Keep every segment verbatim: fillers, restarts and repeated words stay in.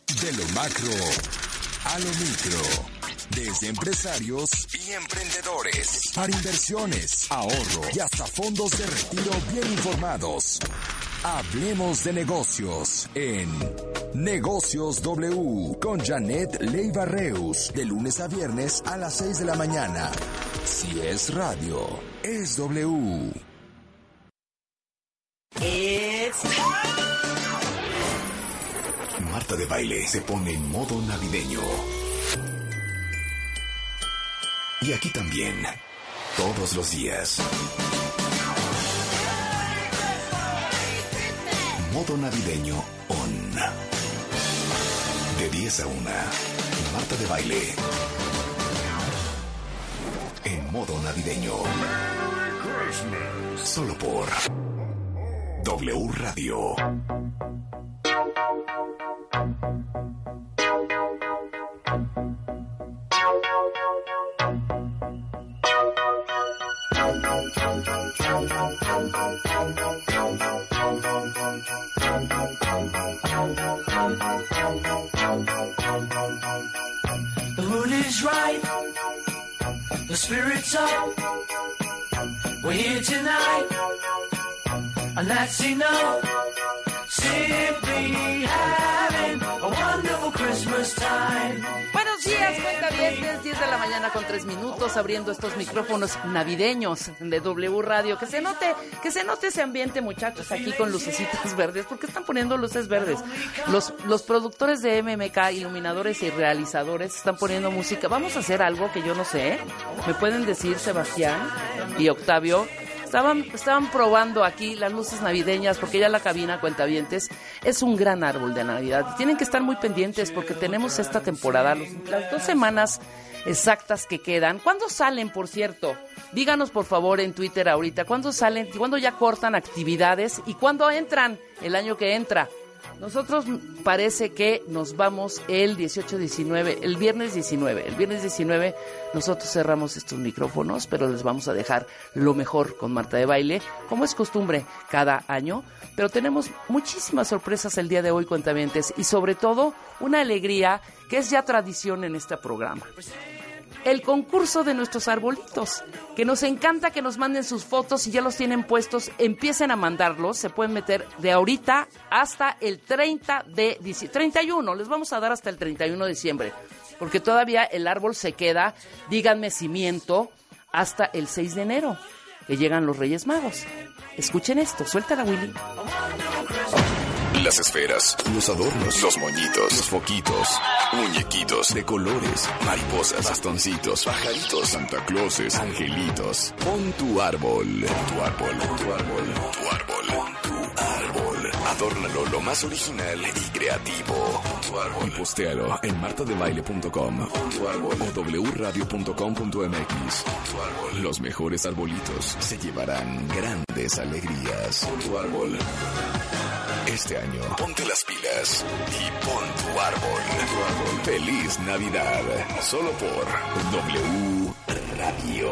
De lo macro a lo micro. Desde empresarios y emprendedores, para inversiones, ahorro y hasta fondos de retiro bien informados. Hablemos de negocios en Negocios W con Janet Leiva Reus, de lunes a viernes a las seis de la mañana. Si es radio, es W. It's... Marta de Baile se pone en modo navideño. Y aquí también, todos los días. Modo navideño on. De diez a una, Marta de Baile. En modo navideño. Solo por W Radio. The mood is right, the spirit's up. We're here tonight, and that's enough. Simply having a wonderful Christmas time. Buenos días, cuentavientes, diez de la mañana con tres minutos, abriendo estos micrófonos navideños de W Radio. Que se note, que se note ese ambiente, muchachos, aquí con lucecitas verdes. ¿Por qué están poniendo luces verdes? Los, los productores de M M K, iluminadores y realizadores, están poniendo música. Vamos a hacer algo que yo no sé. ¿Me pueden decir, Sebastián y Octavio? Estaban, estaban probando aquí las luces navideñas, porque ya la cabina, cuentavientes, es un gran árbol de Navidad. Tienen que estar muy pendientes porque tenemos esta temporada, los, las dos semanas exactas que quedan. ¿Cuándo salen, por cierto? Díganos, por favor, en Twitter ahorita, ¿cuándo salen? ¿Cuándo ya cortan actividades? ¿Y cuándo entran el año que entra? Nosotros parece que nos vamos el dieciocho diecinueve, el viernes diecinueve. El viernes diecinueve nosotros cerramos estos micrófonos, pero les vamos a dejar lo mejor con Marta de Baile, como es costumbre cada año. Pero tenemos muchísimas sorpresas el día de hoy, cuentavientes, y sobre todo una alegría que es ya tradición en este programa. El concurso de nuestros arbolitos, que nos encanta que nos manden sus fotos. Si ya los tienen puestos, empiecen a mandarlos. Se pueden meter de ahorita hasta el treinta de diciembre, treinta y uno, les vamos a dar hasta el treinta y uno de diciembre, porque todavía el árbol se queda, díganme si miento, hasta el seis de enero, que llegan los Reyes Magos. Escuchen esto, suéltala, Willy. Las esferas, los adornos, los moñitos, los foquitos, muñequitos de colores, mariposas, bastoncitos, pajaritos, Santa Clauses, angelitos. Pon tu árbol, pon tu árbol, pon tu árbol, pon tu árbol, pon tu árbol. Adórnalo lo más original y creativo. Pon tu árbol. Y postéalo en marta de baile punto com. Pon tu árbol. O w radio punto com punto m x. Pon tu árbol. Los mejores arbolitos se llevarán grandes alegrías. Pon tu árbol. Este año, ponte las pilas y pon tu árbol. Tu árbol. ¡Feliz Navidad! Solo por W Radio.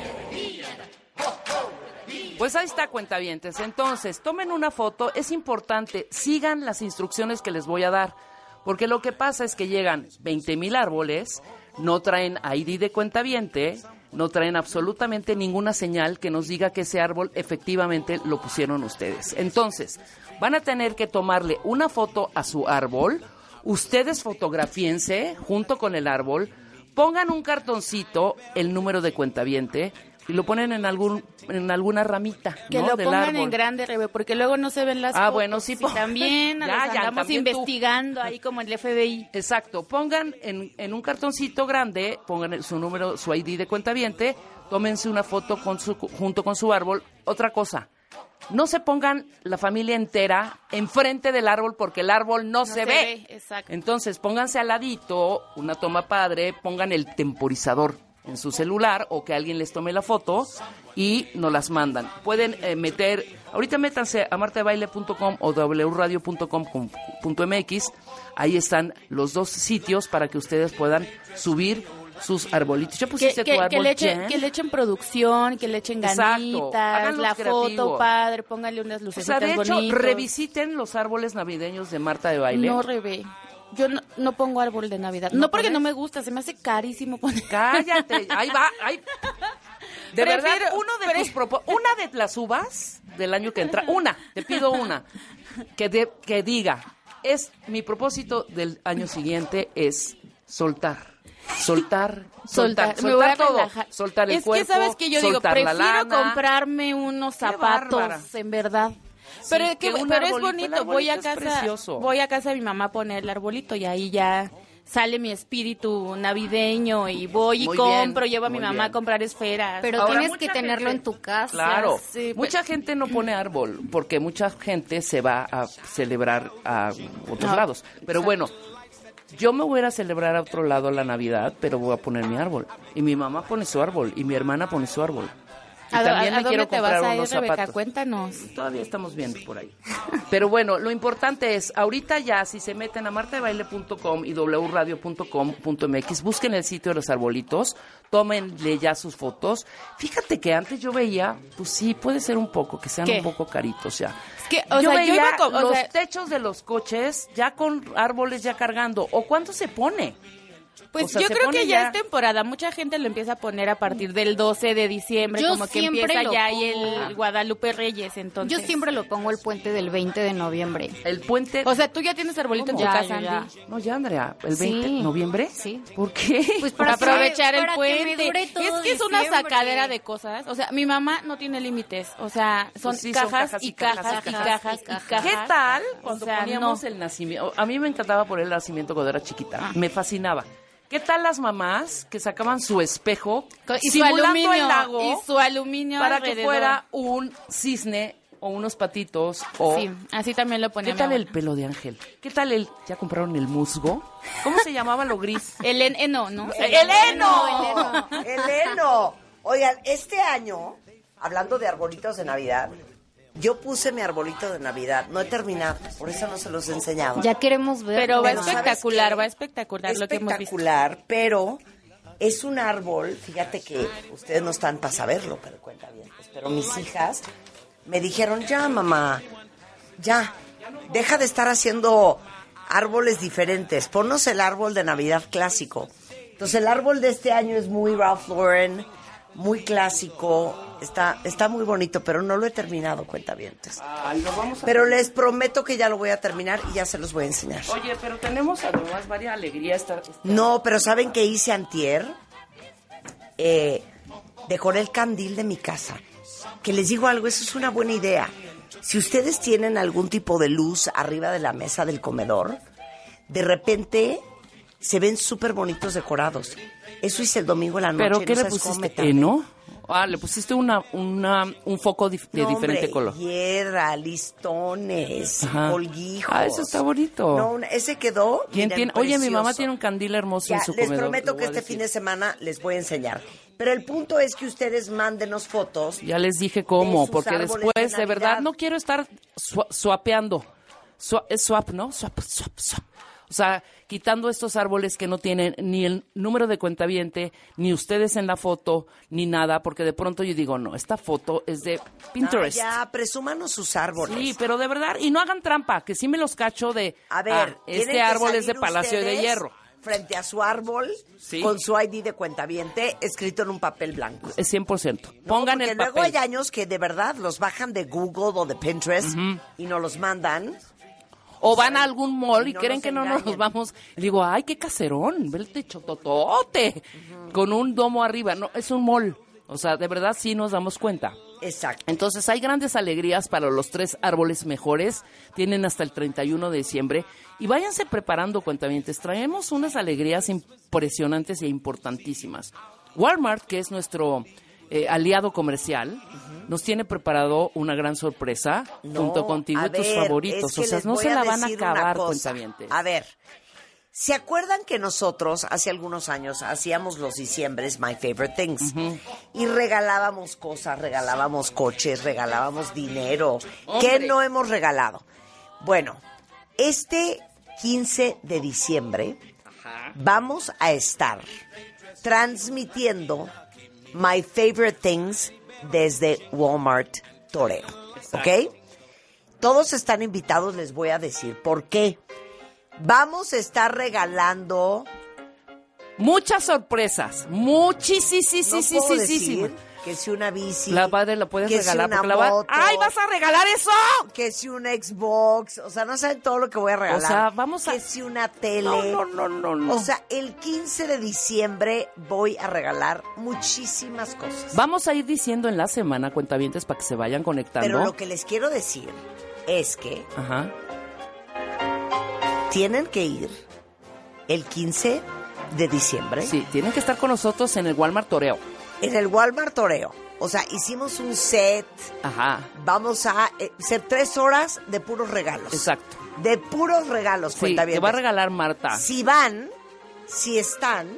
Pues ahí está, cuentavientes. Entonces, tomen una foto. Es importante, sigan las instrucciones que les voy a dar. Porque lo que pasa es que llegan veinte mil árboles, no traen I D de cuentaviente, no traen absolutamente ninguna señal que nos diga que ese árbol efectivamente lo pusieron ustedes. Entonces, van a tener que tomarle una foto a su árbol, ustedes fotografíense junto con el árbol, pongan un cartoncito, el número de cuentaviente, y lo ponen en algún en alguna ramita, que ¿no? lo del pongan árbol. En grande, Rebe, porque luego no se ven las ah, fotos. bueno, sí. Y también ya, los ya, andamos también investigando tú. Ahí como el F B I. Exacto, pongan en, en un cartoncito grande, pongan su número, su I D de cuentaviente, tómense una foto con su, junto con su árbol. Otra cosa, no se pongan la familia entera enfrente del árbol porque el árbol no, No se, se ve. ve, exacto. Entonces, pónganse al ladito, una toma padre, pongan el temporizador en su celular o que alguien les tome la foto y nos las mandan. Pueden eh, meter, ahorita métanse a marta de baile punto com o w radio punto com punto m x, ahí están los dos sitios para que ustedes puedan subir sus arbolitos. ¿Ya pusiste que, tu que, árbol, que, le echen, Jen? que le echen producción, que le echen Exacto. ganitas, Háganlos la creativos. foto padre, póngale unas O lucecitas sea, de hecho, bonitas. revisiten los árboles navideños de Marta de Baile. No, Rebe. Yo no, no pongo árbol de Navidad. ¿No No, porque pones? no me gusta, se me hace carísimo poner. Cállate, ahí va, ahí. De Prefiero- verdad, uno de pre- tus propo- una de las uvas del año que entra, una, te pido una, que, de- que diga, es mi propósito del año siguiente es soltar, soltar, soltar, me voy a soltar todo, relajar. soltar el es cuerpo, que sabes que yo digo, soltar la prefiero lana. comprarme unos Qué zapatos, bárbara. en verdad. Sí, pero es que, que un pero es arbolito, el bonito, voy a arbolito es casa, precioso. voy a casa de mi mamá a poner el arbolito y ahí ya sale mi espíritu navideño y voy y Muy compro, bien, llevo a mi muy mamá bien. a comprar esferas. Pero Ahora, tienes mucha que tenerlo gente- en tu casa. Claro, Sí, mucha gente no pone árbol porque mucha gente se va a celebrar a otros No, lados. Pero bueno, yo me voy a ir a celebrar a otro lado la Navidad, pero voy a poner mi árbol. Y mi mamá pone su árbol y mi hermana pone su árbol. Y ¿A, también a- me a dónde quiero te vas comprar a ir, unos Rebeca? zapatos. Cuéntanos. Todavía estamos viendo por ahí. Pero bueno, lo importante es, ahorita ya, si se meten a marta de baile punto com y w radio punto com punto m x, busquen el sitio de los arbolitos, tómenle ya sus fotos. Fíjate que antes yo veía, pues sí, puede ser un poco, que sean ¿Qué? un poco caritos ya. Es que, o yo sea, veía yo iba con, o los sea, techos de los coches ya con árboles ya cargando. ¿O cuánto se pone? pues o sea, yo se creo pone que ya, ya- es temporada. Mucha gente lo empieza a poner a partir del doce de diciembre, Yo como que siempre empieza lo ya ahí pongo. el Guadalupe Reyes, entonces. Yo siempre lo pongo el puente del veinte de noviembre. El puente... O sea, tú ya tienes arbolito en tu Ya, casa, yo ya. Andy. no, ya, Andrea, ¿el Sí. veinte de noviembre? Sí. ¿Por qué? Pues Para para aprovechar que- el para que me puente. dure todo Es que es una diciembre. sacadera de cosas. O sea, mi mamá no tiene límites. O sea, son, Pues sí, son cajas, cajas y y cajas cajas y y cajas cajas y y cajas. cajas. ¿Qué tal cuando O sea, poníamos no. el nacimiento? A mí me encantaba poner el nacimiento cuando era chiquita. Me fascinaba. ¿Qué tal las mamás que sacaban su espejo Y su simulando aluminio. el lago Y su aluminio para que alrededor. fuera un cisne o unos patitos o... Sí, así también lo ponía ¿Qué mi tal el abuela. pelo de ángel? ¿Qué tal el... ¿Ya compraron el musgo? ¿Cómo se llamaba lo gris? El en- heno, ¿no? ¡El heno! El heno. Oigan, este año, hablando de arbolitos de Navidad, yo puse mi arbolito de Navidad. No he terminado, por eso no se los he enseñado. Ya queremos ver. Pero va Pero ¿sabes espectacular, qué? va espectacular lo que hemos visto. Espectacular, pero es un árbol, fíjate que ustedes no están para saberlo, pero cuenta bien. Pero mis hijas me dijeron, ya mamá, ya, deja de estar haciendo árboles diferentes, ponnos el árbol de Navidad clásico. Entonces el árbol de este año es muy Ralph Lauren, muy clásico, está, está muy bonito, pero no lo he terminado, cuentavientes. Ay, lo vamos a... Pero les prometo que ya lo voy a terminar y ya se los voy a enseñar. Oye, pero tenemos además varias alegrías. Esta, esta- No, pero ¿saben qué hice antier? Eh, decoré el candil de mi casa. Que les digo algo, eso es una buena idea. Si ustedes tienen algún tipo de luz arriba de la mesa del comedor, de repente se ven súper bonitos decorados. Eso hice el domingo en la noche. ¿Pero y qué no le sabes cómo me pusiste? tardé. ¿Heno? Ah, le pusiste una, una, un foco dif- de No, diferente hombre, color. hierra, listones, Ajá. colguijos. Ah, eso está bonito. No, una- ese quedó. ¿Quién miren, tiene? Oye, mi mamá precioso. tiene un candil hermoso Ya, en su les comedor. prometo lo que voy a este decir. fin de semana les voy a enseñar. Pero el punto es que ustedes mándenos fotos. Ya les dije cómo, de sus porque árboles después, de de, verdad, Navidad. no quiero estar swa- swapeando. Swa- es swap, ¿no? Swap, swap, swap. O sea, quitando estos árboles que no tienen ni el número de cuentaviente, ni ustedes en la foto, ni nada, porque de pronto yo digo, no, esta foto es de Pinterest. Ah, ya, presúmanos sus árboles. Sí, pero de verdad, y no hagan trampa, que sí me los cacho de, A ver, ah, tienen este que árbol es de salir Palacio de ustedes Hierro. frente a su árbol, Sí. con su I D de cuentaviente escrito en un papel blanco. Es cien por ciento. ¿No? Pongan Porque el luego papel. hay años que de verdad los bajan de Google o de Pinterest y nos los mandan. O van a algún mall Y y no creen nos que no engañen. nos vamos. Y digo, ay, qué caserón, ve el techo totote, con un domo arriba. No, es un mall. O sea, de verdad sí nos damos cuenta. Exacto. Entonces hay grandes alegrías para los tres árboles mejores. Tienen hasta el treinta y uno de diciembre. Y váyanse preparando, cuentavientes. Traemos unas alegrías impresionantes e importantísimas. Walmart, que es nuestro eh, aliado comercial, nos tiene preparado una gran sorpresa No, junto contigo a y tus ver, favoritos. es que O sea, les no voy se la van a decir una acabar, cosa. cuentavientes. A ver, ¿se acuerdan que nosotros hace algunos años hacíamos los diciembres My Favorite Things? Y regalábamos cosas, regalábamos coches, regalábamos dinero. ¿Qué ¡Hombre! no hemos regalado? Bueno, este quince de diciembre vamos a estar transmitiendo My Favorite Things desde Walmart Toreo. ¿Ok? Todos están invitados, les voy a decir por qué. Vamos a estar regalando... Muchas sorpresas. Muchísimas. No puedo decir que si una bici... La padre la puedes que regalar. si una porque la va... moto, ¡Ay, vas a regalar eso! Que si un Xbox. O sea, no saben todo lo que voy a regalar. O sea, vamos a... Que si una tele. No, no, no, no, no. O sea, el quince de diciembre voy a regalar muchísimas cosas. Vamos a ir diciendo en la semana, cuentavientes, para que se vayan conectando. Pero lo que les quiero decir es que... Ajá. Tienen que ir el quince de diciembre. Sí, tienen que estar con nosotros en el Walmart Toreo. En el Walmart Toreo. O sea, hicimos un set. Ajá. Vamos a eh, hacer tres horas de puros regalos. Exacto. De puros regalos, Sí, cuenta bien. te va a regalar Marta. Si van, si están,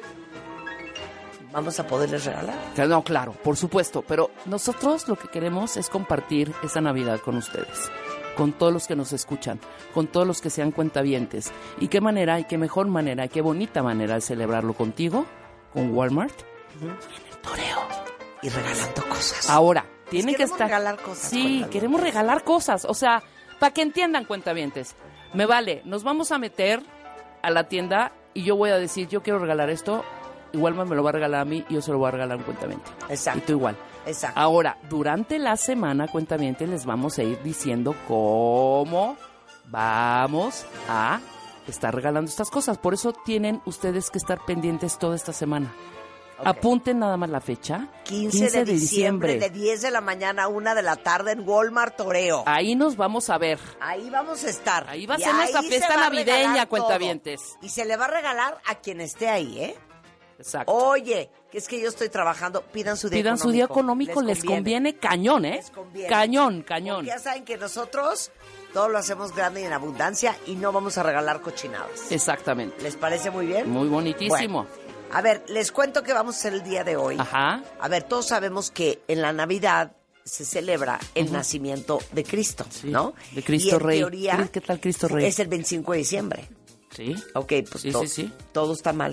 vamos a poderles regalar. No, claro, por supuesto. Pero nosotros lo que queremos es compartir esa Navidad con ustedes. Con todos los que nos escuchan, con todos los que sean cuentavientes. ¿Y qué manera, y qué mejor manera, y qué bonita manera de celebrarlo contigo, con Walmart, uh-huh. en el Toreo. Y regalando cosas. Ahora, tienen que queremos estar... regalar cosas. Sí, queremos regalar cosas. O sea, para que entiendan, cuentavientes. Me vale, nos vamos a meter a la tienda y yo voy a decir, yo quiero regalar esto, igual me lo va a regalar a mí y yo se lo voy a regalar a un cuentaviente. Exacto. Y tú igual. Exacto. Ahora, durante la semana, cuentavientes, les vamos a ir diciendo cómo vamos a estar regalando estas cosas. Por eso tienen ustedes que estar pendientes toda esta semana. Okay. Apunten nada más la fecha. quince de diciembre, de diez de la mañana a una de la tarde en Walmart Toreo. Ahí nos vamos a ver. Ahí vamos a estar. Ahí va a ser nuestra fiesta navideña, cuentavientes. Y se le va a regalar a quien esté ahí, ¿eh? Exacto. Oye, que es que yo estoy trabajando, pidan su día pidan económico. su día económico, les, les conviene. conviene cañón, ¿eh? Les conviene. Cañón, cañón. Porque ya saben que nosotros todo lo hacemos grande y en abundancia y no vamos a regalar cochinadas. Exactamente. ¿Les parece muy bien? Muy bonitísimo. Bueno, a ver, les cuento qué vamos a hacer el día de hoy. Ajá. A ver, todos sabemos que en la Navidad se celebra el uh-huh. nacimiento de Cristo, sí, ¿no? De Cristo y en Rey. Teoría, ¿Qué tal Cristo Rey? Es el veinticinco de diciembre. Sí. Ok, pues sí, to- sí, sí. todo está mal.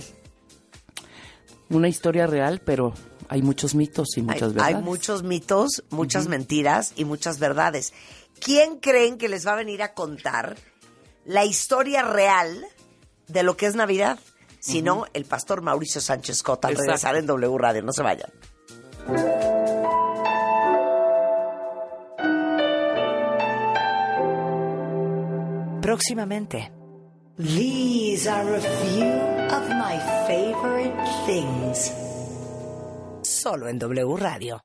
Una historia real, pero hay muchos mitos y muchas hay, verdades. Hay muchos mitos, muchas uh-huh. mentiras y muchas verdades. ¿Quién creen que les va a venir a contar la historia real de lo que es Navidad? Si uh-huh. no, el pastor Mauricio Sánchez Cota al Exacto. regresar en W Radio. No se vayan. Próximamente. These are a few of my favorite things. Solo en W Radio.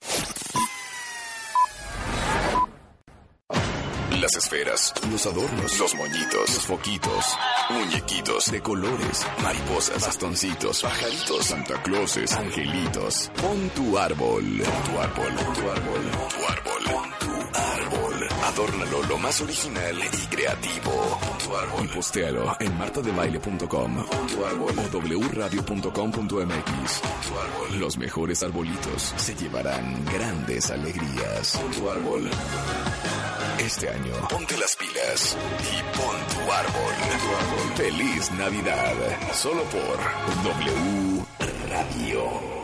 Las esferas, los adornos, los moñitos, los foquitos, muñequitos de colores, mariposas, bastoncitos, pajaritos, Santa Clauses, angelitos. Pon tu árbol, pon tu árbol, pon tu árbol, pon tu árbol, pon tu árbol. Adórnalo lo más original y creativo. Pon tu árbol. Y postéalo en marta de baile punto com. Pon tu árbol o w radio punto com punto m x. Pon tu árbol. Los mejores arbolitos se llevarán grandes alegrías. Pon tu árbol. Este año, ponte las pilas y pon tu árbol. Tu árbol. ¡Feliz Navidad! Solo por W Radio.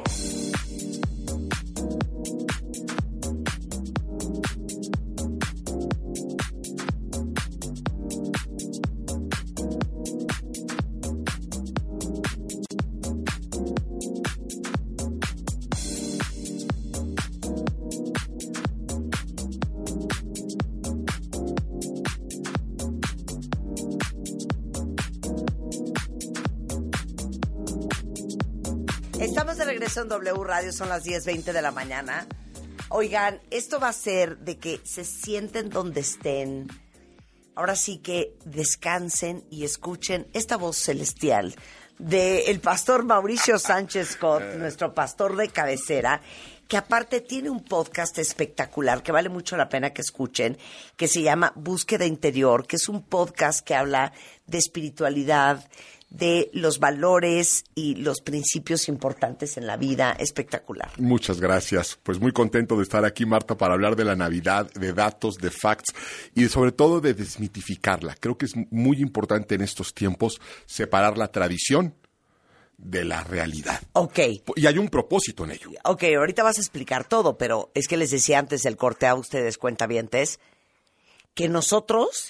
Estamos de regreso en W Radio, son las diez veinte de la mañana. Oigan, esto va a ser de que se sienten donde estén. Ahora sí que descansen y escuchen esta voz celestial del pastor Mauricio Sánchez Scott, nuestro pastor de cabecera, que aparte tiene un podcast espectacular que vale mucho la pena que escuchen, que se llama Búsqueda Interior, que es un podcast que habla de espiritualidad, de los valores y los principios importantes en la vida. Espectacular. Muchas gracias. Pues muy contento de estar aquí, Marta, para hablar de la Navidad, de datos, de facts y sobre todo de desmitificarla. Creo que es muy importante en estos tiempos separar la tradición de la realidad. Ok. Y hay un propósito en ello. Ok, ahorita vas a explicar todo, pero es que les decía antes del corte a ustedes, cuentavientes, que nosotros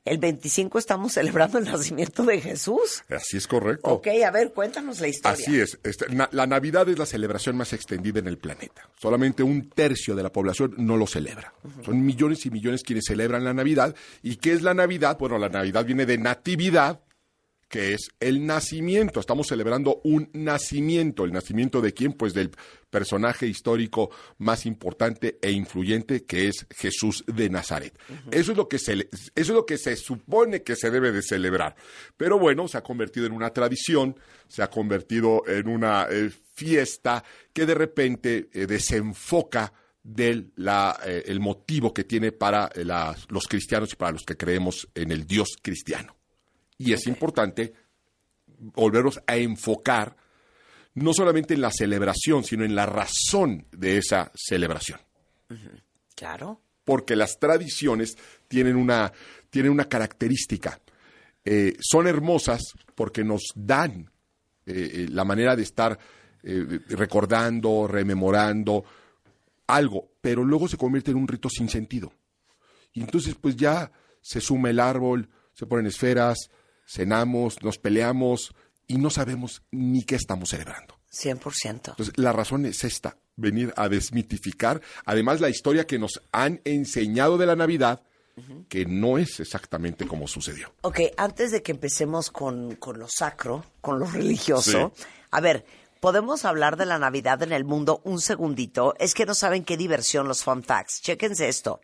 el veinticinco estamos celebrando el nacimiento de Jesús. Así es correcto. Ok, a ver, cuéntanos la historia. Así es. Este, na- la Navidad es la celebración más extendida en el planeta. Solamente un tercio de la población no lo celebra. Uh-huh. Son millones y millones quienes celebran la Navidad. ¿Y qué es la Navidad? Bueno, la Navidad viene de natividad, que es el nacimiento. Estamos celebrando un nacimiento. ¿El nacimiento de quién? Pues del personaje histórico más importante e influyente, que es Jesús de Nazaret. Uh-huh. Eso es lo que se, eso es lo que se supone que se debe de celebrar. Pero bueno, se ha convertido en una tradición, se ha convertido en una eh, fiesta que de repente eh, desenfoca del la, eh, el motivo que tiene para eh, la, los cristianos y para los que creemos en el Dios cristiano. Y es okay. importante volvernos a enfocar no solamente en la celebración, sino en la razón de esa celebración. Uh-huh. Claro. Porque las tradiciones tienen una, tienen una característica. Eh, son hermosas porque nos dan eh, la manera de estar eh, recordando, rememorando algo, pero luego se convierte en un rito sin sentido. Y entonces pues ya se suma el árbol, se ponen esferas, cenamos, nos peleamos y no sabemos ni qué estamos celebrando. cien por ciento. Entonces, la razón es esta, venir a desmitificar, además, la historia que nos han enseñado de la Navidad, uh-huh. que no es exactamente como sucedió. Ok, antes de que empecemos con, con lo sacro, con lo religioso, sí. A ver, ¿podemos hablar de la Navidad en el mundo un segundito? Es que no saben qué diversión los fun facts. Chéquense esto.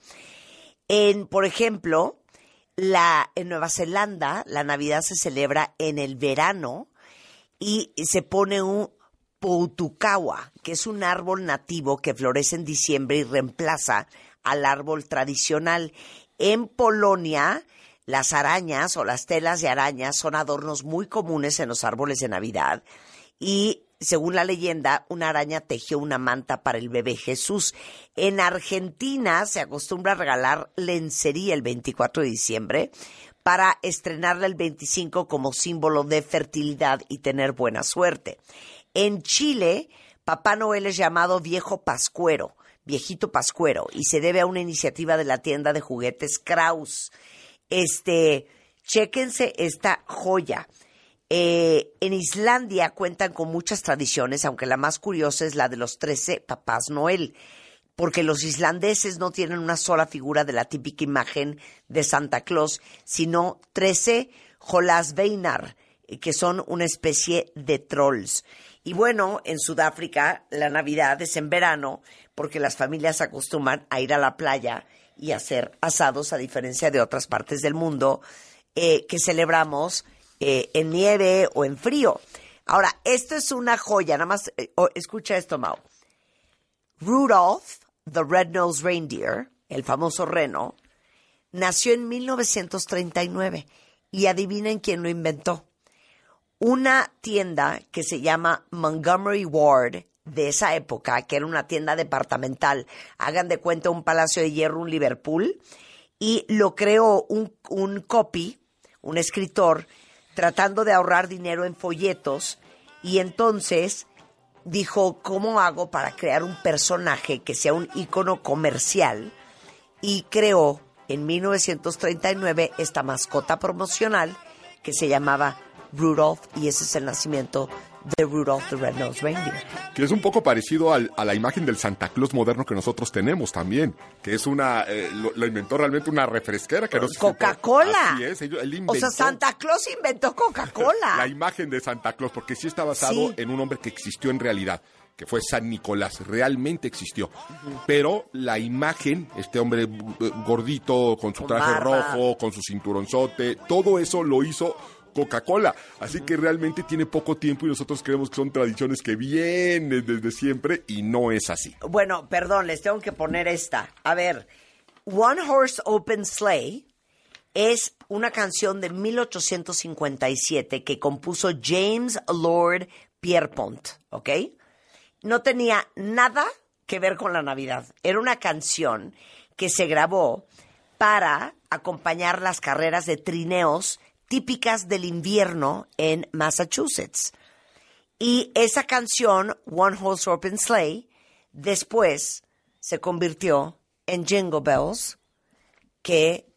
En, por ejemplo... La, en Nueva Zelanda, la Navidad se celebra en el verano y se pone un poutukawa, que es un árbol nativo que florece en diciembre y reemplaza al árbol tradicional. En Polonia, las arañas o las telas de arañas son adornos muy comunes en los árboles de Navidad y, según la leyenda, una araña tejió una manta para el bebé Jesús. En Argentina se acostumbra a regalar lencería el veinticuatro de diciembre para estrenarla el veinticinco como símbolo de fertilidad y tener buena suerte. En Chile, Papá Noel es llamado Viejo Pascuero, Viejito Pascuero, y se debe a una iniciativa de la tienda de juguetes Kraus. Este, chéquense esta joya. Eh, en Islandia cuentan con muchas tradiciones, aunque la más curiosa es la de los trece Papás Noel, porque los islandeses no tienen una sola figura de la típica imagen de Santa Claus, sino trece Jólasveinar, que son una especie de trolls. Y bueno, en Sudáfrica la Navidad es en verano, porque las familias acostumbran a ir a la playa y hacer asados, a diferencia de otras partes del mundo eh, que celebramos Eh, en nieve o en frío. Ahora, esto es una joya, nada más, eh, oh, escucha esto, Mau. Rudolph, the Red-Nosed Reindeer, el famoso reno, nació en mil novecientos treinta y nueve y adivinen quién lo inventó. Una tienda que se llama Montgomery Ward, de esa época, que era una tienda departamental, hagan de cuenta un Palacio de Hierro, un Liverpool, y lo creó un, un copy, un escritor, tratando de ahorrar dinero en folletos, y entonces dijo, ¿cómo hago para crear un personaje que sea un ícono comercial? Y creó en mil novecientos treinta y nueve esta mascota promocional que se llamaba Rudolph, y ese es el nacimiento de Rudolph the Red-Nosed Reindeer. Que es un poco parecido al, a la imagen del Santa Claus moderno que nosotros tenemos también, que es una, eh, lo, lo inventó realmente una refresquera. Que no sé Coca-Cola. Si Así es, él inventó, o sea, Santa Claus inventó Coca-Cola. La imagen de Santa Claus, porque sí está basado sí. en un hombre que existió en realidad, que fue San Nicolás, realmente existió. Uh-huh. Pero la imagen, este hombre gordito, con su traje con rojo, con su cinturonzote, todo eso lo hizo Coca-Cola, así que realmente tiene poco tiempo y nosotros creemos que son tradiciones que vienen desde siempre y no es así. Bueno, perdón, les tengo que poner esta. A ver, One Horse Open Sleigh es una canción de mil ochocientos cincuenta y siete que compuso James Lord Pierpont, ¿ok? No tenía nada que ver con la Navidad. Era una canción que se grabó para acompañar las carreras de trineos típicas del invierno en Massachusetts. Y esa canción, One Horse Open Sleigh, después se convirtió en Jingle Bells, que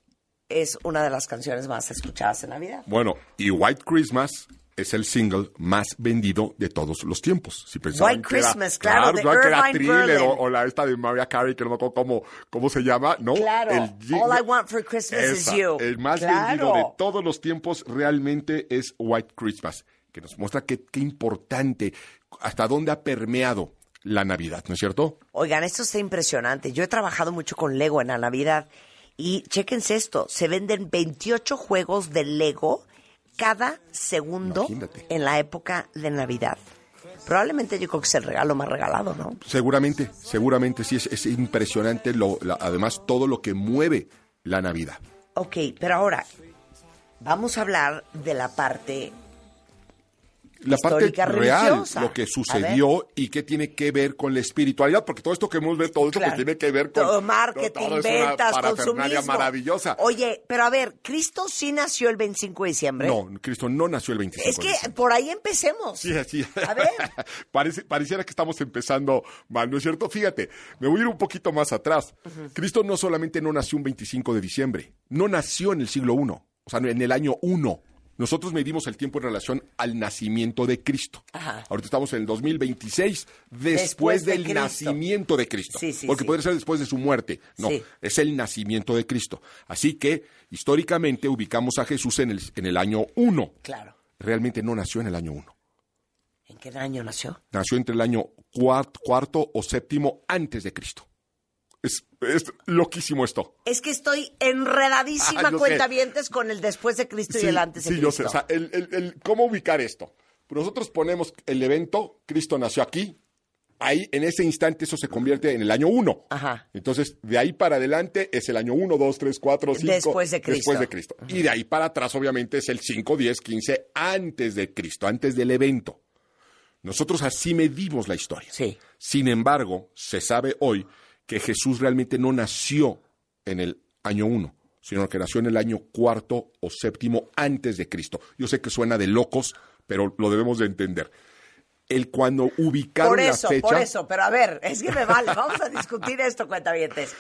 es una de las canciones más escuchadas en Navidad. Bueno, y White Christmas es el single más vendido de todos los tiempos. Si pensaban White que era- Christmas, claro, de pensaban que era Irving Thriller Berlin. o, o la esta de Mariah Carey, que no me acuerdo cómo, cómo se llama, ¿no? Claro, El All I Want for Christmas is Esa, You. El más Claro. vendido de todos los tiempos realmente es White Christmas, que nos muestra qué, qué importante, hasta dónde ha permeado la Navidad, ¿no es cierto? Oigan, esto está impresionante. Yo he trabajado mucho con Lego en la Navidad y chéquense esto, se venden veintiocho juegos de Lego cada segundo Imagínate. en la época de Navidad. Probablemente yo creo que es el regalo más regalado, ¿no? Seguramente, seguramente sí, es, es impresionante, lo, la- además todo lo que mueve la Navidad. Ok, pero ahora vamos a hablar de la parte La parte histórica real, religiosa. lo que A sucedió y qué tiene que ver con la espiritualidad, porque todo esto que hemos visto, todo esto Claro. que tiene que ver con todo marketing, todo es una ventas, parafernalia consumismo. maravillosa. Oye, pero a ver, ¿Cristo sí nació el veinticinco de diciembre? No, Cristo no nació el veinticinco Es de que diciembre. por ahí empecemos. Sí, sí. A ver. Parece, pareciera que estamos empezando mal, ¿no es cierto? Fíjate, me voy a ir un poquito más atrás. Cristo no solamente no nació un veinticinco de diciembre, no nació en el siglo uno, o sea, en el año uno. Nosotros medimos el tiempo en relación al nacimiento de Cristo. Ajá. Ahorita estamos en el dos mil veintiséis, después, Después de del Cristo. nacimiento de Cristo. Sí, sí, Porque sí. podría ser después de su muerte. No, Sí. es el nacimiento de Cristo. Así que, históricamente, ubicamos a Jesús en el, en el año uno. Claro. Realmente no nació en el año uno. ¿En qué año nació? Nació entre el año cuarto, cuarto o séptimo antes de Cristo. Es, es loquísimo esto. Es que estoy enredadísima, Ah, yo sé. cuentavientes, con el después de Cristo y el antes de sí, Cristo. yo sé. O sea, el, el- el- ¿cómo ubicar esto? Nosotros ponemos el evento, Cristo nació aquí. Ahí, en ese instante, eso se convierte en el año uno. Ajá. Entonces, de ahí para adelante es el año uno, dos, tres, cuatro, cinco. Después de Cristo. Después de Cristo. Y de ahí para atrás, obviamente, es el cinco, diez, quince, antes de Cristo, antes del evento. Nosotros así medimos la historia. Sí. Sin embargo, se sabe hoy que Jesús realmente no nació en el año uno, sino que nació en el año cuarto o séptimo antes de Cristo. Yo sé que suena de locos, pero lo debemos de entender. El cuando ubicaron Por eso, la fecha... por eso. Pero a ver, es que me vale. Vamos a discutir esto, cuentavientes.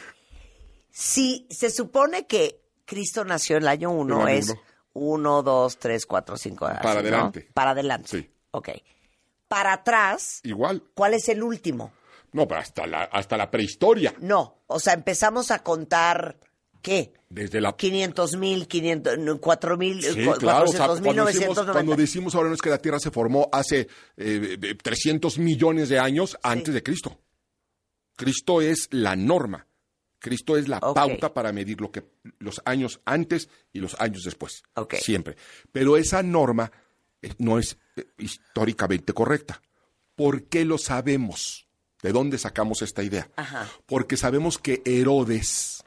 Si se supone que Cristo nació en el año uno, El año es uno. uno, dos, tres, cuatro, cinco. así, Para ¿no? adelante. Para adelante. Sí. Ok. Para atrás, Igual. ¿cuál es el último? No, pero hasta la, hasta la prehistoria. No. O sea, empezamos a contar, ¿qué? Desde la... quinientos mil, quinientos, cuatro mil, Sí, claro, o sea, cuatrocientos mil, cuando, decimos, novecientos cuando noventa. decimos ahora no es que la Tierra se formó hace eh, eh, trescientos millones de años antes de Cristo. Cristo es la norma. Cristo es la Ok. pauta para medir lo que, los años antes y los años después. Ok. Siempre. Pero esa norma eh, no es eh, históricamente correcta. ¿Por qué lo sabemos? ¿De dónde sacamos esta idea? Ajá. Porque sabemos que Herodes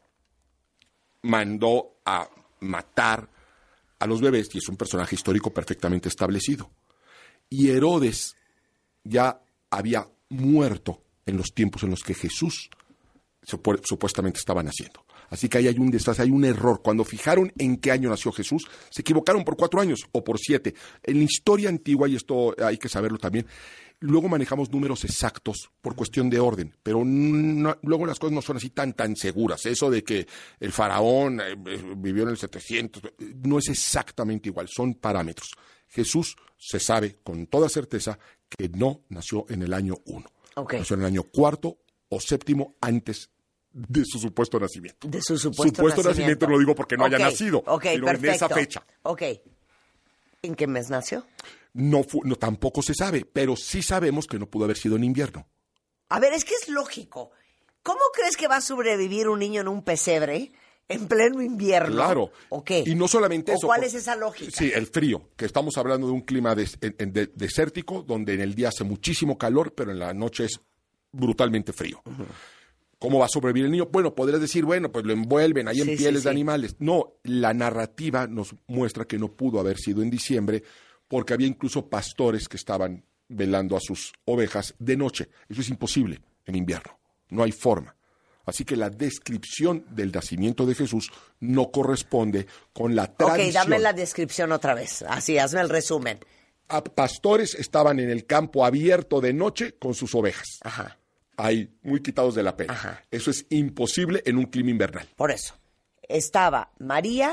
mandó a matar a los bebés, y es un personaje histórico perfectamente establecido. Y Herodes ya había muerto en los tiempos en los que Jesús supu- supuestamente estaba naciendo. Así que ahí hay un desfase, hay un error. Cuando fijaron en qué año nació Jesús, se equivocaron por cuatro años o por siete. En la historia antigua, y esto hay que saberlo también, luego manejamos números exactos por cuestión de orden, pero no- luego las cosas no son así tan tan seguras. Eso de que el faraón eh, eh, vivió en el setecientos, eh, no es exactamente igual, son parámetros. Jesús se sabe con toda certeza que no nació en el año uno. Ok. Nació en el año cuarto o séptimo antes de su supuesto nacimiento. De su supuesto, Supuesto nacimiento no lo digo porque no haya Ok, nacido, ok, sino perfecto. en esa fecha. Ok. ¿En qué mes nació? No, fu- no tampoco se sabe, pero sí sabemos que no pudo haber sido en invierno. A ver, es que es lógico. ¿Cómo crees que va a sobrevivir un niño en un pesebre en pleno invierno? Claro. ¿O qué? Y no solamente ¿O eso. ¿Cuál por- es esa lógica? Sí, el frío, que estamos hablando de un clima des- en- en de- desértico, donde en el día hace muchísimo calor, pero en la noche es brutalmente frío. ¿Cómo va a sobrevivir el niño? Bueno, podrías decir, bueno, pues lo envuelven ahí en Sí, sí, pieles de sí. animales. No, la narrativa nos muestra que no pudo haber sido en diciembre, porque había incluso pastores que estaban velando a sus ovejas de noche. Eso es imposible en invierno. No hay forma. Así que la descripción del nacimiento de Jesús no corresponde con la tradición. Ok, dame la descripción otra vez. Así, hazme el resumen. A- pastores estaban en el campo abierto de noche con sus ovejas. Ajá, Ahí, muy quitados de la pena. Ajá. Eso es imposible en un clima invernal. por eso. estaba María,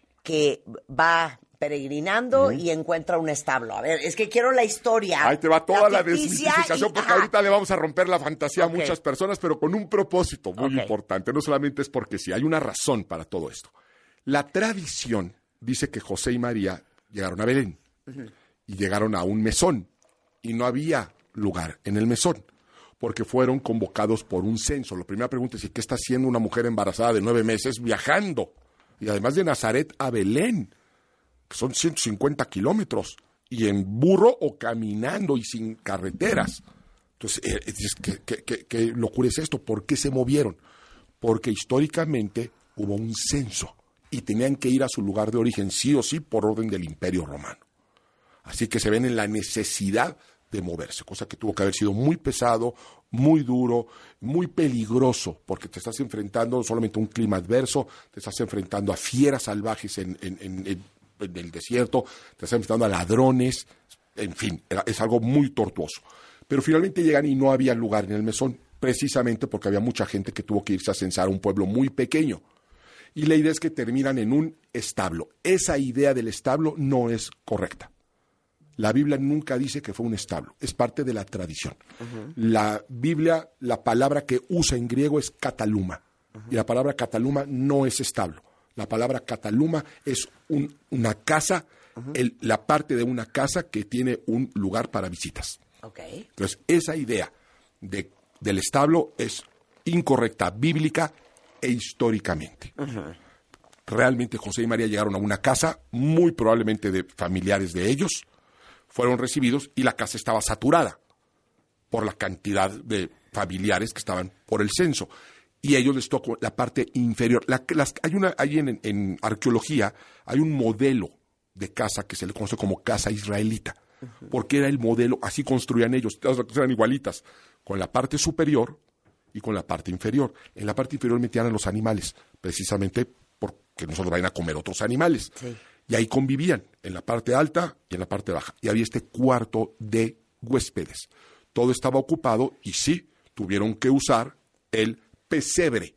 que va peregrinando uh-huh. y encuentra un establo. A ver, es que quiero la historia. Ahí te va toda la, la ficticia desmitificación, y... porque Ajá. ahorita le vamos a romper la fantasía okay. a muchas personas, pero con un propósito muy okay. importante. No solamente es porque sí, hay una razón para todo esto. La tradición dice que José y María llegaron a Belén uh-huh. y llegaron a un mesón y no había lugar en el mesón porque fueron convocados por un censo. La primera pregunta es, ¿qué está haciendo una mujer embarazada de nueve meses viajando? Y además de Nazaret a Belén, que son ciento cincuenta kilómetros, y en burro o caminando y sin carreteras. Entonces, eh, ¿qué, qué, qué, qué locura es esto? ¿Por qué se movieron? Porque históricamente hubo un censo y tenían que ir a su lugar de origen, sí o sí, por orden del Imperio Romano. Así que se ven en la necesidad de moverse, cosa que tuvo que haber sido muy pesado, muy duro, muy peligroso, porque te estás enfrentando no solamente a un clima adverso, te estás enfrentando a fieras salvajes en, en, en, en, en el desierto, te estás enfrentando a ladrones, en fin, era, es algo muy tortuoso. Pero finalmente llegan y no había lugar en el mesón, precisamente porque había mucha gente que tuvo que irse a censar a un pueblo muy pequeño. Y la idea es que terminan en un establo. Esa idea del establo no es correcta. La Biblia nunca dice que fue un establo, es parte de la tradición. Uh-huh. La Biblia, la palabra que usa en griego es kataluma, uh-huh. y la palabra kataluma no es establo. La palabra kataluma es un, una casa, uh-huh. el, la parte de una casa que tiene un lugar para visitas. Okay. Entonces, esa idea de, del establo es incorrecta, bíblica e históricamente. Uh-huh. Realmente José y María llegaron a una casa, muy probablemente de familiares de ellos, fueron recibidos y la casa estaba saturada por la cantidad de familiares que estaban por el censo. Y a ellos les tocó la parte inferior. La, las, hay una, hay en, en arqueología, hay un modelo de casa que se le conoce como casa israelita, uh-huh. porque era el modelo, así construían ellos, todas las cosas eran igualitas, con la parte superior y con la parte inferior. En la parte inferior metían a los animales, precisamente porque no se los vayan a comer otros animales. Sí. Y ahí convivían, en la parte alta y en la parte baja. Y había este cuarto de huéspedes. Todo estaba ocupado y sí, tuvieron que usar el pesebre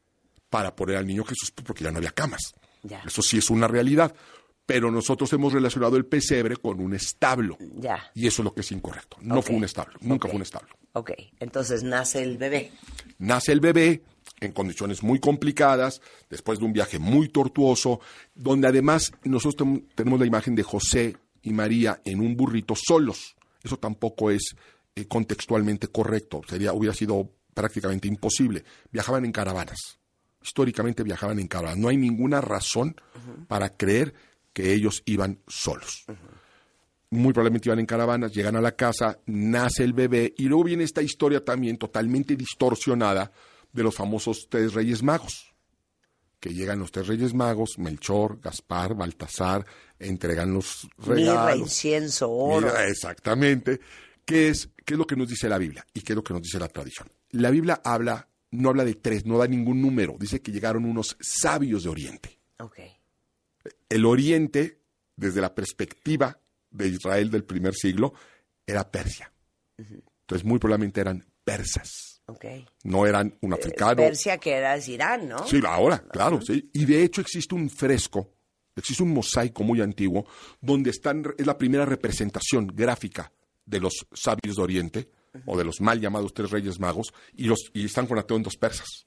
para poner al niño Jesús, porque ya no había camas. Ya. Eso sí es una realidad. Pero nosotros hemos relacionado el pesebre con un establo. Ya. Y eso es lo que es incorrecto. No okay. fue un establo, nunca okay. fue un establo. Ok, entonces nace el bebé. Nace el bebé en condiciones muy complicadas, después de un viaje muy tortuoso, donde además nosotros tem- tenemos la imagen de José y María en un burrito solos. Eso tampoco es eh, contextualmente correcto, sería, hubiera sido prácticamente imposible. Viajaban en caravanas, históricamente viajaban en caravanas. No hay ninguna razón uh-huh. para creer que ellos iban solos. Uh-huh. Muy probablemente iban en caravanas, llegan a la casa, nace el bebé, y luego viene esta historia también totalmente distorsionada de los famosos tres reyes magos, que llegan los tres reyes magos, Melchor, Gaspar, Baltasar, entregan los regalos. Mirra, incienso, oro. Mira, exactamente. ¿Qué es, ¿Qué es lo que nos dice la Biblia? ¿Y qué es lo que nos dice la tradición? La Biblia habla, no habla de tres, no da ningún número. Dice que llegaron unos sabios de Oriente. Okay. El Oriente, desde la perspectiva de Israel del primer siglo, era Persia. Uh-huh. Entonces, muy probablemente eran persas. Okay. No eran un africano. Persia, que era Irán, ¿no? Sí, ahora, claro, uh-huh. sí. Y de hecho existe un fresco, existe un mosaico muy antiguo, donde están, es la primera representación gráfica de los sabios de Oriente, uh-huh. o de los mal llamados tres reyes magos, y, los, y están con atuendos persas.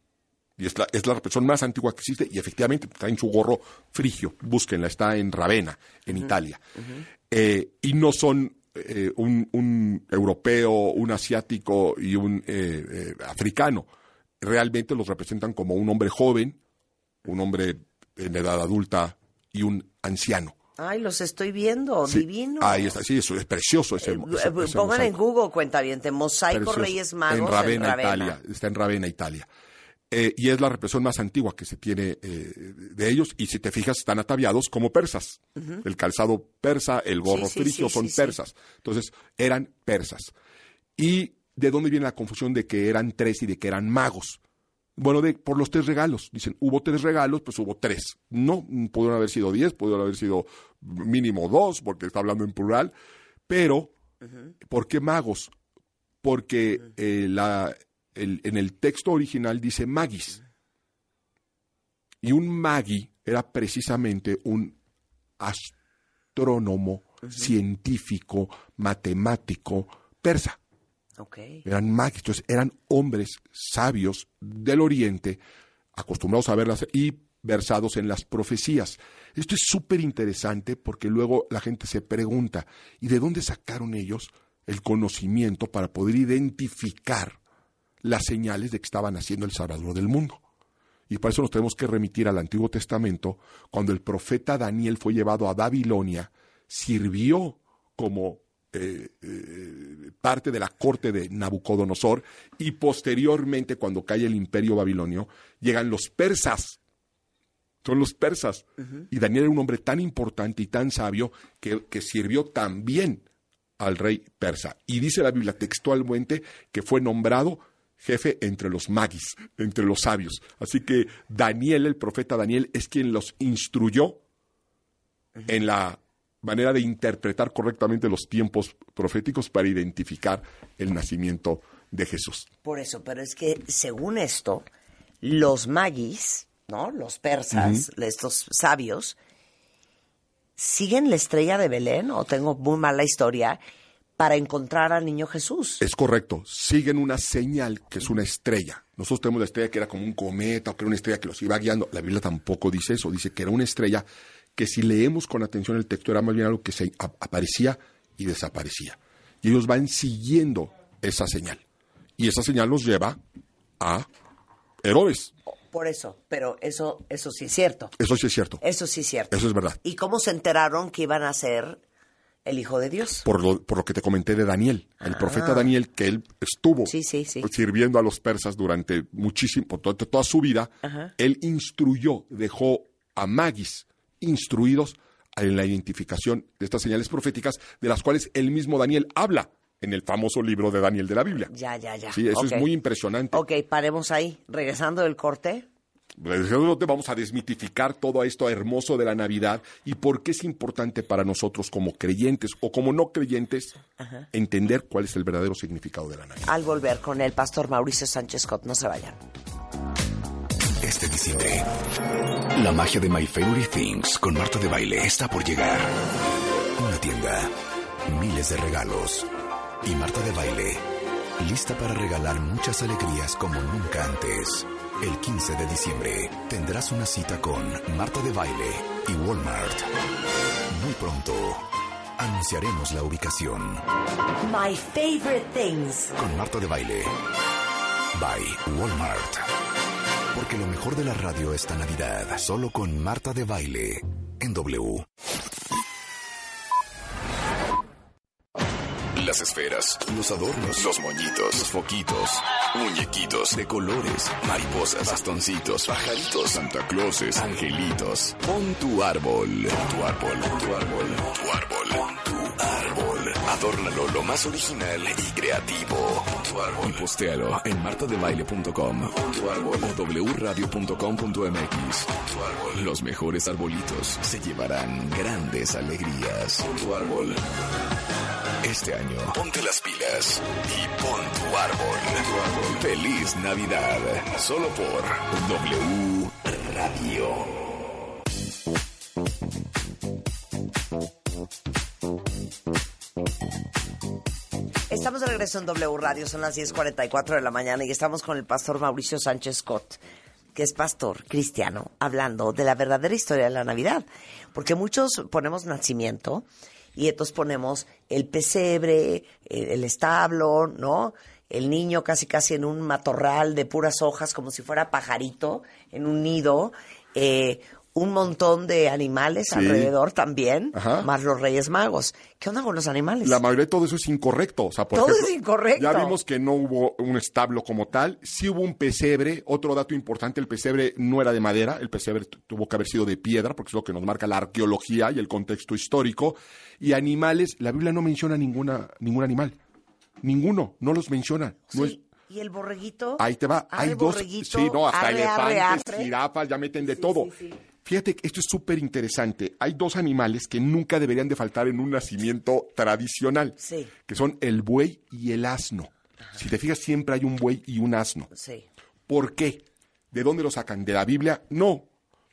Y es la, es la representación más antigua que existe, y efectivamente está en su gorro frigio, búsquenla, está en Ravenna, en uh-huh. Italia. Uh-huh. Eh, y no son eh, un, un europeo, un asiático y un eh, eh, africano. Realmente los representan como un hombre joven, un hombre en edad adulta y un anciano. Ay, los estoy viendo, sí, divino. Ahí está, sí, eso es precioso ese, eh, ese, ese Pongan mosaico. En Google, cuentaviente, mosaico precioso. Reyes Magos en Ravenna, en Ravenna. Italia. Está en Ravenna, Italia. Eh, y es la represión más antigua que se tiene eh, de ellos, y si te fijas están ataviados como persas. Uh-huh. El calzado persa, el gorro sí, sí, frigio sí, son sí, persas. Sí. Entonces eran persas. ¿Y de dónde viene la confusión de que eran tres y de que eran magos? Bueno, de, por los tres regalos. Dicen, hubo tres regalos, pues hubo tres. No, pudieron haber sido diez, pudieron haber sido mínimo dos, porque está hablando en plural. Pero, uh-huh. ¿por qué magos? Porque uh-huh. eh, la... El, en el texto original dice magis. Y un magi era precisamente un astrónomo, uh-huh. científico, matemático, persa. Okay. Eran magis, entonces eran hombres sabios del Oriente, acostumbrados a verlas y versados en las profecías. Esto es súper interesante porque luego la gente se pregunta, ¿y de dónde sacaron ellos el conocimiento para poder identificar las señales de que estaban haciendo el Salvador del mundo? Y para eso nos tenemos que remitir al Antiguo Testamento, cuando el profeta Daniel fue llevado a Babilonia, sirvió como eh, eh, parte de la corte de Nabucodonosor, y posteriormente, cuando cae el imperio babilonio, llegan los persas. Son los persas. Uh-huh. Y Daniel era un hombre tan importante y tan sabio que, que sirvió también al rey persa. Y dice la Biblia textualmente que fue nombrado jefe entre los magis, entre los sabios. Así que Daniel, el profeta Daniel, es quien los instruyó uh-huh. en la manera de interpretar correctamente los tiempos proféticos para identificar el nacimiento de Jesús. Por eso, pero es que según esto, los magis, ¿no? Los persas, uh-huh. estos sabios, ¿siguen la estrella de Belén o tengo muy mala historia para encontrar al niño Jesús? Es correcto, siguen una señal que es una estrella. Nosotros tenemos la estrella que era como un cometa o que era una estrella que los iba guiando. La Biblia tampoco dice eso, dice que era una estrella que si leemos con atención el texto era más bien algo que se a- aparecía y desaparecía. Y ellos van siguiendo esa señal. Y esa señal los lleva a Herodes. Por eso, pero eso, eso sí es cierto. Eso sí es cierto. Eso sí es cierto. Eso es verdad. ¿Y cómo se enteraron que iban a ser el Hijo de Dios? Por lo, por lo que te comenté de Daniel, el ah. profeta Daniel, que él estuvo sí, sí, sí. sirviendo a los persas durante muchísimo, por toda, toda su vida. Ajá. Él instruyó, dejó a magis instruidos en la identificación de estas señales proféticas, de las cuales el mismo Daniel habla en el famoso libro de Daniel de la Biblia. Ya, ya, ya. Sí, eso okay. es muy impresionante. Ok, paremos ahí. Regresando del corte. Regresando, vamos a desmitificar todo esto hermoso de la Navidad y por qué es importante para nosotros como creyentes o como no creyentes Ajá. entender cuál es el verdadero significado de la Navidad. Al volver con el pastor Mauricio Sánchez Scott. No se vayan. Este diciembre, la magia de My Favorite Things con Marta de Baile está por llegar. Una tienda, miles de regalos y Marta de Baile, lista para regalar muchas alegrías como nunca antes. El quince de diciembre tendrás una cita con Marta de Baile y Walmart. Muy pronto anunciaremos la ubicación. My Favorite Things con Marta de Baile by Walmart. Porque lo mejor de la radio esta Navidad, solo con Marta de Baile en W. Las esferas, los adornos, los moñitos, los foquitos, muñequitos de colores, mariposas, bastoncitos, pajaritos, Santa Clauses, angelitos. Pon tu árbol, tu árbol, tu árbol, tu árbol, pon tu árbol. Adórnalo lo más original y creativo. Pon tu árbol. Y postéalo en marta de baile punto com. Pon tu árbol. O w radio punto com punto m x. Pon tu árbol. Los mejores arbolitos se llevarán grandes alegrías. Pon tu árbol. Este año, ponte las pilas y pon tu árbol. Tu árbol. ¡Feliz Navidad! Solo por W Radio. Estamos de regreso en W Radio, son las diez cuarenta y cuatro de la mañana y estamos con el pastor Mauricio Sánchez Scott, que es pastor cristiano, hablando de la verdadera historia de la Navidad. Porque muchos ponemos nacimiento y entonces ponemos el pesebre, el establo, ¿no? El niño casi casi en un matorral de puras hojas, como si fuera pajarito, en un nido, eh, un montón de animales sí. alrededor también, Ajá. más los Reyes Magos. ¿Qué onda con los animales? La mayoría de todo eso es incorrecto. O sea, por todo ejemplo, es incorrecto. Ya vimos que no hubo un establo como tal. Sí hubo un pesebre. Otro dato importante, el pesebre no era de madera. El pesebre t- tuvo que haber sido de piedra, porque es lo que nos marca la arqueología y el contexto histórico. Y animales, la Biblia no menciona ninguna, ningún animal. Ninguno, no los menciona. Sí. No es... ¿Y el borreguito? Ahí te va. Ah, Hay dos. Borreguito, Sí, no, hasta arre, elefantes, arre, arre. jirafas, ya meten de sí, todo. Sí, sí. Fíjate, esto es súper interesante. Hay dos animales que nunca deberían de faltar en un nacimiento tradicional, sí. que son el buey y el asno. Ajá. Si te fijas, siempre hay un buey y un asno. Sí. ¿Por qué? ¿De dónde lo sacan? ¿De la Biblia? No,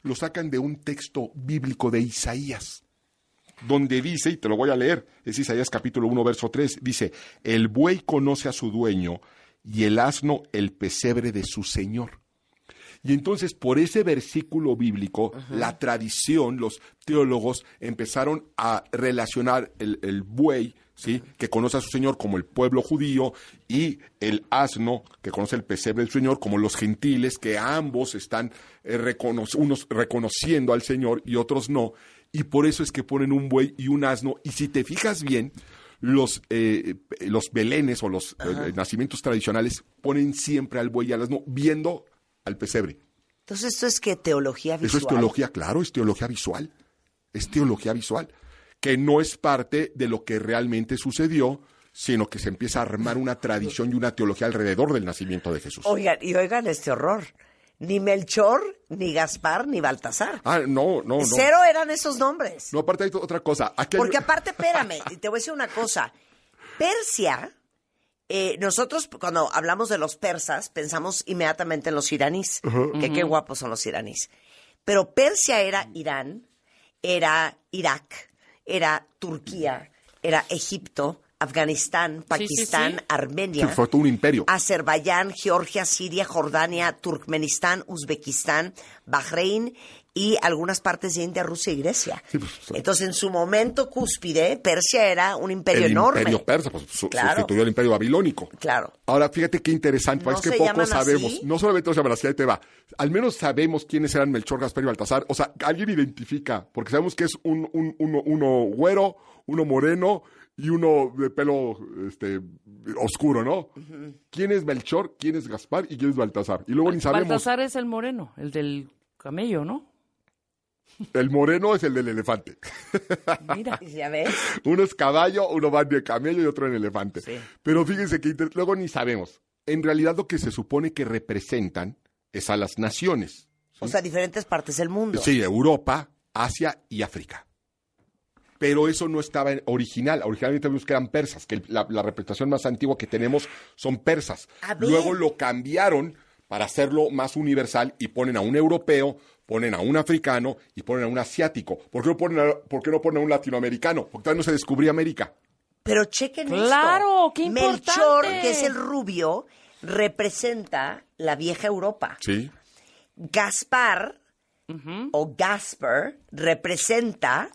lo sacan de un texto bíblico de Isaías, donde dice, y te lo voy a leer, es Isaías capítulo uno, verso tres, dice, el buey conoce a su dueño y el asno el pesebre de su señor. Y entonces, por ese versículo bíblico, uh-huh. la tradición, los teólogos empezaron a relacionar el, el buey, ¿sí?, que conoce a su señor como el pueblo judío, y el asno, que conoce el pesebre del señor, como los gentiles, que ambos están eh, recono- unos reconociendo al Señor y otros no. Y por eso es que ponen un buey y un asno. Y si te fijas bien, los, eh, los belenes o los eh, nacimientos tradicionales ponen siempre al buey y al asno viendo al pesebre. Entonces, ¿esto es que teología visual? Eso es teología, claro, es teología visual. Es teología visual. Que no es parte de lo que realmente sucedió, sino que se empieza a armar una tradición y una teología alrededor del nacimiento de Jesús. Oigan, y oigan este horror. Ni Melchor, ni Gaspar, ni Baltasar. Ah, no, no, no. Cero eran esos nombres. No, aparte hay otra cosa. Aquí hay... Porque aparte, espérame, te voy a decir una cosa. Persia, eh, nosotros cuando hablamos de los persas, pensamos inmediatamente en los iraníes, uh-huh. que uh-huh. qué guapos son los iraníes. Pero Persia era Irán, era Irak, era Turquía, era Egipto, Afganistán, Pakistán, sí, sí, sí. Armenia, sí, fue todo un imperio. Azerbaiyán, Georgia, Siria, Jordania, Turkmenistán, Uzbekistán, Bahrein y algunas partes de India, Rusia y Grecia. Sí, pues, entonces, en su momento cúspide, Persia era un imperio el enorme. El imperio persa, pues su, claro. sustituyó al imperio babilónico. Claro. Ahora, fíjate qué interesante, ¿No es que se poco llaman sabemos. así? No solamente se llaman así, ahí te va. Al menos sabemos quiénes eran Melchor, Gaspar y Baltasar. O sea, alguien identifica, porque sabemos que es un, un uno, uno güero, uno moreno y uno de pelo este, oscuro, ¿no? Uh-huh. ¿Quién es Melchor, quién es Gaspar y quién es Baltasar? Y luego ni sabemos... Baltasar es el moreno, el del camello, ¿no? El moreno es el del elefante. Mira, ¿ya ves? Uno es caballo, uno va de camello y otro en elefante. Sí. Pero fíjense que inter... luego ni sabemos. En realidad lo que se supone que representan es a las naciones. ¿Sí? O sea, diferentes partes del mundo. Sí, Europa, Asia y África. Pero eso no estaba en original. Originalmente vimos que eran persas, que la, la representación más antigua que tenemos son persas. Luego lo cambiaron para hacerlo más universal y ponen a un europeo, ponen a un africano y ponen a un asiático. ¿Por qué no ponen a, por qué no ponen a un latinoamericano? Porque todavía no se descubría América. Pero chequen claro, esto. ¡Claro! ¡Qué importante! Melchor, que es el rubio, representa la vieja Europa. Sí. Gaspar, uh-huh. o Gasper, representa...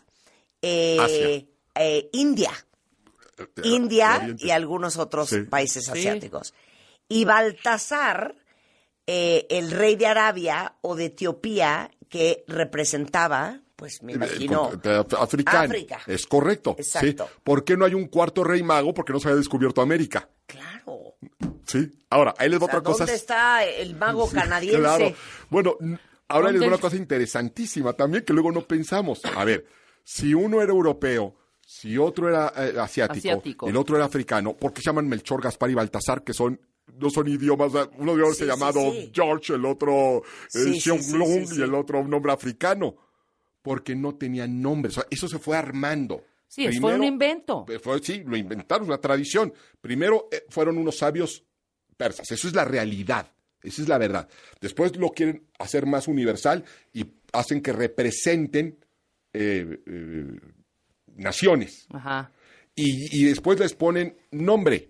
Eh, eh, India, eh, India y algunos otros sí. países asiáticos. Sí. Y Baltasar, eh, el rey de Arabia o de Etiopía, que representaba, pues me imagino, africano. África. Es correcto. Exacto. ¿Sí? ¿Por qué no hay un cuarto rey mago? Porque no se había descubierto América. Claro. Sí. Ahora, ahí les va o sea, otra cosa. ¿Dónde está el mago sí, canadiense? Claro. Bueno, ahora les va una cosa interesantísima también que luego no pensamos. A ver. Si uno era europeo, si otro era eh, asiático, asiático, el otro era africano, ¿por qué se llaman Melchor, Gaspar y Baltasar, que son no son idiomas? Uno de ellos sí, se sí, llamado sí. George, el otro eh, Xiong sí, Lung sí, sí, sí. y el otro un nombre africano, porque no tenían nombres. O sea, eso se fue armando. Sí, Primero, fue un invento. Fue, sí, lo inventaron, una tradición. Primero eh, fueron unos sabios persas, eso es la realidad, esa es la verdad. Después lo quieren hacer más universal y hacen que representen Eh, eh, naciones. Ajá. Y, y después les ponen nombre.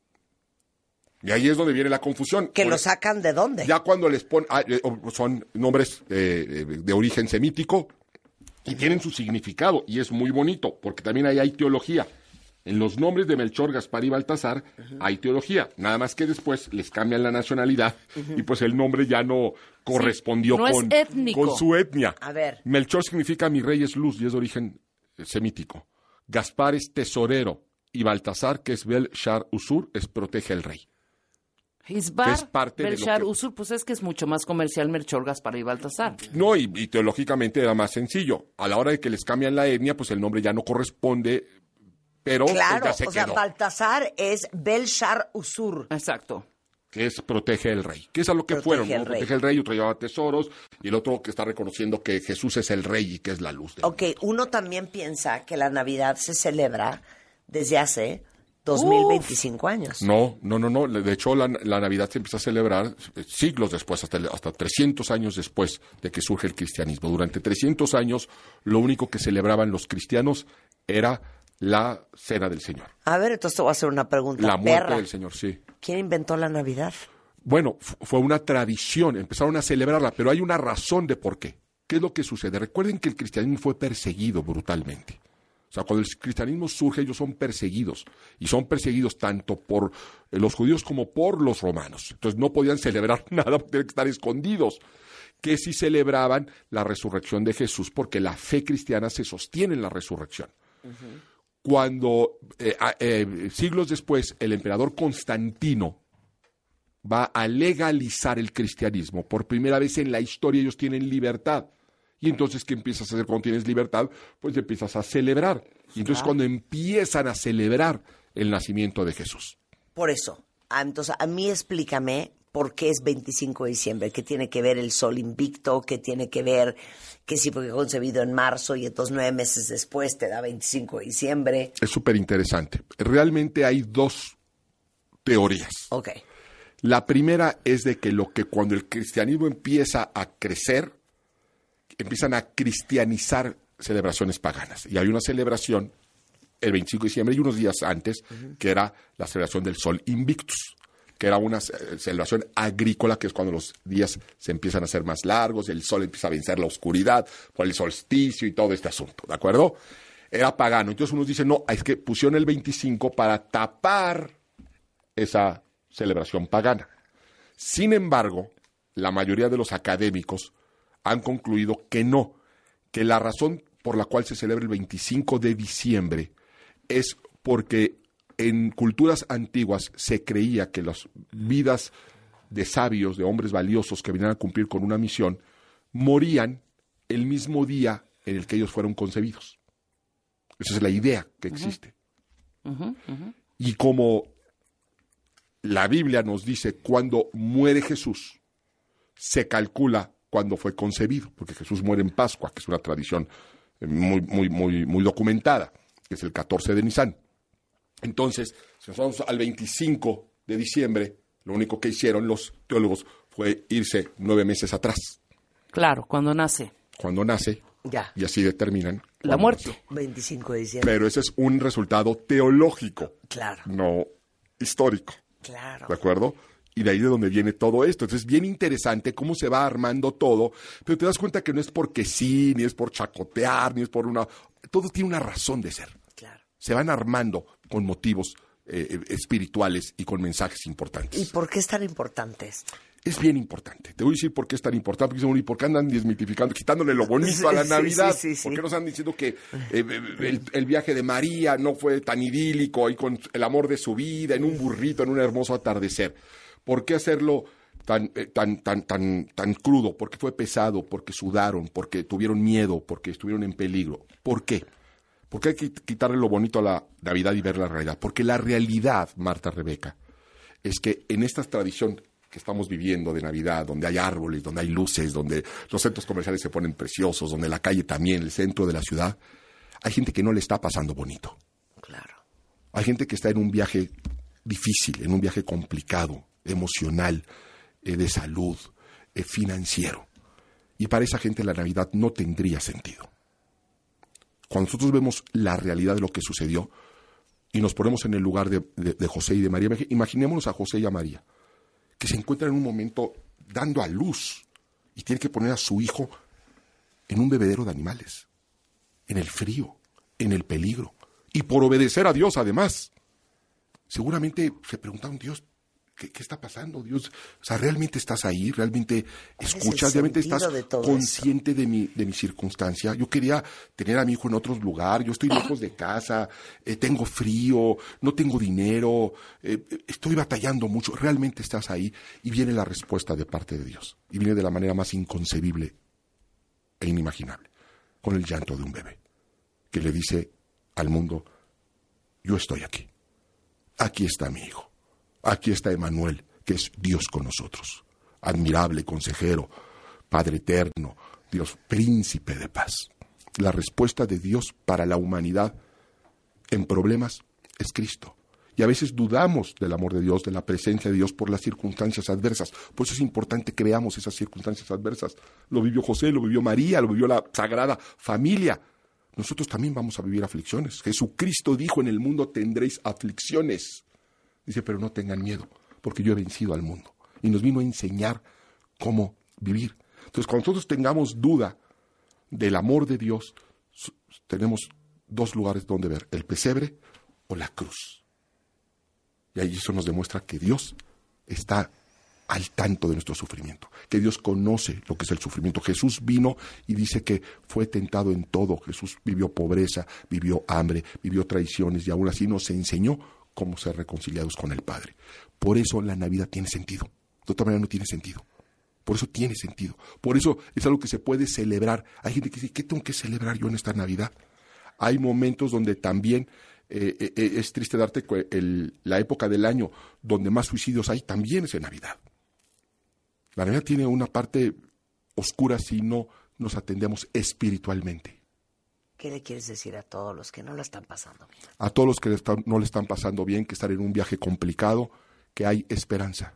Y ahí es donde viene la confusión. ¿Que Por, lo sacan de dónde? Ya cuando les ponen, ah, eh, son nombres eh, de origen semítico y tienen su significado y es muy bonito porque también ahí hay teología. En los nombres de Melchor, Gaspar y Baltasar uh-huh. hay teología. Nada más que después les cambian la nacionalidad uh-huh. y pues el nombre ya no correspondió sí, no con, con su etnia. A ver. Melchor significa mi rey es luz y es de origen semítico. Gaspar es tesorero y Baltasar, que es Bel Shar Usur, es protege al rey. Isbar, es parte Belshar, de lo que... Usur, pues es que es mucho más comercial Melchor, Gaspar y Baltasar. No, y, y teológicamente era más sencillo. A la hora de que les cambian la etnia, pues el nombre ya no corresponde... Pero claro, ya se o quedó. sea, Baltasar es Bel-Shar Usur. Exacto. Que es protege el rey. Que es a lo que protege fueron, ¿no? Protege el rey, otro llevaba tesoros, y el otro que está reconociendo que Jesús es el rey y que es la luz del Ok, mundo. Uno también piensa que la Navidad se celebra desde hace dos mil veinticinco años. No, no, no, no. De hecho, la, la Navidad se empieza a celebrar siglos después, hasta, hasta trescientos años después de que surge el cristianismo. Durante trescientos años, lo único que celebraban los cristianos era la Cena del Señor. A ver, entonces te voy a hacer una pregunta. La muerte perra. del Señor, sí. ¿Quién inventó la Navidad? Bueno, f- fue una tradición, empezaron a celebrarla, pero hay una razón de por qué. ¿Qué es lo que sucede? Recuerden que el cristianismo fue perseguido brutalmente. O sea, cuando el cristianismo surge, ellos son perseguidos. Y son perseguidos tanto por eh, los judíos como por los romanos. Entonces no podían celebrar nada, porque tenían que estar escondidos. Que sí celebraban la resurrección de Jesús, porque la fe cristiana se sostiene en la resurrección. Uh-huh. Cuando, eh, eh, siglos después, el emperador Constantino va a legalizar el cristianismo. Por primera vez en la historia ellos tienen libertad. Y entonces, ¿qué empiezas a hacer cuando tienes libertad? Pues empiezas a celebrar. Y entonces, cuando empiezan a celebrar el nacimiento de Jesús. Por eso. Ah, entonces, a mí explícame por qué es veinticinco de diciembre. ¿Qué tiene que ver el sol invicto? ¿Qué tiene que ver que sí, porque concebido en marzo y entonces nueve meses después te da veinticinco de diciembre? Es súper interesante. Realmente hay dos teorías. Ok. La primera es de que lo que cuando el cristianismo empieza a crecer, empiezan a cristianizar celebraciones paganas. Y hay una celebración el veinticinco de diciembre y unos días antes, uh-huh. que era la celebración del Sol Invictus, que era una celebración agrícola, que es cuando los días se empiezan a hacer más largos, el sol empieza a vencer la oscuridad por el solsticio y todo este asunto, ¿de acuerdo? Era pagano. Entonces unos dicen, no, es que pusieron el veinticinco para tapar esa celebración pagana. Sin embargo, la mayoría de los académicos han concluido que no, que la razón por la cual se celebra el veinticinco de diciembre es porque en culturas antiguas se creía que las vidas de sabios, de hombres valiosos que venían a cumplir con una misión, morían el mismo día en el que ellos fueron concebidos. Esa es la idea que existe. Uh-huh, uh-huh. Y como la Biblia nos dice cuando muere Jesús, se calcula cuando fue concebido, porque Jesús muere en Pascua, que es una tradición muy, muy, muy, muy documentada, que es el catorce de Nisan. Entonces, si nos vamos al veinticinco de diciembre, lo único que hicieron los teólogos fue irse nueve meses atrás. Claro, cuando nace. Cuando nace, ya. Y así determinan la muerte. Nació. veinticinco de diciembre. Pero ese es un resultado teológico, claro. No histórico. Claro. ¿De acuerdo? Y de ahí de donde viene todo esto. Entonces es bien interesante cómo se va armando todo, pero te das cuenta que no es porque sí, ni es por chacotear, ni es por una... Todo tiene una razón de ser. Claro. Se van armando con motivos eh, espirituales y con mensajes importantes. ¿Y por qué es tan importante esto? Es bien importante. Te voy a decir por qué es tan importante. Porque dicen, ¿y por qué andan desmitificando, quitándole lo bonito a la sí, Navidad? Sí, sí, sí. ¿Por qué nos están diciendo que eh, el, el viaje de María no fue tan idílico, ahí con el amor de su vida, en un burrito, en un hermoso atardecer? ¿Por qué hacerlo tan, eh, tan, tan, tan, tan crudo? Porque fue pesado, porque sudaron, porque tuvieron miedo, porque estuvieron en peligro. ¿Por qué? Porque hay que quitarle lo bonito a la Navidad y ver la realidad. Porque la realidad, Marta, Rebeca, es que en esta tradición que estamos viviendo de Navidad, donde hay árboles, donde hay luces, donde los centros comerciales se ponen preciosos, donde la calle también, el centro de la ciudad, hay gente que no le está pasando bonito. Claro. Hay gente que está en un viaje difícil, en un viaje complicado, emocional, eh, de salud, eh, financiero. Y para esa gente la Navidad no tendría sentido. Cuando nosotros vemos la realidad de lo que sucedió y nos ponemos en el lugar de, de, de José y de María, imaginémonos a José y a María, que se encuentran en un momento dando a luz y tienen que poner a su hijo en un bebedero de animales, en el frío, en el peligro, y por obedecer a Dios además. Seguramente se preguntaron, Dios, ¿qué, qué está pasando, Dios? O sea, ¿realmente estás ahí? ¿Realmente escuchas? ¿Realmente estás de consciente de mi, de mi circunstancia? Yo quería tener a mi hijo en otro lugar, yo estoy lejos de casa, eh, tengo frío, no tengo dinero, eh, estoy batallando mucho. ¿Realmente estás ahí? Y viene la respuesta de parte de Dios. Y viene de la manera más inconcebible e inimaginable, con el llanto de un bebé, que le dice al mundo, yo estoy aquí. Aquí está mi hijo. Aquí está Emmanuel, que es Dios con nosotros. Admirable consejero, Padre eterno, Dios príncipe de paz. La respuesta de Dios para la humanidad en problemas es Cristo. Y a veces dudamos del amor de Dios, de la presencia de Dios por las circunstancias adversas. Por eso es importante que veamos esas circunstancias adversas. Lo vivió José, lo vivió María, lo vivió la Sagrada Familia. Nosotros también vamos a vivir aflicciones. Jesucristo dijo, en el mundo tendréis aflicciones. Dice, pero no tengan miedo, porque yo he vencido al mundo. Y nos vino a enseñar cómo vivir. Entonces, cuando nosotros tengamos duda del amor de Dios, tenemos dos lugares donde ver, el pesebre o la cruz. Y ahí eso nos demuestra que Dios está al tanto de nuestro sufrimiento, que Dios conoce lo que es el sufrimiento. Jesús vino y dice que fue tentado en todo. Jesús vivió pobreza, vivió hambre, vivió traiciones y aún así nos enseñó cómo ser reconciliados con el Padre. Por eso la Navidad tiene sentido. De otra manera no tiene sentido. Por eso tiene sentido. Por eso es algo que se puede celebrar. Hay gente que dice, ¿qué tengo que celebrar yo en esta Navidad? Hay momentos donde también eh, eh, es triste darte el, la época del año donde más suicidios hay, también es en Navidad. La Navidad tiene una parte oscura si no nos atendemos espiritualmente. ¿Qué le quieres decir a todos los que no la están pasando bien? A todos los que están, no le están pasando bien, que están en un viaje complicado, que hay esperanza,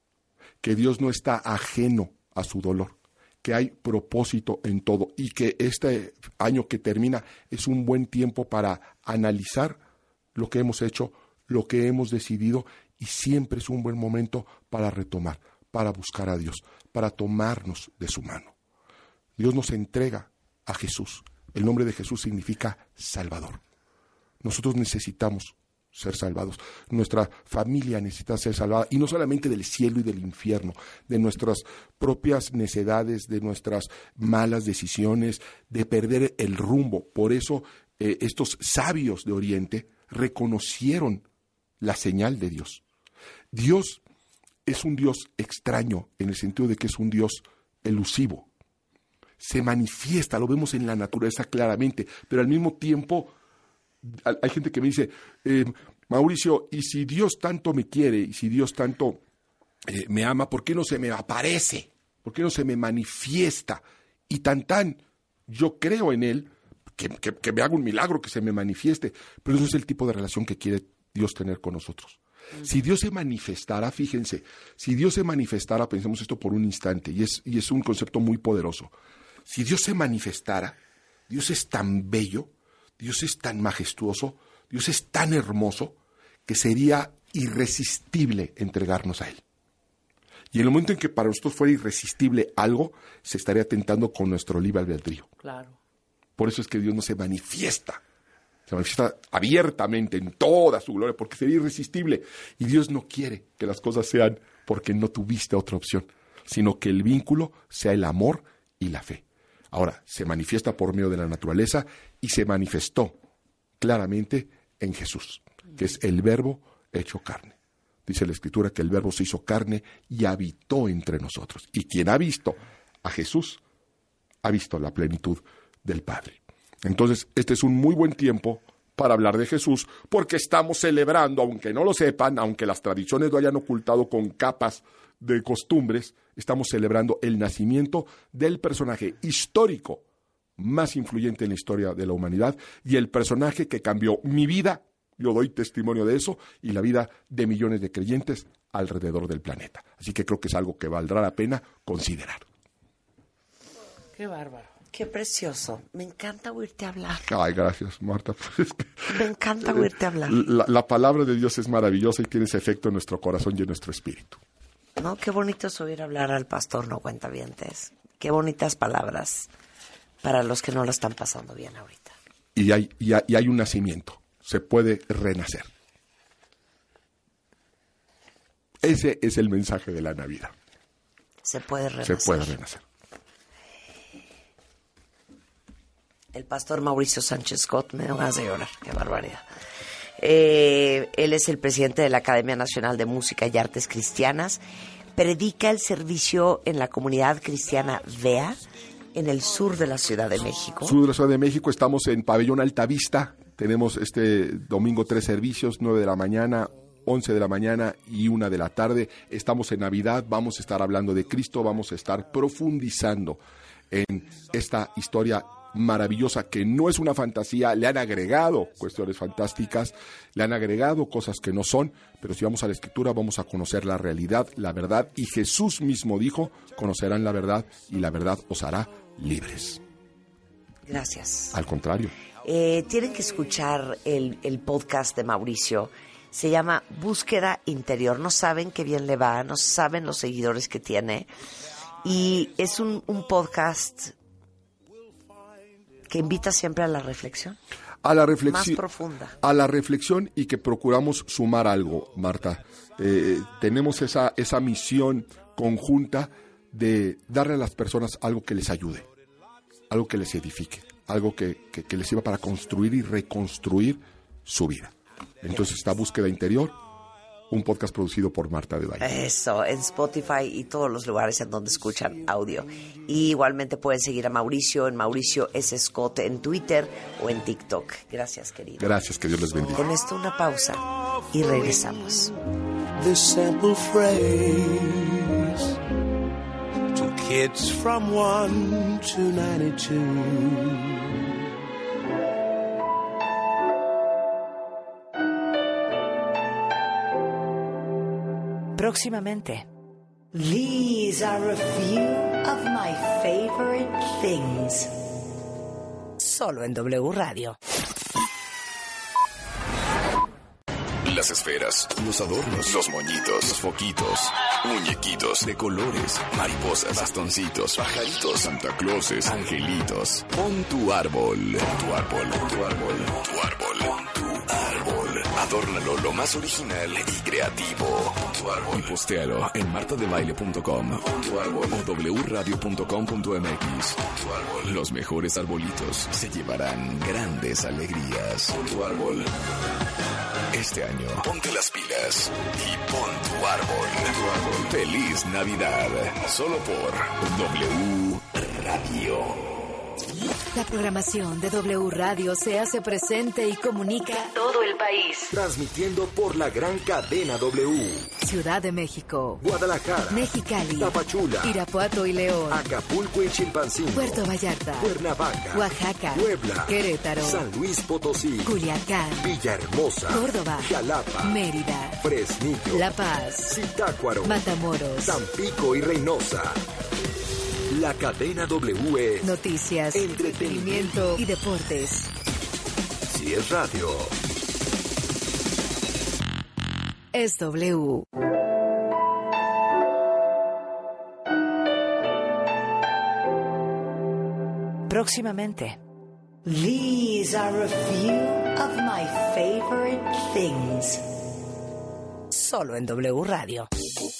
que Dios no está ajeno a su dolor, que hay propósito en todo y que este año que termina es un buen tiempo para analizar lo que hemos hecho, lo que hemos decidido, y siempre es un buen momento para retomar, para buscar a Dios, para tomarnos de su mano. Dios nos entrega a Jesús. El nombre de Jesús significa Salvador. Nosotros necesitamos ser salvados. Nuestra familia necesita ser salvada, y no solamente del cielo y del infierno, de nuestras propias necedades, de nuestras malas decisiones, de perder el rumbo. Por eso eh, estos sabios de Oriente reconocieron la señal de Dios. Dios es un Dios extraño en el sentido de que es un Dios elusivo. Se manifiesta, lo vemos en la naturaleza claramente, pero al mismo tiempo hay gente que me dice, eh, Mauricio, ¿y si Dios tanto me quiere, y si Dios tanto eh, me ama, ¿por qué no se me aparece? ¿Por qué no se me manifiesta? Y tan tan, yo creo en Él, que, que, que me haga un milagro, que se me manifieste. Pero eso es el tipo de relación que quiere Dios tener con nosotros. Si Dios se manifestara, fíjense, si Dios se manifestara, pensemos esto por un instante, y es, y es un concepto muy poderoso. Si Dios se manifestara, Dios es tan bello, Dios es tan majestuoso, Dios es tan hermoso, que sería irresistible entregarnos a Él. Y en el momento en que para nosotros fuera irresistible algo, se estaría atentando con nuestro libre albedrío. Claro. Por eso es que Dios no se manifiesta. Se manifiesta abiertamente en toda su gloria, porque sería irresistible. Y Dios no quiere que las cosas sean porque no tuviste otra opción, sino que el vínculo sea el amor y la fe. Ahora, se manifiesta por medio de la naturaleza y se manifestó claramente en Jesús, que es el Verbo hecho carne. Dice la Escritura que el Verbo se hizo carne y habitó entre nosotros. Y quien ha visto a Jesús, ha visto la plenitud del Padre. Entonces, este es un muy buen tiempo para hablar de Jesús, porque estamos celebrando, aunque no lo sepan, aunque las tradiciones lo hayan ocultado con capas de costumbres, estamos celebrando el nacimiento del personaje histórico más influyente en la historia de la humanidad y el personaje que cambió mi vida, yo doy testimonio de eso, y la vida de millones de creyentes alrededor del planeta. Así que creo que es algo que valdrá la pena considerar. Qué bárbaro. Qué precioso. Me encanta oírte hablar. Ay, gracias, Marta. Pues es que Me encanta oírte hablar. la, la palabra de Dios es maravillosa y tiene ese efecto en nuestro corazón y en nuestro espíritu. No, qué bonito es oír hablar al pastor No Cuentavientes. Qué bonitas palabras para los que no la están pasando bien ahorita. Y hay, y hay, y hay un nacimiento. Se puede renacer. Ese es el mensaje de la Navidad. Se puede renacer. Se puede renacer. El pastor Mauricio Sánchez Scott, me da ganas de llorar, qué barbaridad. Eh, él es el presidente de la Academia Nacional de Música y Artes Cristianas. Predica el servicio en la comunidad cristiana V E A, en el sur de la Ciudad de México. Sur de la Ciudad de México, estamos en Pabellón Altavista. Tenemos este domingo tres servicios, nueve de la mañana, once de la mañana y una de la tarde. Estamos en Navidad, vamos a estar hablando de Cristo, vamos a estar profundizando en esta historia maravillosa que no es una fantasía, le han agregado cuestiones fantásticas, le han agregado cosas que no son, pero si vamos a la Escritura vamos a conocer la realidad, la verdad, y Jesús mismo dijo, conocerán la verdad y la verdad os hará libres. Gracias. Al contrario. Eh, tienen que escuchar el, el podcast de Mauricio. Se llama Búsqueda Interior. No saben qué bien le va, no saben los seguidores que tiene. Y es un, un podcast que invita siempre a la reflexión. A la reflexión. Más profunda. A la reflexión y que procuramos sumar algo, Marta. Eh, tenemos esa, esa misión conjunta de darle a las personas algo que les ayude, algo que les edifique, algo que, que, que les sirva para construir y reconstruir su vida. Entonces, esta Búsqueda Interior, un podcast producido por Marta de Baile. Eso, en Spotify y todos los lugares en donde escuchan audio. Y igualmente pueden seguir a Mauricio en Mauricio S. Scott en Twitter o en TikTok. Gracias, querido. Gracias, que Dios les bendiga. Con esto una pausa y regresamos. This simple phrase to kids from one to ninety-two. Próximamente. These are a few of my favorite things. Solo en W Radio. Las esferas, los adornos, los moñitos, los foquitos, muñequitos de colores, mariposas, bastoncitos, pajaritos, Santa Clauses, angelitos. Pon tu árbol, pon tu árbol, pon tu árbol, pon tu árbol, pon tu árbol. Adórnalo lo más original y creativo. Pon tu árbol. Y postéalo en marta de baile punto com. Pon tu árbol. O w radio punto com punto m x. Pon tu árbol. Los mejores arbolitos se llevarán grandes alegrías. Pon tu árbol. Este año, ponte las pilas y pon tu árbol. Tu árbol. ¡Feliz Navidad! Solo por W Radio. La programación de W Radio se hace presente y comunica en todo el país. Transmitiendo por la gran cadena W. Ciudad de México, Guadalajara, Mexicali, Tapachula, Irapuato y León, Acapulco y Chilpancingo, Puerto Vallarta, Cuernavaca, Oaxaca, Puebla, Querétaro, San Luis Potosí, Culiacán, Villahermosa, Córdoba, Jalapa, Mérida, Fresnillo, La Paz, Zitácuaro, Matamoros, Tampico y Reynosa. La cadena W es noticias, entretenimiento y deportes. Si es radio, es W. Próximamente. These are a few of my favorite things. Solo en W Radio.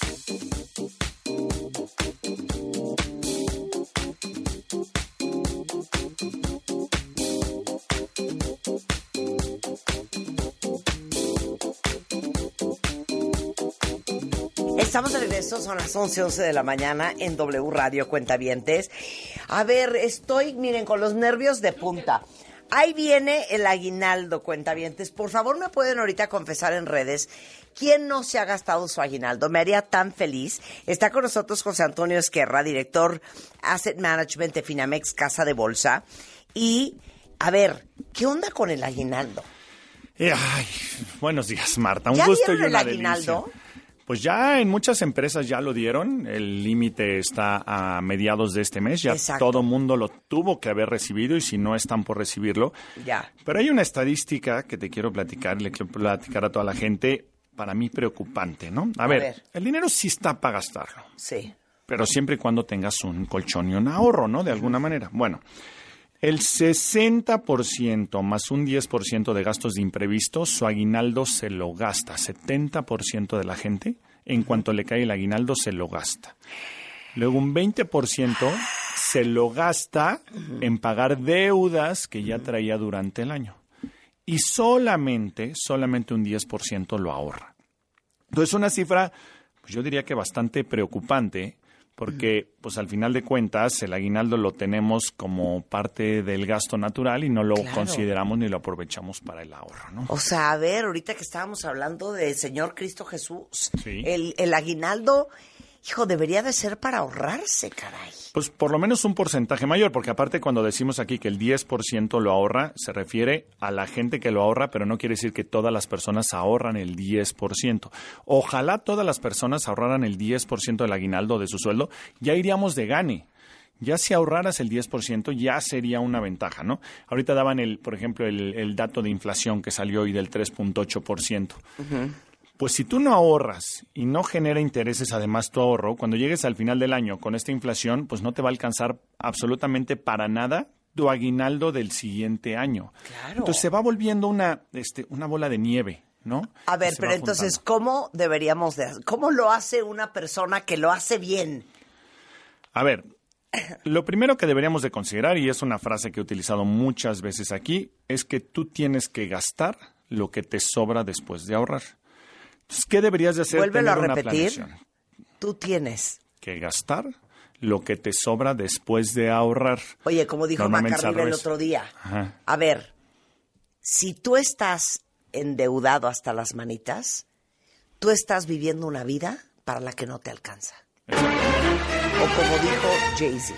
Estamos de regreso, son las once, once de la mañana en W Radio, cuentavientes. A ver, estoy, miren, con los nervios de punta. Ahí viene el aguinaldo, cuentavientes. Por favor, me pueden ahorita confesar en redes quién no se ha gastado su aguinaldo. Me haría tan feliz. Está con nosotros José Antonio Esquerra, director Asset Management de Finamex Casa de Bolsa. Y, a ver, ¿qué onda con el aguinaldo? Eh, ay, buenos días, Marta. Un ¿Ya gusto y dieron el una aguinaldo? delicia. Pues ya en muchas empresas ya lo dieron, el límite está a mediados de este mes, ya Exacto. todo mundo lo tuvo que haber recibido y si no están por recibirlo. Ya. Pero hay una estadística que te quiero platicar, le quiero platicar a toda la gente, para mí preocupante, ¿no? A, A ver, ver. el dinero sí está para gastarlo, Sí. pero siempre y cuando tengas un colchón y un ahorro, ¿no? De alguna manera. Bueno, el sesenta por ciento más un diez por ciento de gastos de imprevistos, su aguinaldo se lo gasta. setenta por ciento de la gente, en cuanto le cae el aguinaldo, se lo gasta. Luego un veinte por ciento se lo gasta en pagar deudas que ya traía durante el año. Y solamente, solamente un diez por ciento lo ahorra. Entonces, una cifra, pues yo diría que bastante preocupante, porque pues al final de cuentas el aguinaldo lo tenemos como parte del gasto natural y no lo Claro. consideramos ni lo aprovechamos para el ahorro, ¿no? O sea, a ver, ahorita que estábamos hablando del Señor Cristo Jesús, Sí. el, el aguinaldo, hijo, debería de ser para ahorrarse, caray. Pues por lo menos un porcentaje mayor, porque aparte cuando decimos aquí que el diez por ciento lo ahorra, se refiere a la gente que lo ahorra, pero no quiere decir que todas las personas ahorran el diez por ciento. Ojalá todas las personas ahorraran el diez por ciento del aguinaldo de su sueldo, ya iríamos de gane. Ya si ahorraras el diez por ciento ya sería una ventaja, ¿no? Ahorita daban, el, por ejemplo, el, el dato de inflación que salió hoy del tres punto ocho por ciento. Uh-huh. Pues si tú no ahorras y no genera intereses además tu ahorro, cuando llegues al final del año con esta inflación, pues no te va a alcanzar absolutamente para nada tu aguinaldo del siguiente año. Claro. Entonces se va volviendo una, este, una bola de nieve, ¿no? A ver, pero entonces, ¿cómo deberíamos de hacer? ¿Cómo lo hace una persona que lo hace bien? A ver, lo primero que deberíamos de considerar, y es una frase que he utilizado muchas veces aquí, es que tú tienes que gastar lo que te sobra después de ahorrar. Entonces, ¿qué deberías de hacer? Vuélvelo a Tener una repetir. planeación. Tú tienes que gastar lo que te sobra después de ahorrar. Oye, como dijo Normalmente Maca Riva el otro día. Ajá. A ver, si tú estás endeudado hasta las manitas, tú estás viviendo una vida para la que no te alcanza. O como dijo Jay-Z,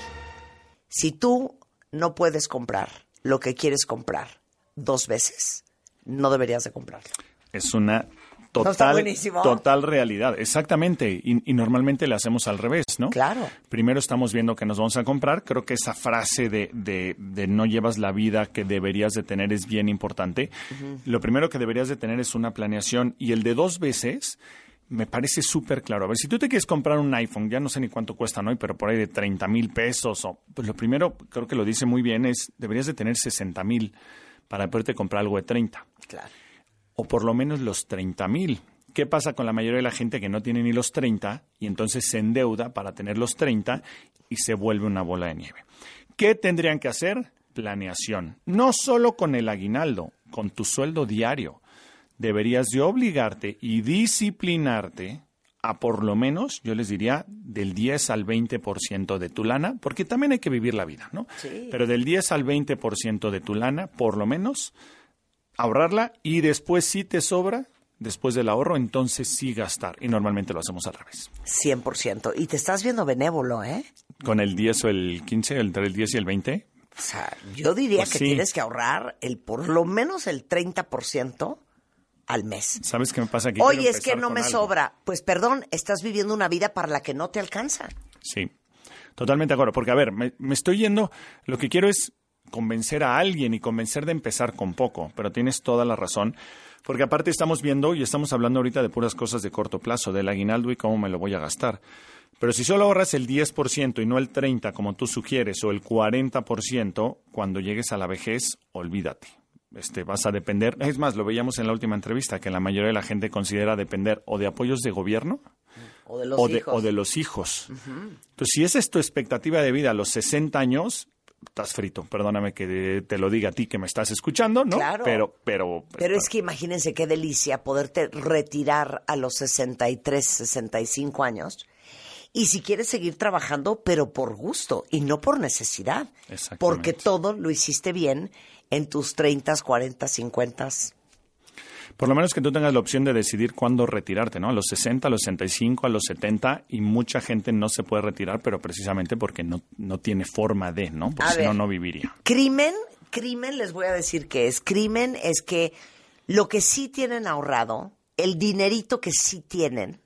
si tú no puedes comprar lo que quieres comprar dos veces, no deberías de comprarlo. Es una total, ¿No está buenísimo? total realidad. Exactamente. Y, y normalmente le hacemos al revés, ¿no? Claro. Primero estamos viendo que nos vamos a comprar. Creo que esa frase de, de, de no llevas la vida que deberías de tener es bien importante. Uh-huh. Lo primero que deberías de tener es una planeación. Y el de dos veces me parece súper claro. A ver, si tú te quieres comprar un iPhone, ya no sé ni cuánto cuesta, ¿no? Pero por ahí de treinta mil pesos. O, pues lo primero, creo que lo dice muy bien, es deberías de tener sesenta mil para poderte comprar algo de treinta. Claro. O por lo menos los treinta mil. ¿Qué pasa con la mayoría de la gente que no tiene ni los treinta y entonces se endeuda para tener los treinta y se vuelve una bola de nieve? ¿Qué tendrían que hacer? Planeación. No solo con el aguinaldo, con tu sueldo diario. Deberías de obligarte y disciplinarte a por lo menos, yo les diría, del diez al veinte por ciento de tu lana, porque también hay que vivir la vida, ¿no? Sí. Pero del diez al veinte por ciento de tu lana, por lo menos, ahorrarla y después si te sobra, después del ahorro, entonces sí gastar. Y normalmente lo hacemos al revés. cien por ciento. Y te estás viendo benévolo, ¿eh? Con el diez o el quince, entre el diez y el veinte. O sea, yo diría Pues que sí. tienes que ahorrar el por lo menos el treinta por ciento al mes. ¿Sabes qué me pasa aquí? Oye, Quiero es que empezar no con me algo. sobra. Pues perdón, estás viviendo una vida para la que no te alcanza. Sí, totalmente de acuerdo. Porque, a ver, me, me estoy yendo, lo que quiero es convencer a alguien y convencer de empezar con poco, pero tienes toda la razón, porque aparte estamos viendo y estamos hablando ahorita de puras cosas de corto plazo, del aguinaldo y cómo me lo voy a gastar. Pero si solo ahorras el diez por ciento y no el treinta por ciento como tú sugieres o el cuarenta por ciento, cuando llegues a la vejez, olvídate. Este, vas a depender, es más, lo veíamos en la última entrevista, que la mayoría de la gente considera depender o de apoyos de gobierno O de los o de, hijos. o de los hijos. Uh-huh. Entonces, si esa es tu expectativa de vida a los sesenta años, estás frito. Perdóname que te lo diga a ti que me estás escuchando, ¿no? Claro. Pero, pero, Pero es que imagínense qué delicia poderte retirar a los sesenta y tres, sesenta y cinco años. Y si quieres seguir trabajando, pero por gusto y no por necesidad. Exactamente. Porque todo lo hiciste bien en tus treinta, cuarenta, cincuenta. Por lo menos que tú tengas la opción de decidir cuándo retirarte, ¿no? A los sesenta, a los sesenta y cinco, a los setenta, y mucha gente no se puede retirar, pero precisamente porque no, no tiene forma de, ¿no? Porque si no, no viviría. Crimen, crimen, les voy a decir que es. Crimen es que lo que sí tienen ahorrado, el dinerito que sí tienen,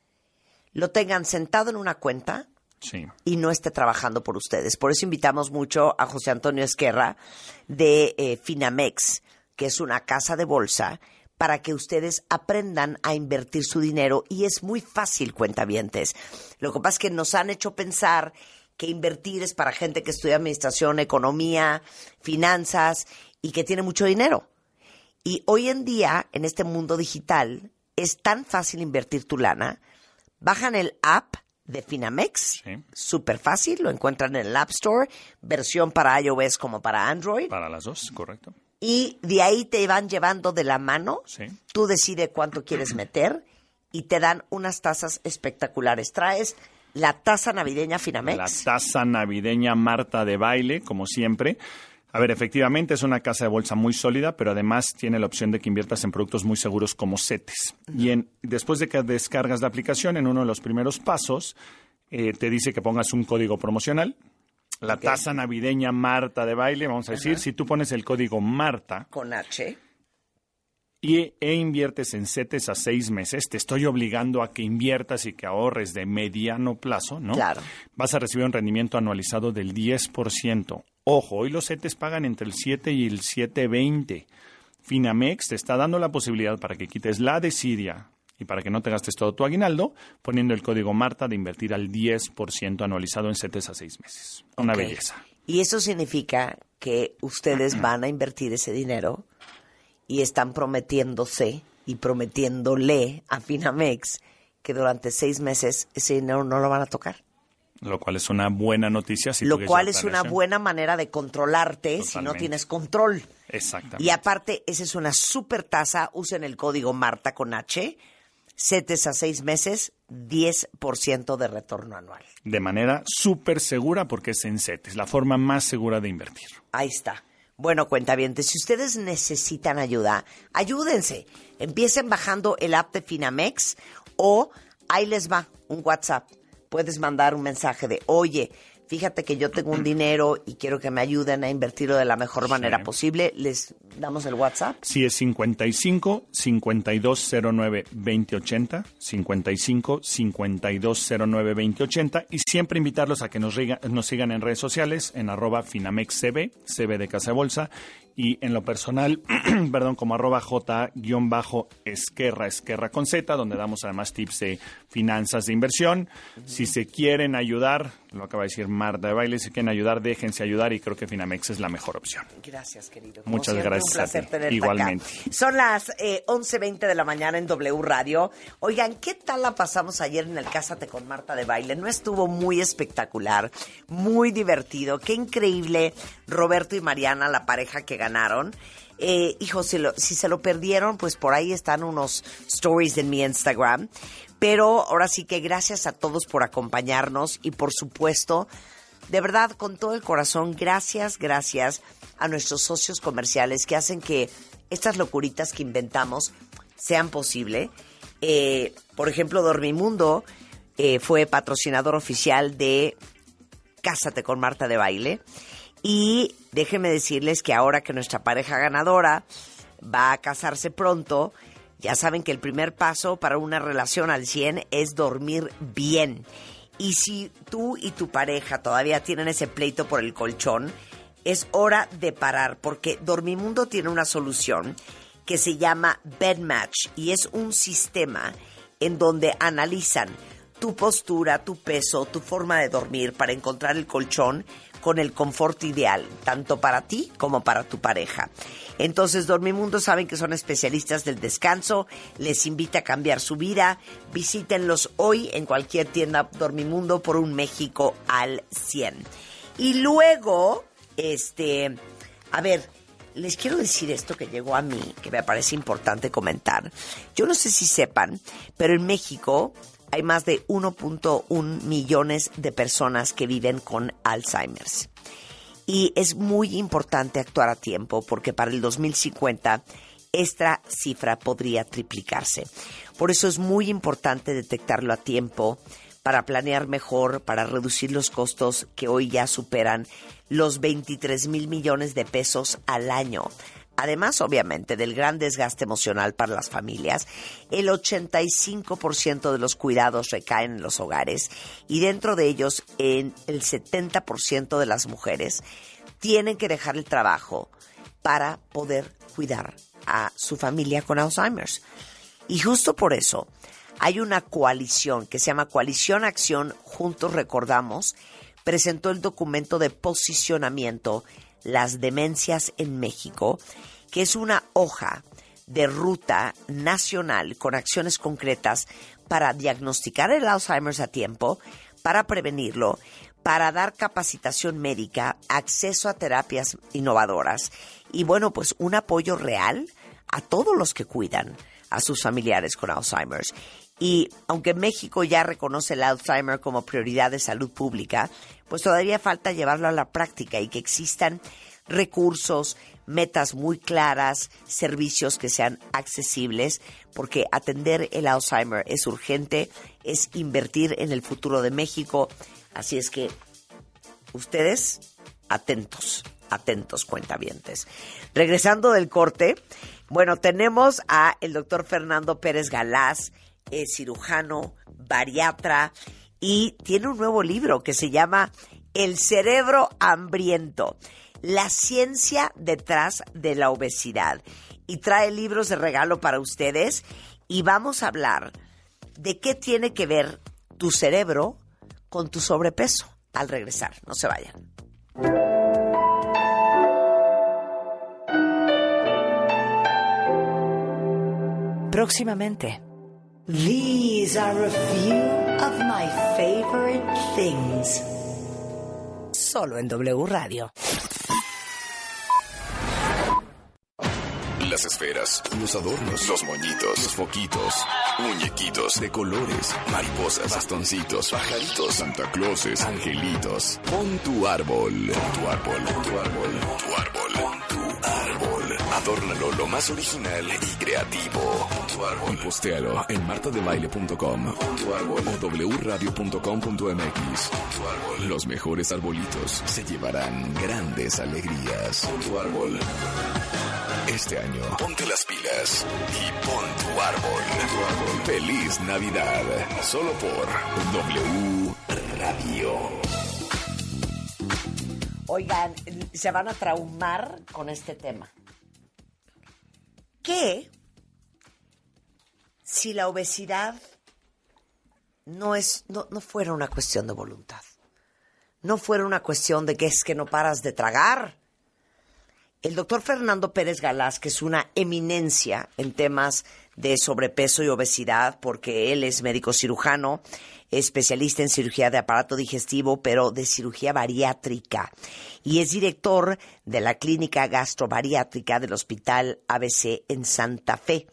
lo tengan sentado en una cuenta sí. y no esté trabajando por ustedes. Por eso invitamos mucho a José Antonio Esquerra de eh, Finamex, que es una casa de bolsa, para que ustedes aprendan a invertir su dinero. Y es muy fácil, cuentavientes. Lo que pasa es que nos han hecho pensar que invertir es para gente que estudia administración, economía, finanzas y que tiene mucho dinero. Y hoy en día, en este mundo digital, es tan fácil invertir tu lana. Bajan el app de Finamex, sí. súper fácil, lo encuentran en el App Store, versión para iOS como para Android. Para las dos, correcto. Y de ahí te van llevando de la mano, sí. Tú decides cuánto quieres meter y te dan unas tasas espectaculares. Traes la tasa navideña Finamex. La tasa navideña Marta de baile, como siempre. A ver, efectivamente es una casa de bolsa muy sólida, pero además tiene la opción de que inviertas en productos muy seguros como CETES. Uh-huh. Y en, después de que descargas la aplicación, en uno de los primeros pasos, eh, te dice que pongas un código promocional. La okay. tasa navideña Marta de baile, vamos a decir, uh-huh. si tú pones el código Marta... Con H... Y, e inviertes en CETES a seis meses, te estoy obligando a que inviertas y que ahorres de mediano plazo, ¿no? Claro. Vas a recibir un rendimiento anualizado del diez por ciento. Ojo, hoy los CETES pagan entre el siete y el siete veinte. Finamex te está dando la posibilidad para que quites la desidia y para que no te gastes todo tu aguinaldo, poniendo el código Marta de invertir al diez por ciento anualizado en CETES a seis meses. Una okay. belleza. Y eso significa que ustedes van a invertir ese dinero y están prometiéndose y prometiéndole a Finamex que durante seis meses ese dinero no lo van a tocar. Lo cual es una buena noticia. Si lo cual es una buena manera de controlarte Totalmente. Si no tienes control. Exactamente. Y aparte, esa es una súper tasa. Usen el código Marta con H. CETES a seis meses, diez por ciento de retorno anual. De manera súper segura porque es en CETES, la forma más segura de invertir. Ahí está. Bueno, cuentavientes, si ustedes necesitan ayuda, ayúdense. Empiecen bajando el app de Finamex o ahí les va un WhatsApp. Puedes mandar un mensaje de, oye, fíjate que yo tengo un dinero y quiero que me ayuden a invertirlo de la mejor manera sí. posible. ¿Les damos el WhatsApp? Sí, es cincuenta y cinco, cincuenta y dos cero nueve, veinte ochenta, cincuenta y cinco, cincuenta y dos cero nueve, veinte ochenta y siempre invitarlos a que nos, riga, nos sigan en redes sociales en arroba FinamexCB, C B de Casa de Bolsa, y en lo personal, perdón, como arroba J-Esquerra, Esquerra con Z, donde damos además tips de finanzas de inversión. Uh-huh. Si se quieren ayudar, lo acaba de decir Marta de Baile, si quieren ayudar, déjense ayudar y creo que Finamex es la mejor opción. Gracias, querido. Como Muchas siempre, gracias un placer a ti. Tenerte Igualmente. Acá. Son las eh, once veinte de la mañana en W Radio. Oigan, ¿qué tal la pasamos ayer en el Cásate con Marta de Baile? ¿No estuvo muy espectacular? Muy divertido. Qué increíble Roberto y Mariana, la pareja que ganaron. Eh, hijo, si, lo, si se lo perdieron, pues por ahí están unos stories en mi Instagram. Pero ahora sí que gracias a todos por acompañarnos y por supuesto, de verdad, con todo el corazón, gracias, gracias a nuestros socios comerciales que hacen que estas locuritas que inventamos sean posible. Eh, por ejemplo, Dormimundo eh, fue patrocinador oficial de Cásate con Marta de Baile. Y déjenme decirles que ahora que nuestra pareja ganadora va a casarse pronto, ya saben que el primer paso para una relación al cien es dormir bien. Y si tú y tu pareja todavía tienen ese pleito por el colchón, es hora de parar porque Dormimundo tiene una solución que se llama Bed Match y es un sistema en donde analizan tu postura, tu peso, tu forma de dormir para encontrar el colchón con el confort ideal, tanto para ti como para tu pareja. Entonces, Dormimundo saben que son especialistas del descanso, les invita a cambiar su vida. Visítenlos hoy en cualquier tienda Dormimundo por un México al cien. Y luego, este, a ver, les quiero decir esto que llegó a mí, que me parece importante comentar. Yo no sé si sepan, pero en México hay más de uno punto uno millones de personas que viven con Alzheimer's. Y es muy importante actuar a tiempo porque para el dos mil cincuenta esta cifra podría triplicarse. Por eso es muy importante detectarlo a tiempo para planear mejor, para reducir los costos que hoy ya superan los veintitrés mil millones de pesos al año. Además, obviamente, del gran desgaste emocional para las familias, el ochenta y cinco por ciento de los cuidados recaen en los hogares y dentro de ellos, en el setenta por ciento de las mujeres tienen que dejar el trabajo para poder cuidar a su familia con Alzheimer's. Y justo por eso hay una coalición que se llama Coalición Acción Juntos Recordamos, presentó el documento de posicionamiento Las Demencias en México, que es una hoja de ruta nacional con acciones concretas para diagnosticar el Alzheimer's a tiempo, para prevenirlo, para dar capacitación médica, acceso a terapias innovadoras y, bueno, pues un apoyo real a todos los que cuidan a sus familiares con Alzheimer's. Y aunque México ya reconoce el Alzheimer como prioridad de salud pública, pues todavía falta llevarlo a la práctica y que existan recursos, metas muy claras, servicios que sean accesibles, porque atender el Alzheimer es urgente, es invertir en el futuro de México. Así es que ustedes, atentos, atentos, cuentavientes. Regresando del corte, bueno, tenemos a el doctor Fernando Pérez Galaz, es cirujano, bariatra, y tiene un nuevo libro que se llama El cerebro hambriento, la ciencia detrás de la obesidad. Y trae libros de regalo para ustedes y vamos a hablar de qué tiene que ver tu cerebro con tu sobrepeso. Al regresar, no se vayan. Próximamente. These are a few of my favorite things. Solo en W Radio. Las esferas, los adornos, los moñitos, los foquitos, muñequitos de colores, mariposas, bastoncitos, pajaritos, Santa Clauses, angelitos. Pon tu árbol, tu árbol, tu árbol, tu árbol, tu árbol. Adórnalo lo más original y creativo. Tu árbol. Y postéalo en marta de baile punto com. Tu árbol. O w radio punto com punto m x. Tu árbol. Los mejores arbolitos se llevarán grandes alegrías. Tu árbol. Este año, ponte las pilas y pon tu árbol. Tu árbol. ¡Feliz Navidad! Solo por W Radio. Oigan, se van a traumar con este tema. ¿Qué si la obesidad no es, no, no fuera una cuestión de voluntad? No fuera una cuestión de que es que no paras de tragar. El doctor Fernando Pérez Galaz, que es una eminencia en temas de sobrepeso y obesidad, porque él es médico cirujano, especialista en cirugía de aparato digestivo, pero de cirugía bariátrica, y es director de la clínica gastrobariátrica del Hospital A B C en Santa Fe.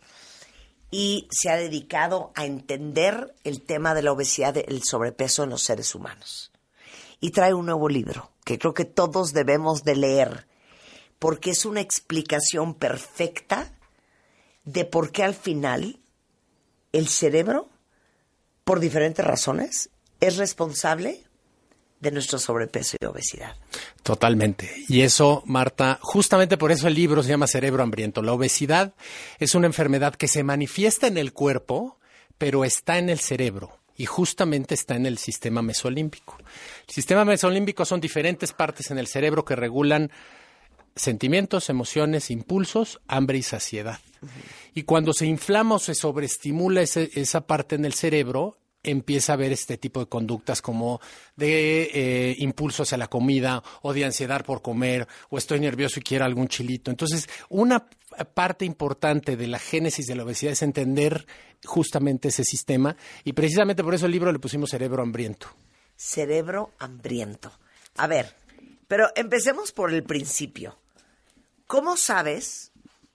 Y se ha dedicado a entender el tema de la obesidad y el sobrepeso en los seres humanos. Y trae un nuevo libro que creo que todos debemos de leer, porque es una explicación perfecta de por qué al final el cerebro, por diferentes razones, es responsable de nuestro sobrepeso y obesidad. Totalmente. Y eso, Marta, justamente por eso el libro se llama Cerebro Hambriento. La obesidad es una enfermedad que se manifiesta en el cuerpo, pero está en el cerebro. Y justamente está en el sistema mesolímbico. El sistema mesolímbico son diferentes partes en el cerebro que regulan sentimientos, emociones, impulsos, hambre y saciedad. Uh-huh. Y cuando se inflama o se sobreestimula ese, esa parte en el cerebro, empieza a haber este tipo de conductas como de eh, impulso hacia la comida o de ansiedad por comer o estoy nervioso y quiero algún chilito. Entonces, una parte importante de la génesis de la obesidad es entender justamente ese sistema y precisamente por eso el libro le pusimos Cerebro Hambriento. Cerebro Hambriento. A ver, pero empecemos por el principio. ¿Cómo sabes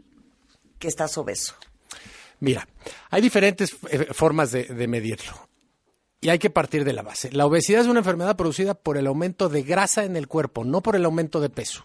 que estás obeso? Mira, hay diferentes eh, formas de, de medirlo y hay que partir de la base. La obesidad es una enfermedad producida por el aumento de grasa en el cuerpo, no por el aumento de peso.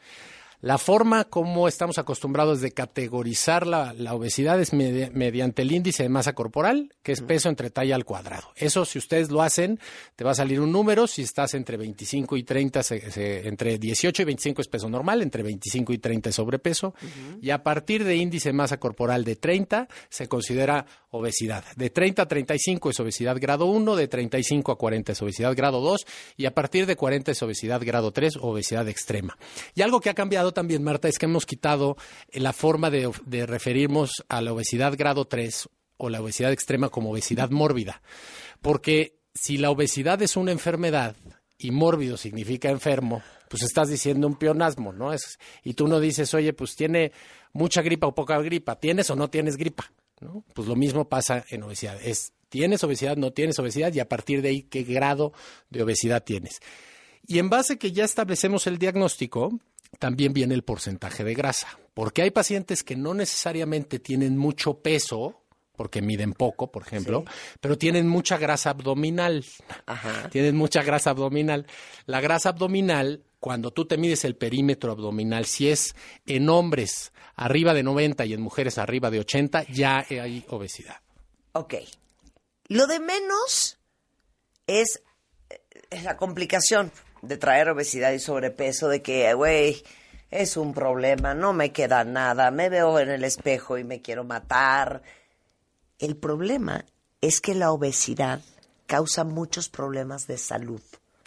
La forma como estamos acostumbrados de categorizar la, la obesidad es med- mediante el índice de masa corporal, que es peso entre talla al cuadrado. Eso, si ustedes lo hacen, te va a salir un número. Si estás entre veinticinco y treinta, se, se, entre dieciocho y veinticinco es peso normal, entre veinticinco y treinta es sobrepeso. Uh-huh. Y a partir de índice de masa corporal de treinta, se considera obesidad. De treinta a treinta y cinco es obesidad grado uno, de treinta y cinco a cuarenta es obesidad grado dos, y a partir de cuarenta es obesidad grado tres, obesidad extrema. Y algo que ha cambiado también, Marta, es que hemos quitado la forma de, de referirnos a la obesidad grado tres o la obesidad extrema como obesidad mórbida. Porque si la obesidad es una enfermedad y mórbido significa enfermo, pues estás diciendo un pleonasmo, ¿no? Es, y tú no dices, oye, pues tiene mucha gripa o poca gripa, ¿tienes o no tienes gripa? ¿No? Pues lo mismo pasa en obesidad. Es, ¿tienes obesidad, no tienes obesidad? Y a partir de ahí, ¿qué grado de obesidad tienes? Y en base que ya establecemos el diagnóstico, también viene el porcentaje de grasa. Porque hay pacientes que no necesariamente tienen mucho peso, porque miden poco, por ejemplo, sí, pero tienen mucha grasa abdominal. Ajá. Tienen mucha grasa abdominal. La grasa abdominal, cuando tú te mides el perímetro abdominal, si es en hombres arriba de noventa y en mujeres arriba de ochenta, ya hay obesidad. Ok. Lo de menos es, es la complicación de traer obesidad y sobrepeso, de que, güey, es un problema, no me queda nada, me veo en el espejo y me quiero matar. El problema es que la obesidad causa muchos problemas de salud.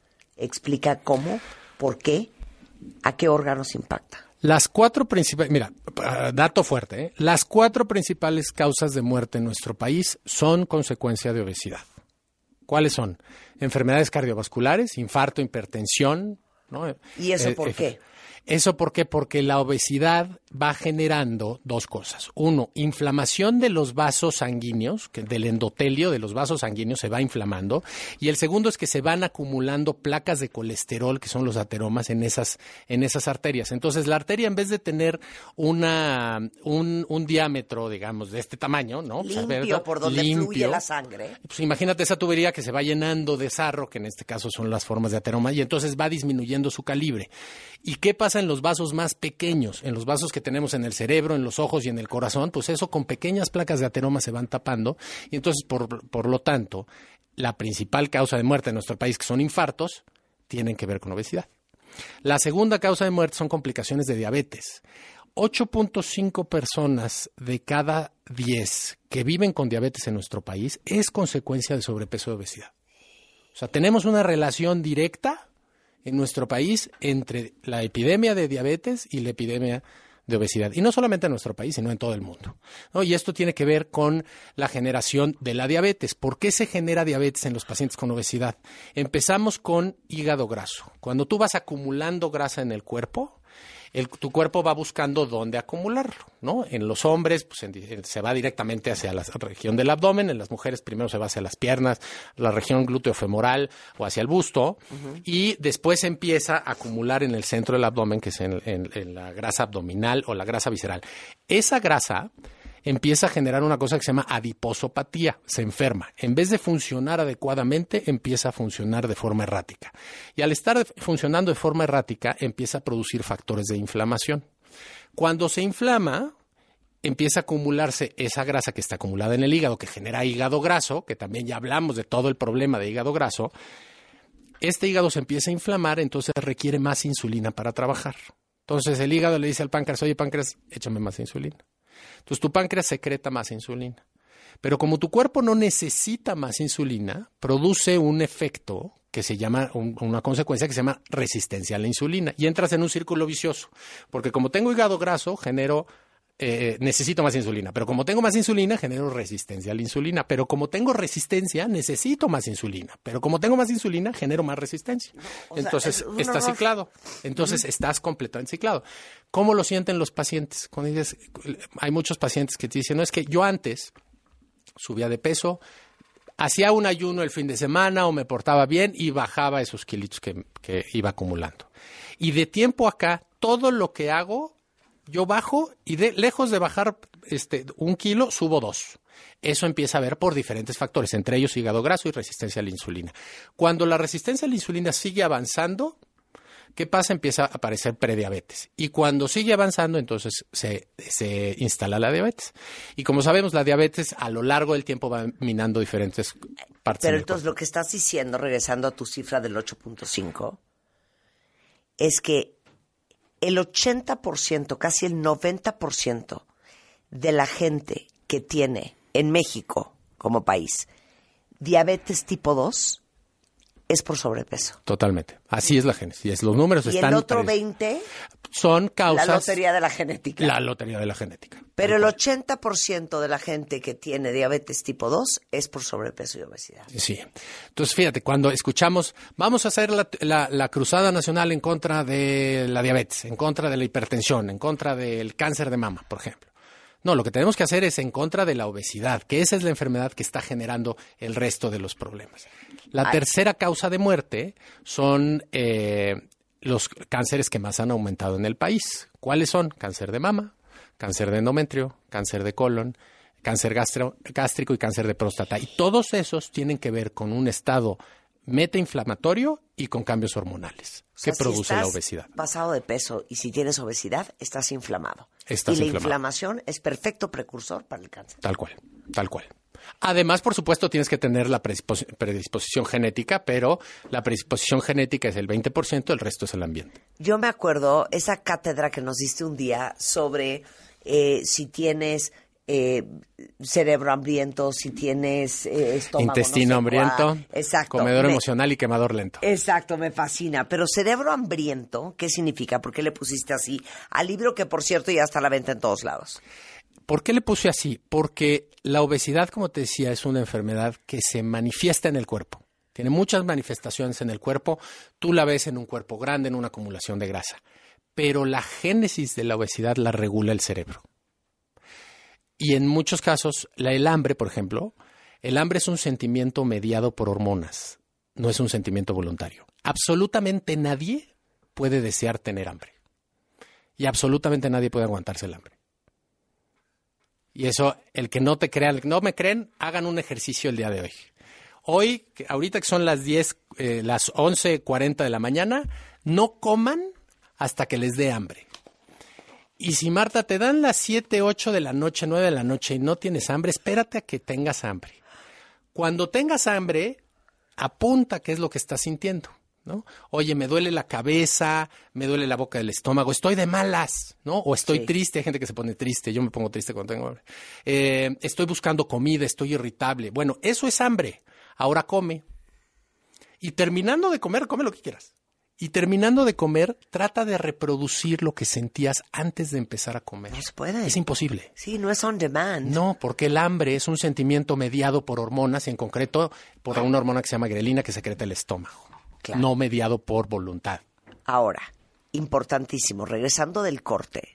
Explica cómo, por qué, a qué órganos impacta. Las cuatro principales, mira, dato fuerte, ¿eh? Las cuatro principales causas de muerte en nuestro país son consecuencia de obesidad. ¿Cuáles son? Enfermedades cardiovasculares, infarto, hipertensión, ¿no? ¿Y eso eh, por eh, qué? Eso ¿por qué? Porque la obesidad va generando dos cosas. Uno, inflamación de los vasos sanguíneos, que del endotelio de los vasos sanguíneos se va inflamando. Y el segundo es que se van acumulando placas de colesterol, que son los ateromas, en esas, en esas arterias. Entonces, la arteria, en vez de tener una, un, un diámetro, digamos, de este tamaño, ¿no? Limpio, o sea, por donde limpio, fluye la sangre. Pues imagínate esa tubería que se va llenando de sarro, que en este caso son las formas de ateroma, y entonces va disminuyendo su calibre. ¿Y qué pasa en los vasos más pequeños? En los vasos que tenemos en el cerebro, en los ojos y en el corazón, pues eso con pequeñas placas de ateroma se van tapando, y entonces, por, por lo tanto, la principal causa de muerte en nuestro país, que son infartos, tienen que ver con obesidad. La segunda causa de muerte son complicaciones de diabetes. ocho punto cinco personas de cada diez que viven con diabetes en nuestro país es consecuencia de sobrepeso y obesidad. O sea, tenemos una relación directa en nuestro país entre la epidemia de diabetes y la epidemia de obesidad. Y no solamente en nuestro país, sino en todo el mundo, ¿no? Y esto tiene que ver con la generación de la diabetes. ¿Por qué se genera diabetes en los pacientes con obesidad? Empezamos con hígado graso. Cuando tú vas acumulando grasa en el cuerpo, el, tu cuerpo va buscando dónde acumularlo, ¿no? En los hombres pues, en, en, se va directamente hacia la región del abdomen, en las mujeres primero se va hacia las piernas, la región glúteo-femoral o hacia el busto, uh-huh. Y después empieza a acumular en el centro del abdomen, que es en, en, en la grasa abdominal o la grasa visceral. Esa grasa empieza a generar una cosa que se llama adiposopatía, se enferma. En vez de funcionar adecuadamente, empieza a funcionar de forma errática. Y al estar funcionando de forma errática, empieza a producir factores de inflamación. Cuando se inflama, empieza a acumularse esa grasa que está acumulada en el hígado, que genera hígado graso, que también ya hablamos de todo el problema de hígado graso. Este hígado se empieza a inflamar, entonces requiere más insulina para trabajar. Entonces el hígado le dice al páncreas, oye páncreas, échame más insulina. Entonces tu páncreas secreta más insulina. Pero como tu cuerpo no necesita más insulina, produce un efecto que se llama, un, una consecuencia que se llama resistencia a la insulina. Y entras en un círculo vicioso. Porque como tengo hígado graso, genero, eh, necesito más insulina. Pero como tengo más insulina, genero resistencia a la insulina. Pero como tengo resistencia, necesito más insulina. Pero como tengo más insulina, genero más resistencia. O Entonces, sea, está horror. ciclado. Entonces, uh-huh. estás completamente ciclado. ¿Cómo lo sienten los pacientes? Cuando dices, hay muchos pacientes que te dicen, no, es que yo antes subía de peso, hacía un ayuno el fin de semana o me portaba bien y bajaba esos kilitos que, que iba acumulando. Y de tiempo acá, todo lo que hago, yo bajo y de, lejos de bajar este, un kilo, subo dos. Eso empieza a ver por diferentes factores, entre ellos hígado graso y resistencia a la insulina. Cuando la resistencia a la insulina sigue avanzando, ¿qué pasa? Empieza a aparecer prediabetes. Y cuando sigue avanzando, entonces se, se instala la diabetes. Y como sabemos, la diabetes a lo largo del tiempo va minando diferentes partes. Pero entonces lo que estás diciendo, regresando a tu cifra del ocho punto cinco, es que el ochenta por ciento, casi el noventa por ciento de la gente que tiene en México como país diabetes tipo dos es por sobrepeso. Totalmente. Así es la génesis. Los números ¿Y están... el otro veinte? Son causas... La lotería de la genética. La lotería de la genética. Pero el ochenta por ciento de la gente que tiene diabetes tipo dos es por sobrepeso y obesidad. Sí. Entonces, fíjate, cuando escuchamos, vamos a hacer la, la, la cruzada nacional en contra de la diabetes, en contra de la hipertensión, en contra del cáncer de mama, por ejemplo. No, lo que tenemos que hacer es en contra de la obesidad, que esa es la enfermedad que está generando el resto de los problemas. La Ay. tercera causa de muerte son eh, los cánceres que más han aumentado en el país. ¿Cuáles son? Cáncer de mama, cáncer de endometrio, cáncer de colon, cáncer gastro, gástrico y cáncer de próstata. Y todos esos tienen que ver con un estado metainflamatorio y con cambios hormonales O sea, que produce si estás la obesidad. pasado de peso y si tienes obesidad, estás inflamado. Estás y la inflamado. inflamación es perfecto precursor para el cáncer. Tal cual, tal cual. Además, por supuesto, tienes que tener la predispos- predisposición genética, pero la predisposición genética es el veinte por ciento, el resto es el ambiente. Yo me acuerdo esa cátedra que nos diste un día sobre eh, si tienes eh, cerebro hambriento, si tienes eh, estómago, Intestino no sé hambriento, cuál. Exacto. comedor Me- emocional y quemador lento. Exacto, me fascina. Pero cerebro hambriento, ¿qué significa? ¿Por qué le pusiste así al libro que, por cierto, ya está a la venta en todos lados? ¿Por qué le puse así? Porque la obesidad, como te decía, es una enfermedad que se manifiesta en el cuerpo. Tiene muchas manifestaciones en el cuerpo. Tú la ves en un cuerpo grande, en una acumulación de grasa. Pero la génesis de la obesidad la regula el cerebro. Y en muchos casos, la, el hambre, por ejemplo, el hambre es un sentimiento mediado por hormonas. No es un sentimiento voluntario. Absolutamente nadie puede desear tener hambre. Y absolutamente nadie puede aguantarse el hambre. Y eso, el que no te crea, el que no me creen, hagan un ejercicio el día de hoy. Hoy, que ahorita que son las diez, eh, las once cuarenta de la mañana, no coman hasta que les dé hambre. Y si, Marta, te dan las siete, ocho de la noche, nueve de la noche y no tienes hambre, espérate a que tengas hambre. Cuando tengas hambre, apunta qué es lo que estás sintiendo, ¿no? Oye, me duele la cabeza, me duele la boca del estómago, estoy de malas, ¿no? O estoy Sí. triste, hay gente que se pone triste, yo me pongo triste cuando tengo hambre. Eh, estoy buscando comida, estoy irritable. Bueno, eso es hambre. Ahora come. Y terminando de comer, come lo que quieras. Y terminando de comer, trata de reproducir lo que sentías antes de empezar a comer. No se puede. Es imposible. Sí, no es on demand. No, porque el hambre es un sentimiento mediado por hormonas, y en concreto por una hormona que se llama grelina que secreta el estómago. Claro. No mediado por voluntad. Ahora, importantísimo, regresando del corte,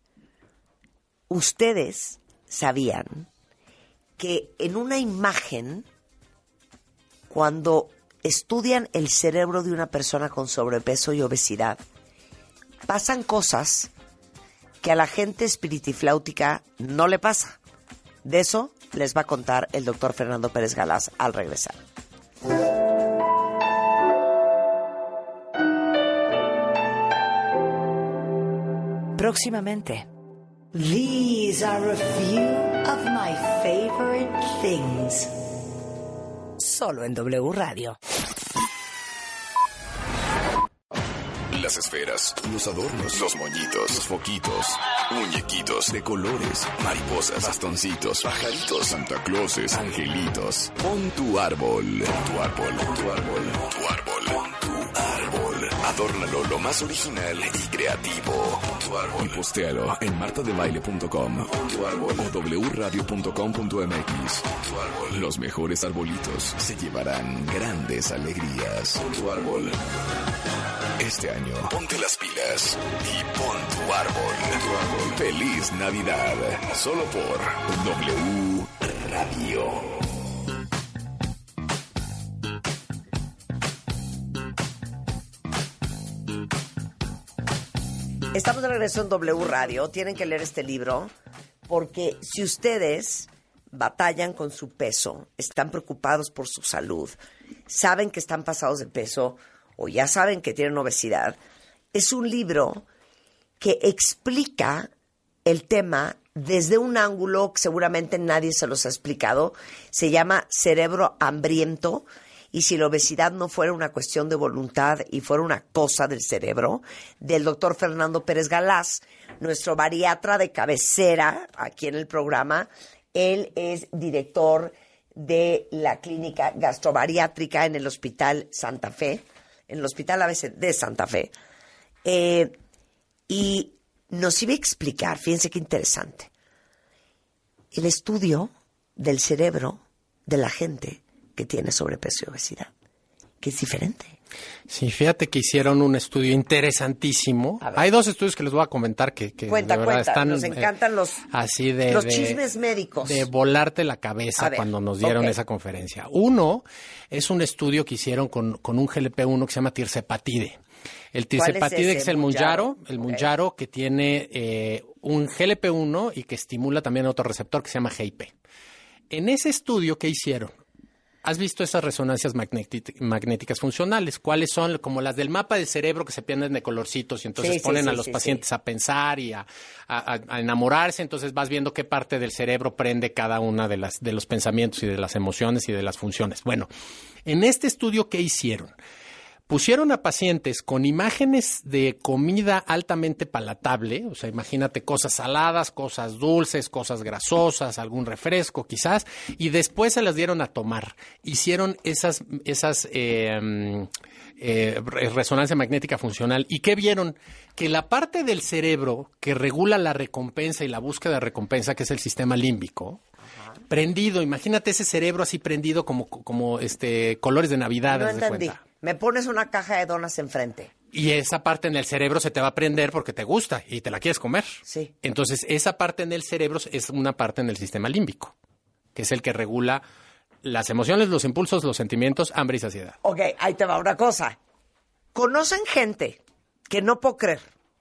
ustedes sabían que en una imagen, cuando estudian el cerebro de una persona con sobrepeso y obesidad, pasan cosas que a la gente espiritifláutica no le pasa. De eso les va a contar el doctor Fernando Pérez Galaz al regresar. Próximamente. These are a few of my favorite things. Solo en W Radio. Las esferas, los adornos, los moñitos, los foquitos, muñequitos de colores, mariposas, bastoncitos, pajaritos, Santa Clauses, angelitos. Pon tu árbol, tu árbol, tu árbol, tu árbol, pon tu árbol. Adórnalo lo más original y creativo. Pon tu árbol. Y postéalo en marta de baile punto com. Pon tu árbol. O w radio punto com punto m x. Pon tu árbol. Los mejores arbolitos se llevarán grandes alegrías. Pon tu árbol. Este año, ponte las pilas y pon tu árbol. Tu árbol. ¡Feliz Navidad! Solo por W Radio. Estamos de regreso en W Radio. Tienen que leer este libro porque si ustedes batallan con su peso, están preocupados por su salud, saben que están pasados de peso o ya saben que tienen obesidad, es un libro que explica el tema desde un ángulo que seguramente nadie se los ha explicado. Se llama Cerebro Hambriento. Y si la obesidad no fuera una cuestión de voluntad y fuera una cosa del cerebro, del doctor Fernando Pérez Galaz, nuestro bariatra de cabecera aquí en el programa. Él es director de la clínica gastrobariátrica en el Hospital Santa Fe, en el Hospital A B C de Santa Fe. Eh, y nos iba a explicar, fíjense qué interesante, el estudio del cerebro de la gente que tiene sobrepeso y obesidad, que es diferente. Sí, fíjate que hicieron un estudio interesantísimo. Hay dos estudios que les voy a comentar que, que Cuenta, de verdad cuenta, están nos encantan eh, los, así de, los de- chismes médicos. de volarte la cabeza A ver, cuando nos dieron ok. esa conferencia. Uno es un estudio que hicieron con, con un G L P uno que se llama tirzepatide. El ¿Cuál es tirzepatide ese? es el Mounjaro. Mounjaro, el Ok. Mounjaro que tiene eh, un G L P uno y que estimula también otro receptor que se llama G I P. En ese estudio que hicieron, ¿Has visto esas resonancias magnéti- magnéticas funcionales? ¿Cuáles son? Como las del mapa del cerebro que se pierden de colorcitos y entonces Sí, sí, ponen sí, a los sí, pacientes sí. a pensar y a, a- a enamorarse. Entonces vas viendo qué parte del cerebro prende cada una de, las, de los pensamientos y de las emociones y de las funciones. Bueno, en este estudio, ¿qué hicieron? Pusieron a pacientes con imágenes de comida altamente palatable, o sea, imagínate cosas saladas, cosas dulces, cosas grasosas, algún refresco quizás, y después se las dieron a tomar. Hicieron esas, esas eh, eh, resonancia magnética funcional. ¿Y qué vieron? Que la parte del cerebro que regula la recompensa y la búsqueda de recompensa, que es el sistema límbico, prendido, imagínate ese cerebro así prendido como, como este colores de Navidad. No haz de entendí. cuenta. Me pones una caja de donas enfrente. Y esa parte en el cerebro se te va a prender porque te gusta y te la quieres comer. Sí. Entonces, esa parte en el cerebro es una parte en el sistema límbico, que es el que regula las emociones, los impulsos, los sentimientos, hambre y saciedad. Ok, ahí te va una cosa. ¿Conocen gente que no puedo creer?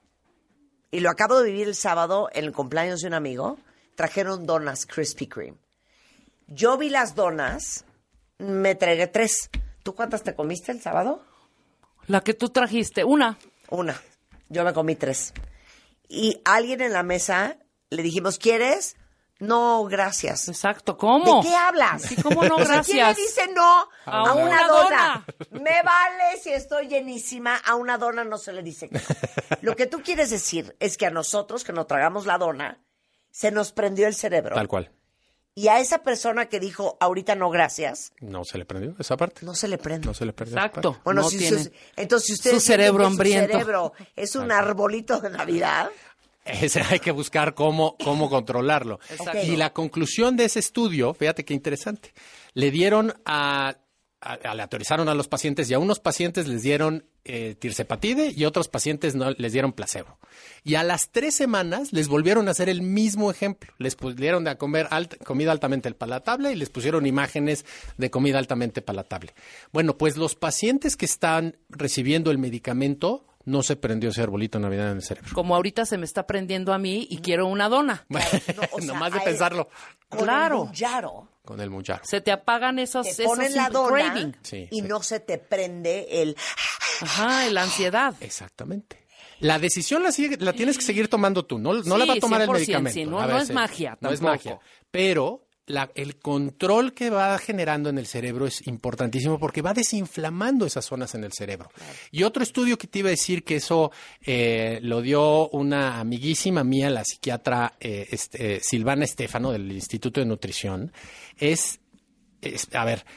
Y lo acabo de vivir el sábado en el cumpleaños de un amigo. Trajeron donas Krispy Kreme. Yo vi las donas, me tragué tres. ¿Tú cuántas te comiste el sábado? La que tú trajiste, una. Una. Yo me comí tres. Y alguien en la mesa le dijimos, ¿quieres? No, gracias. Exacto, ¿cómo? ¿De qué hablas? Sí, ¿cómo no, O sea, gracias? ¿quién le dice no a, A una, una dona? dona. Me vale si estoy llenísima, a una dona no se le dice que no. Lo que tú quieres decir es que a nosotros, que nos tragamos la dona, se nos prendió el cerebro. Tal cual. Y a esa persona que dijo, ahorita no, gracias, No se le prendió esa parte. no se le prende. No se le prendió. Exacto. Bueno, no si tiene. sus- entonces si ustedes Su sienten cerebro que hambriento. su cerebro es un arbolito de Navidad, Ese hay que buscar cómo, cómo controlarlo. Exacto. Y la conclusión de ese estudio, fíjate qué interesante, le dieron a, a- aleatorizaron a los pacientes y a unos pacientes les dieron eh, tirzepatide y a otros pacientes no les dieron placebo. Y a las tres semanas les volvieron a hacer el mismo ejemplo. Les pusieron de a comer alt- comida altamente palatable y les pusieron imágenes de comida altamente palatable. Bueno, pues los pacientes que están recibiendo el medicamento no se prendió ese arbolito de Navidad en el cerebro. Como ahorita se me está prendiendo a mí y quiero una dona. Bueno, no, o sea, nomás de a- pensarlo con Claro. el bullaro, con el mucharo. Se te apagan esos, te esos ponen la imp- dona craving. Sí, y sí. no se te prende el... Ajá, la ansiedad. Exactamente. La decisión la, sigue, la tienes que seguir tomando tú, no, no Sí, la va a tomar el cien por ciento, medicamento. sí, no- A no ver, es sí, magia No es tampoco. magia. Pero la- el control que va generando en el cerebro es importantísimo porque va desinflamando esas zonas en el cerebro. Y otro estudio que te iba a decir que eso eh, lo dio una amiguísima mía, la psiquiatra eh, este, eh, Silvana Estefano del Instituto de Nutrición, es, es a ver,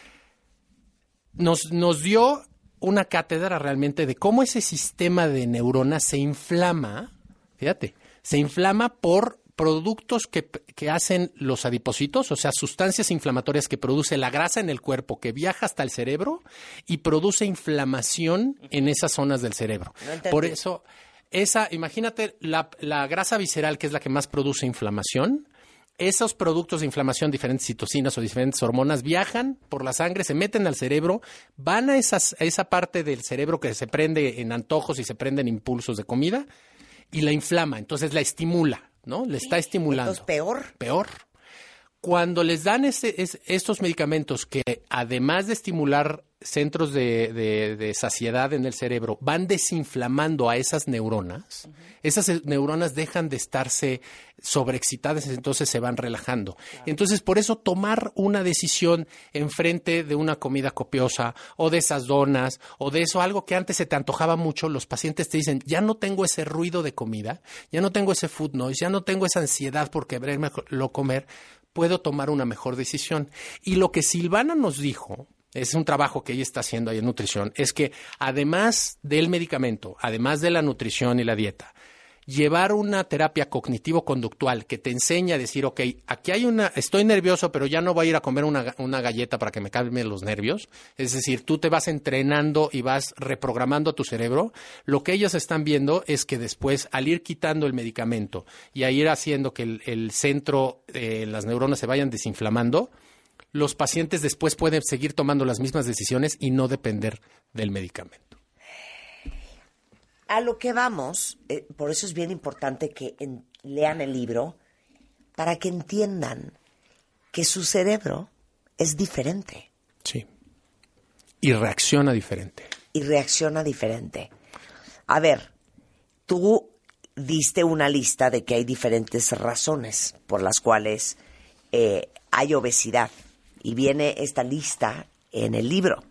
nos, nos dio una cátedra realmente de cómo ese sistema de neuronas se inflama, fíjate, se inflama por productos que, que hacen los adipocitos, o sea, sustancias inflamatorias que produce la grasa en el cuerpo, que viaja hasta el cerebro y produce inflamación en esas zonas del cerebro. No entendí. Por eso, esa, imagínate la, la grasa visceral, que es la que más produce inflamación. Esos productos de inflamación, diferentes citocinas o diferentes hormonas, viajan por la sangre, se meten al cerebro, van a, esas, a esa parte del cerebro que se prende en antojos y se prende en impulsos de comida y la inflama, entonces la estimula, ¿no? Le está estimulando. Entonces, peor. Peor. Cuando les dan ese, es- estos medicamentos que además de estimular centros de, de- de saciedad en el cerebro, van desinflamando a esas neuronas, esas eh, neuronas dejan de estarse sobreexcitadas, entonces se van relajando. Entonces, por eso tomar una decisión enfrente de una comida copiosa o de esas donas o de eso, algo que antes se te antojaba mucho, los pacientes te dicen, ya no tengo ese ruido de comida, ya no tengo ese food noise, ya no tengo esa ansiedad por querérmelo comer, puedo tomar una mejor decisión. Y lo que Silvana nos dijo, es un trabajo que ella está haciendo ahí en nutrición, es que además del medicamento, además de la nutrición y la dieta, llevar una terapia cognitivo-conductual que te enseña a decir, ok, aquí hay una, estoy nervioso, pero ya no voy a ir a comer una, una galleta para que me calmen los nervios. Es decir, tú te vas entrenando y vas reprogramando tu cerebro. Lo que ellos están viendo es que después, al ir quitando el medicamento y a ir haciendo que el, el centro, eh, las neuronas se vayan desinflamando, los pacientes después pueden seguir tomando las mismas decisiones y no depender del medicamento. A lo que vamos, eh, por eso es bien importante que en- lean el libro, para que entiendan que su cerebro es diferente. Sí. Y reacciona diferente. Y reacciona diferente. A ver, tú diste una lista de que hay diferentes razones por las cuales eh, hay obesidad. Y viene esta lista en el libro.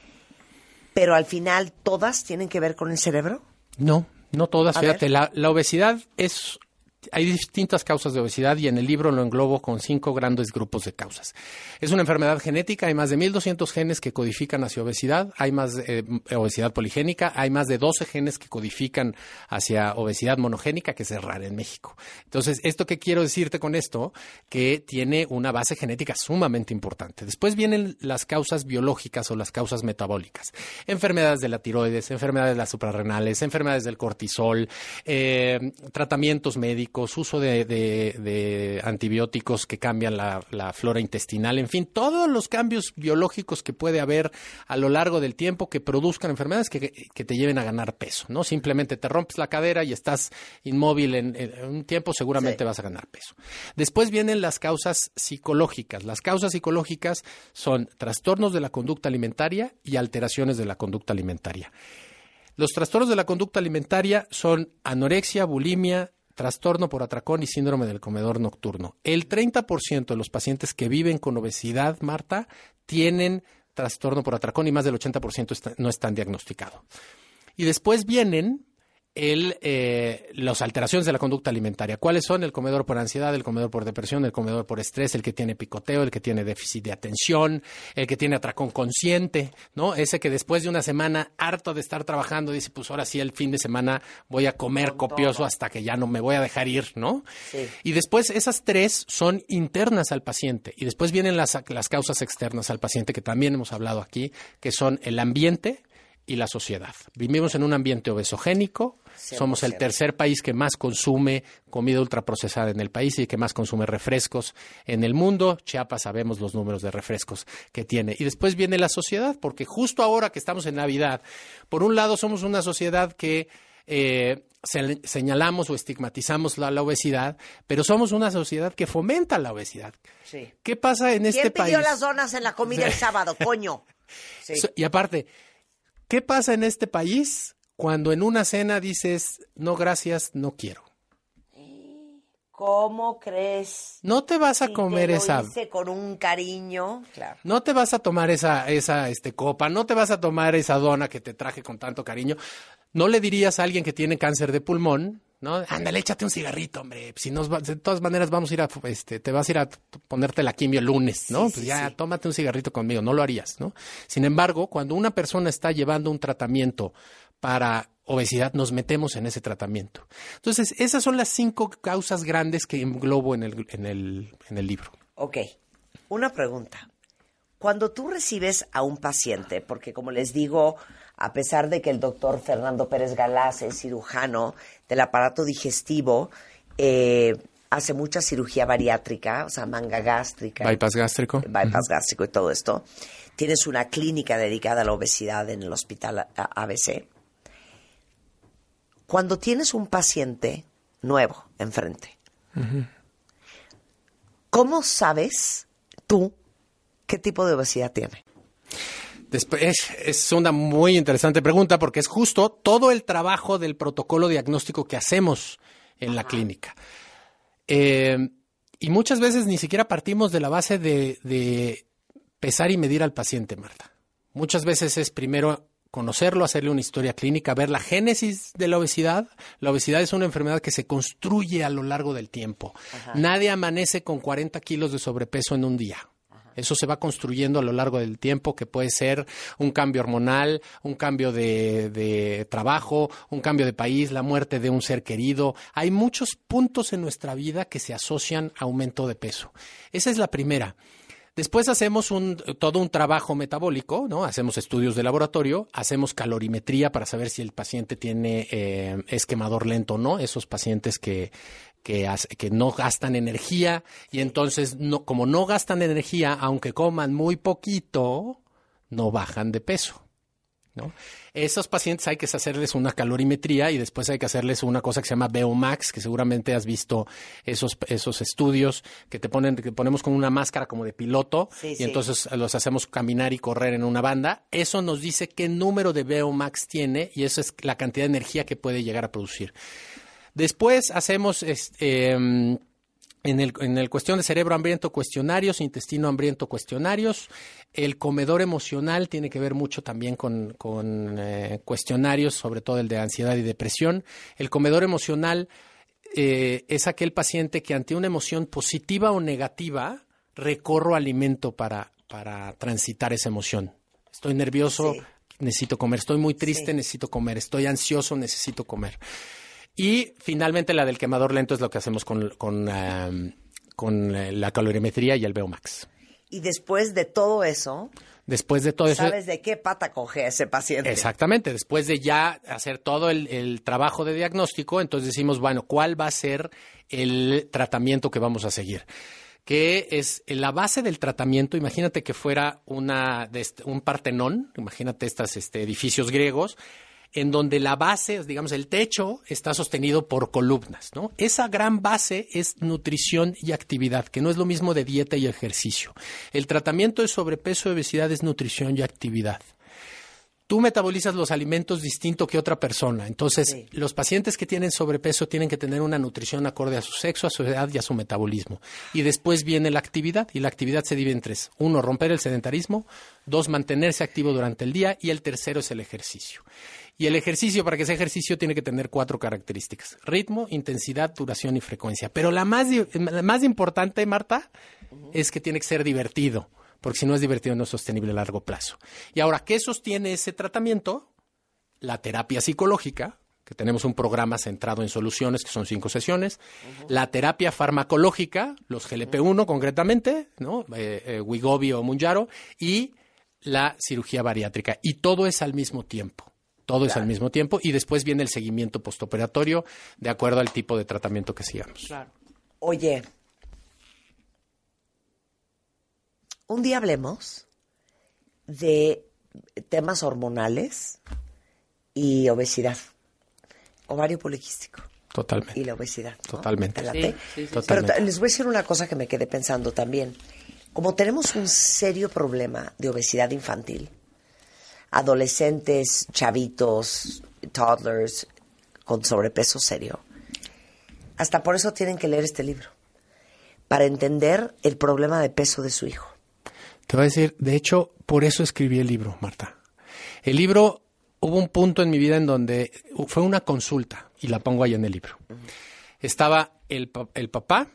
Pero al final, ¿todas tienen que ver con el cerebro? No, no todas. A Fíjate, ver. la, la obesidad es... Hay distintas causas de obesidad y en el libro lo englobo con cinco grandes grupos de causas. Es una enfermedad genética, hay más de mil doscientos genes que codifican hacia obesidad, hay más eh, obesidad poligénica, hay más de doce genes que codifican hacia obesidad monogénica, que es rara en México. Entonces, ¿esto qué quiero decirte con esto? Que tiene una base genética sumamente importante. Después vienen las causas biológicas o las causas metabólicas. Enfermedades de la tiroides, enfermedades de las suprarrenales, enfermedades del cortisol, eh, tratamientos médicos, uso de, de, de antibióticos que cambian la, la flora intestinal, en fin, todos los cambios biológicos que puede haber a lo largo del tiempo que produzcan enfermedades que, que te lleven a ganar peso, ¿no? Simplemente te rompes la cadera y estás inmóvil en, en un tiempo, seguramente sí vas a ganar peso. Después vienen las causas psicológicas. Las causas psicológicas son trastornos de la conducta alimentaria y alteraciones de la conducta alimentaria. Los trastornos de la conducta alimentaria son anorexia, bulimia, trastorno por atracón y síndrome del comedor nocturno. El treinta por ciento de los pacientes que viven con obesidad, Marta, tienen trastorno por atracón y más del ochenta por ciento está, no están diagnosticados. Y después vienen el, eh, las alteraciones de la conducta alimentaria. ¿Cuáles son? El comedor por ansiedad, el comedor por depresión, el comedor por estrés, el que tiene picoteo, el que tiene déficit de atención, el que tiene atracón consciente, ¿no? Ese que después de una semana harto de estar trabajando dice, pues ahora sí el fin de semana voy a comer Con copioso todo. Hasta que ya no me voy a dejar ir, ¿no? Sí. Y después esas tres son internas al paciente. Y después vienen las, las causas externas al paciente que también hemos hablado aquí, que son el ambiente y la sociedad. Vivimos en un ambiente obesogénico, cien por ciento. Somos el tercer país que más consume comida ultraprocesada en el país y que más consume refrescos en el mundo. Chiapas sabemos los números de refrescos que tiene. Y después viene la sociedad, porque justo ahora que estamos en Navidad, por un lado somos una sociedad que eh, se, señalamos o estigmatizamos la, la obesidad, pero somos una sociedad que fomenta la obesidad. Sí. ¿Qué pasa en este país? ¿Quién pidió las donas en la comida el sábado, coño? Sí. Y aparte, ¿qué pasa en este país cuando en una cena dices, no gracias, no quiero? ¿Cómo crees? No te vas a si comer te lo esa... hice con un cariño, claro. No te vas a tomar esa, esa este, copa, no te vas a tomar esa dona que te traje con tanto cariño. No le dirías a alguien que tiene cáncer de pulmón, ¿no? Ándale, échate un cigarrito, hombre. Si nos va, de todas maneras vamos a ir a, este, te vas a ir a ponerte la quimio el lunes, ¿no? Sí, pues sí, ya, sí. Tómate un cigarrito conmigo. No lo harías, ¿no? Sin embargo, cuando una persona está llevando un tratamiento para obesidad, nos metemos en ese tratamiento. Entonces, esas son las cinco causas grandes que englobo en el, en el, en el libro. Ok. Una pregunta. Cuando tú recibes a un paciente, porque como les digo, a pesar de que el doctor Fernando Pérez Galás es cirujano del aparato digestivo, eh, hace mucha cirugía bariátrica, o sea, manga gástrica. Bypass gástrico. Bypass uh-huh. gástrico y todo esto. Tienes una clínica dedicada a la obesidad en el hospital A B C. Cuando tienes un paciente nuevo enfrente, uh-huh. ¿cómo sabes tú qué tipo de obesidad tiene? Después, es, es una muy interesante pregunta porque es justo todo el trabajo del protocolo diagnóstico que hacemos en Ajá. la clínica. Eh, y muchas veces ni siquiera partimos de la base de, de pesar y medir al paciente, Marta. Muchas veces es primero conocerlo, hacerle una historia clínica, ver la génesis de la obesidad. La obesidad es una enfermedad que se construye a lo largo del tiempo. Ajá. Nadie amanece con cuarenta kilos de sobrepeso en un día. Eso se va construyendo a lo largo del tiempo, que puede ser un cambio hormonal, un cambio de, de trabajo, un cambio de país, la muerte de un ser querido. Hay muchos puntos en nuestra vida que se asocian a aumento de peso. Esa es la primera. Después hacemos un, todo un trabajo metabólico, ¿no? Hacemos estudios de laboratorio, hacemos calorimetría para saber si el paciente tiene eh, es quemador lento o no. Esos pacientes que Que, que no gastan energía y entonces, no, como no gastan energía, aunque coman muy poquito, no bajan de peso. ¿no? Esos pacientes hay que hacerles una calorimetría y después hay que hacerles una cosa que se llama V O Max, que seguramente has visto esos, esos estudios que te ponen, que ponemos con una máscara como de piloto Sí, y sí. entonces los hacemos caminar y correr en una banda. Eso nos dice qué número de V O Max tiene y eso es la cantidad de energía que puede llegar a producir. Después hacemos este, eh, En el, en el cuestión de cerebro hambriento, cuestionarios, intestino hambriento, cuestionarios. El comedor emocional tiene que ver mucho también con, con eh, cuestionarios, sobre todo el de ansiedad y depresión. El comedor emocional eh, es aquel paciente que ante una emoción positiva o negativa recorro alimento para, para transitar esa emoción. Estoy nervioso, sí. necesito comer. Estoy muy triste, sí. necesito comer. Estoy ansioso, necesito comer. Y finalmente la del quemador lento es lo que hacemos con, con, um, con la calorimetría y el V O Max. Y después de todo eso, después de todo eso, ¿sabes de qué pata coge ese paciente? Exactamente. Después de ya hacer todo el, el trabajo de diagnóstico, entonces decimos, bueno, ¿cuál va a ser el tratamiento que vamos a seguir? Que es la base del tratamiento. Imagínate que fuera una, un Partenón, imagínate estos este, edificios griegos, en donde la base, digamos, el techo está sostenido por columnas, ¿no? Esa gran base es nutrición y actividad, que no es lo mismo de dieta y ejercicio. El tratamiento de sobrepeso y obesidad es nutrición y actividad. Tú metabolizas los alimentos distinto que otra persona. Entonces, sí. los pacientes que tienen sobrepeso tienen que tener una nutrición acorde a su sexo, a su edad y a su metabolismo. Y después viene la actividad, y la actividad se divide en tres. Uno, romper el sedentarismo. Dos, mantenerse activo durante el día. Y el tercero es el ejercicio. Y el ejercicio, para que sea ejercicio, tiene que tener cuatro características. Ritmo, intensidad, duración y frecuencia. Pero la más, la más importante, Marta, uh-huh. es que tiene que ser divertido. Porque si no es divertido, no es sostenible a largo plazo. Y ahora, ¿qué sostiene ese tratamiento? La terapia psicológica, que tenemos un programa centrado en soluciones, que son cinco sesiones. Uh-huh. La terapia farmacológica, los G L P uno uh-huh. concretamente, ¿no? eh, eh, Wegovy o Mounjaro, y la cirugía bariátrica. Y todo es al mismo tiempo. Todo claro. es al mismo tiempo. Y después viene el seguimiento postoperatorio, de acuerdo al tipo de tratamiento que sigamos. Claro. Oye, un día hablemos de temas hormonales y obesidad, ovario poliquístico. Totalmente. Y la obesidad, ¿no? Totalmente. ¿Te late? Sí, sí, sí. Pero Totalmente. les voy a decir una cosa que me quedé pensando también. Como tenemos un serio problema de obesidad infantil, adolescentes, chavitos, toddlers con sobrepeso serio, hasta por eso tienen que leer este libro, para entender el problema de peso de su hijo. Te voy a decir, de hecho, por eso escribí el libro, Marta. El libro, hubo un punto en mi vida en donde fue una consulta, y la pongo ahí en el libro. Uh-huh. Estaba el, el papá,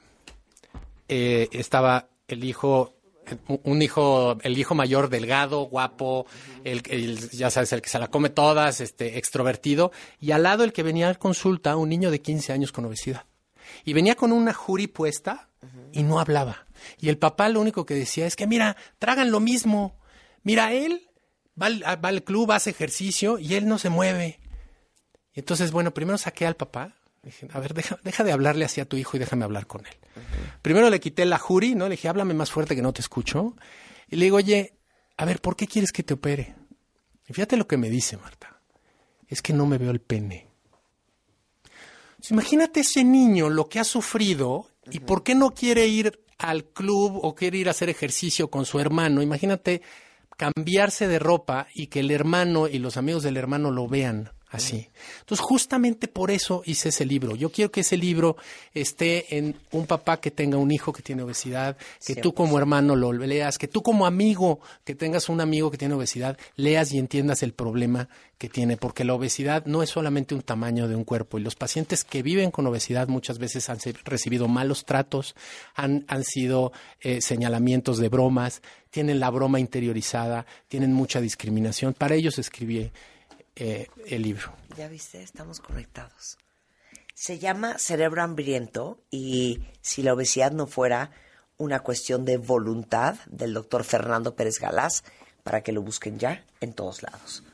eh, estaba el hijo, un hijo, el hijo mayor delgado, guapo, uh-huh. el, el, ya sabes, el que se la come todas, este, extrovertido, y al lado el que venía a consulta, un niño de quince años con obesidad. Y venía con una jury puesta uh-huh. y no hablaba. Y el papá lo único que decía es que, mira, tragan lo mismo. Mira, él va al, va al club, hace ejercicio y él no se mueve. Y entonces, bueno, primero saqué al papá. Dije, a ver, deja, deja de hablarle así a tu hijo y déjame hablar con él. Uh-huh. Primero le quité la jury, ¿no? Le dije, háblame más fuerte que no te escucho. Y le digo, oye, a ver, ¿por qué quieres que te opere? Y fíjate lo que me dice, Marta. Es que no me veo el pene. Entonces, imagínate ese niño, lo que ha sufrido uh-huh. y por qué no quiere ir al club o quiere ir a hacer ejercicio con su hermano. Imagínate cambiarse de ropa y que el hermano y los amigos del hermano lo vean así. Entonces, justamente por eso hice ese libro. Yo quiero que ese libro esté en un papá que tenga un hijo que tiene obesidad, que siempre. Tú como hermano lo leas, que tú como amigo, que tengas un amigo que tiene obesidad, leas y entiendas el problema que tiene, porque la obesidad no es solamente un tamaño de un cuerpo, y los pacientes que viven con obesidad muchas veces han recibido malos tratos, han, han sido eh, señalamientos de bromas, tienen la broma interiorizada, tienen mucha discriminación. Para ellos escribí Eh, el libro. Ya viste, estamos conectados. Se llama Cerebro Hambriento, y si la obesidad no fuera una cuestión de voluntad, del doctor Fernando Pérez Galaz, para que lo busquen ya en todos lados.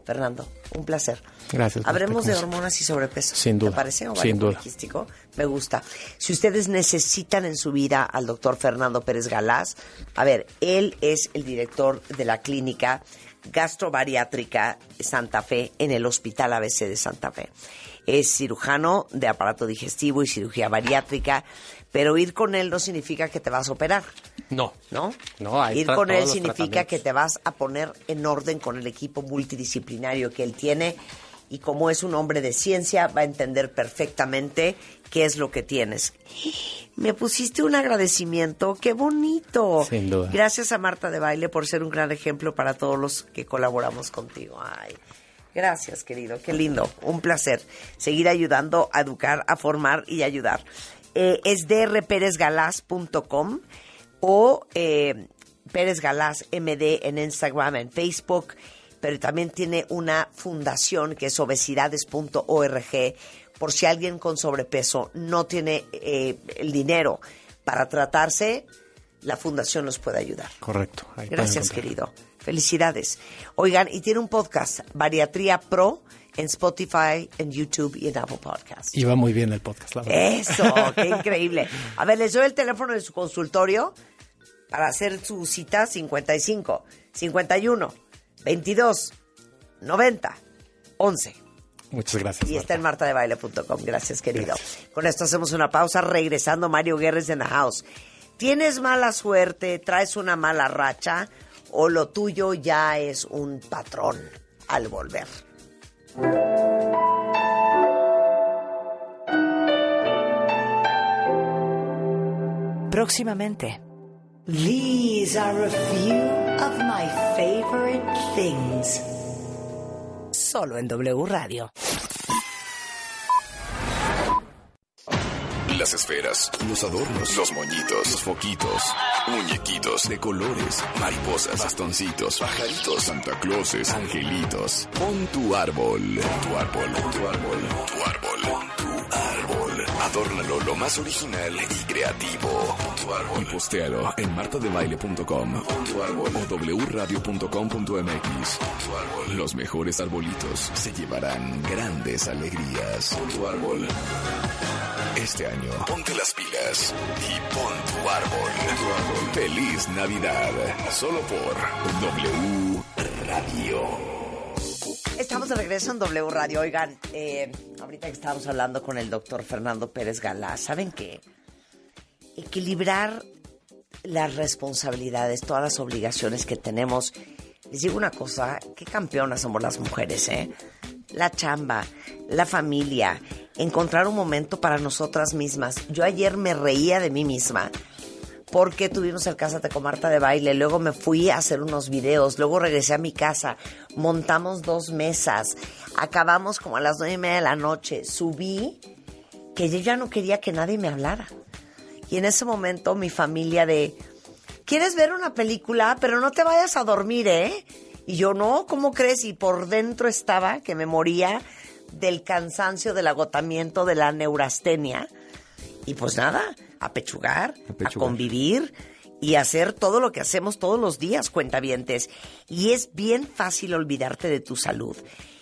Fernando, un placer. Gracias. Hablemos de Marta, hormonas y sobrepeso. Sin duda. ¿Te parece? ¿Ovario Sin duda. poliquístico? Me gusta. Si ustedes necesitan en su vida al doctor Fernando Pérez Galás, a ver, él es el director de la clínica gastrobariátrica Santa Fe en el Hospital A B C de Santa Fe. Es cirujano de aparato digestivo y cirugía bariátrica, pero ir con él no significa que te vas a operar. No. ¿No? No, ahí Ir está con todos él los significa que tratamientos. te vas a poner en orden con el equipo multidisciplinario que él tiene y como es un hombre de ciencia va a entender perfectamente qué es lo que tienes. Me pusiste un agradecimiento, qué bonito. Sin duda. Gracias a Marta de Baile por ser un gran ejemplo para todos los que colaboramos contigo. Ay, gracias, querido, qué lindo, un placer seguir ayudando a educar, a formar y ayudar. Eh, es d r perez galás punto com o eh, Pérez Galás M D en Instagram, en Facebook, pero también tiene una fundación que es obesidades punto org, por si alguien con sobrepeso no tiene eh, el dinero para tratarse, la fundación los puede ayudar. Correcto. Ahí Gracias, pueden encontrar. querido. Felicidades. Oigan, y tiene un podcast, Bariatría Pro, en Spotify, en YouTube y en Apple Podcasts. Y va muy bien el podcast, la verdad. Eso, qué increíble. A ver, les doy el teléfono de su consultorio para hacer su cita: cincuenta y cinco, cincuenta y uno, veintidós, noventa, once. Muchas gracias. Y está en marta de baile punto com. Gracias, querido. Gracias. Con esto hacemos una pausa. Regresando, Mario Guerres en the house. ¿Tienes mala suerte? ¿Traes una mala racha? ¿O lo tuyo ya es un patrón al volver? Próximamente. These are a few of my favorite things. Solo en W Radio. Las esferas, los adornos, los moñitos, los foquitos, muñequitos de colores, mariposas, bastoncitos, pajaritos, Santa Clauses, angelitos. Pon tu árbol, tu árbol, tu árbol, tu árbol, pon tu árbol. Adórnalo lo más original y creativo. Pon tu árbol. Y postéalo en marta de baile punto com. Pon tu árbol. O w radio punto com punto m x. Pon tu árbol. Los mejores arbolitos se llevarán grandes alegrías. Pon tu árbol. Este año, ponte las pilas y pon tu árbol. Tu árbol. ¡Feliz Navidad! Solo por W Radio. Estamos de regreso en W Radio. Oigan, eh, ahorita que estábamos hablando con el doctor Fernando Pérez Galás, ¿saben qué? Equilibrar las responsabilidades, todas las obligaciones que tenemos. Les digo una cosa, qué campeonas somos las mujeres, ¿eh? La chamba, la familia, encontrar un momento para nosotras mismas. Yo ayer me reía de mí misma porque tuvimos el Cásate con Marta de Baile, luego me fui a hacer unos videos, luego regresé a mi casa, montamos dos mesas, acabamos como a las nueve y media de la noche, subí que yo ya no quería que nadie me hablara. Y en ese momento mi familia de, ¿quieres ver una película? Pero no te vayas a dormir, ¿eh? Y yo, no, ¿cómo crees? Y por dentro estaba que me moría del cansancio, del agotamiento, de la neurastenia. Y pues nada, a pechugar, a, pechugar. a convivir y hacer todo lo que hacemos todos los días, cuentavientes. Y es bien fácil olvidarte de tu salud.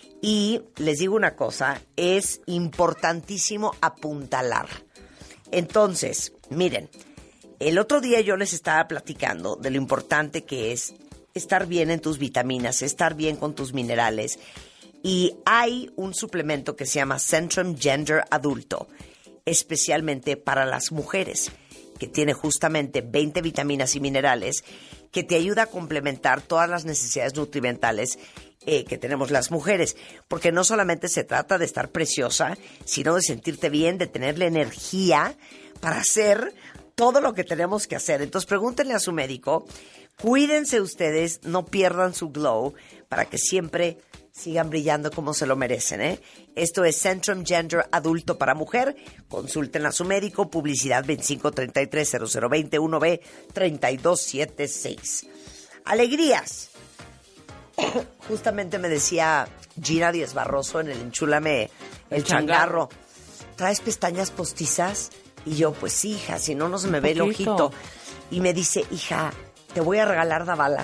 Y les digo una cosa, es importantísimo apuntalar. Entonces, miren, el otro día yo les estaba platicando de lo importante que es estar bien en tus vitaminas, estar bien con tus minerales. Y hay un suplemento que se llama Centrum Gender Adulto, especialmente para las mujeres, que tiene justamente veinte vitaminas y minerales, que te ayuda a complementar todas las necesidades nutrimentales eh, que tenemos las mujeres. Porque no solamente se trata de estar preciosa, sino de sentirte bien, de tener la energía para hacer todo lo que tenemos que hacer. Entonces pregúntenle a su médico, cuídense ustedes, no pierdan su glow, para que siempre sigan brillando como se lo merecen, ¿eh? Esto es Centrum Gender Adulto para Mujer. Consulten a su médico. Publicidad veinticinco treinta y tres cero cero veinte uno B treinta y dos setenta y seis. Alegrías. Justamente me decía Gina Díaz Barroso en el Enchúlame el, el changarro. ¿Traes pestañas postizas? Y yo, pues hija, si no, no se me ve el ojito. Y me dice, hija, te voy a regalar Davalash.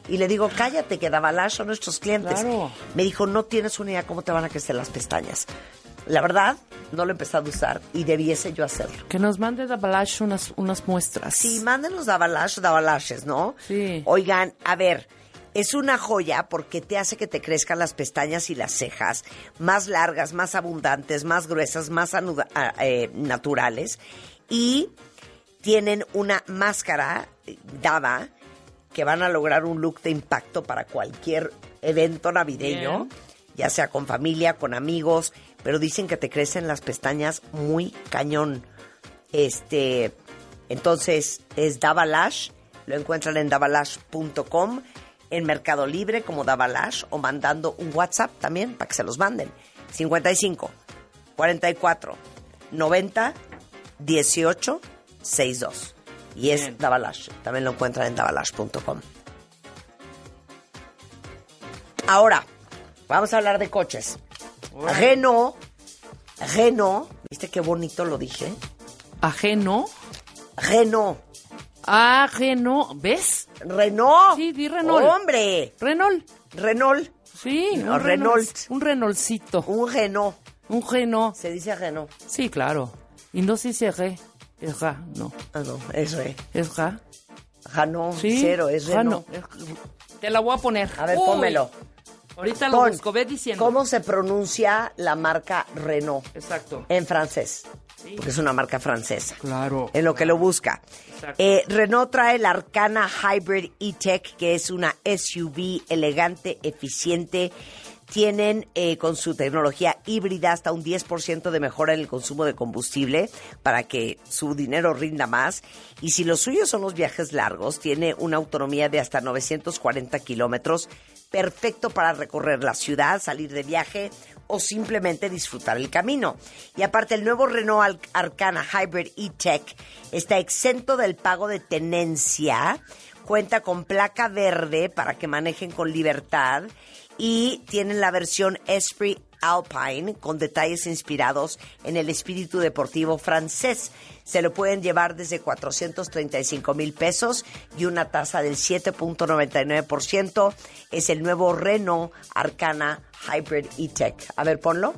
Y le digo, cállate, que Dabalash son nuestros clientes. Claro. Me dijo, no tienes una idea cómo te van a crecer las pestañas. La verdad, no lo he empezado a usar y debiese yo hacerlo. Que nos mande Dabalash unas, unas muestras. Sí, mándenos Dabalash, Dabalashes, ¿no? Sí. Oigan, a ver, es una joya porque te hace que te crezcan las pestañas y las cejas más largas, más abundantes, más gruesas, más anuda, eh, naturales. Y tienen una máscara dada que van a lograr un look de impacto para cualquier evento navideño, bien, ya sea con familia, con amigos, pero dicen que te crecen las pestañas muy cañón. Este, entonces es Dabalash, lo encuentran en dabalash punto com, en Mercado Libre como Dabalash, o mandando un WhatsApp también para que se los manden. cincuenta y cinco, cuarenta y cuatro, noventa, dieciocho, sesenta y dos. Y es bien. Dabalash. También lo encuentran en dabalash punto com. Ahora, vamos a hablar de coches. Bueno. Renault, Renault, ¿viste qué bonito lo dije? ¿Ajeno? Renault. Ah, Renault, ¿ves? Renault. Sí, di Renault. ¡Hombre! Renault. Renault. Sí, no, un Renault. Renault. Un Renaultcito. Un Renault. Un Renault. Se dice Renault. Sí, claro. Y no se dice Re. Es Ra, no. Ah, no, es Re. Es Ra. Renault, sí, cero, es Renault. Te la voy a poner. A ver, Uy. pónmelo. Ahorita lo Pon, busco, ve diciendo. ¿Cómo se pronuncia la marca Renault? Exacto. En francés. Sí. Porque es una marca francesa. Claro. En lo claro. que lo busca. Eh, Renault trae el Arcana Hybrid E-Tech, que es una S U V elegante, eficiente. Tienen eh, con su tecnología híbrida hasta un diez por ciento de mejora en el consumo de combustible para que su dinero rinda más. Y si los suyos son los viajes largos, tiene una autonomía de hasta novecientos cuarenta kilómetros, perfecto para recorrer la ciudad, salir de viaje o simplemente disfrutar el camino. Y aparte, el nuevo Renault Arcana Hybrid E-Tech está exento del pago de tenencia, cuenta con placa verde para que manejen con libertad y tienen la versión Esprit Alpine con detalles inspirados en el espíritu deportivo francés. Se lo pueden llevar desde cuatrocientos treinta y cinco mil pesos y una tasa del siete punto noventa y nueve por ciento. Es el nuevo Renault Arcana Hybrid E-Tech. A ver, ponlo.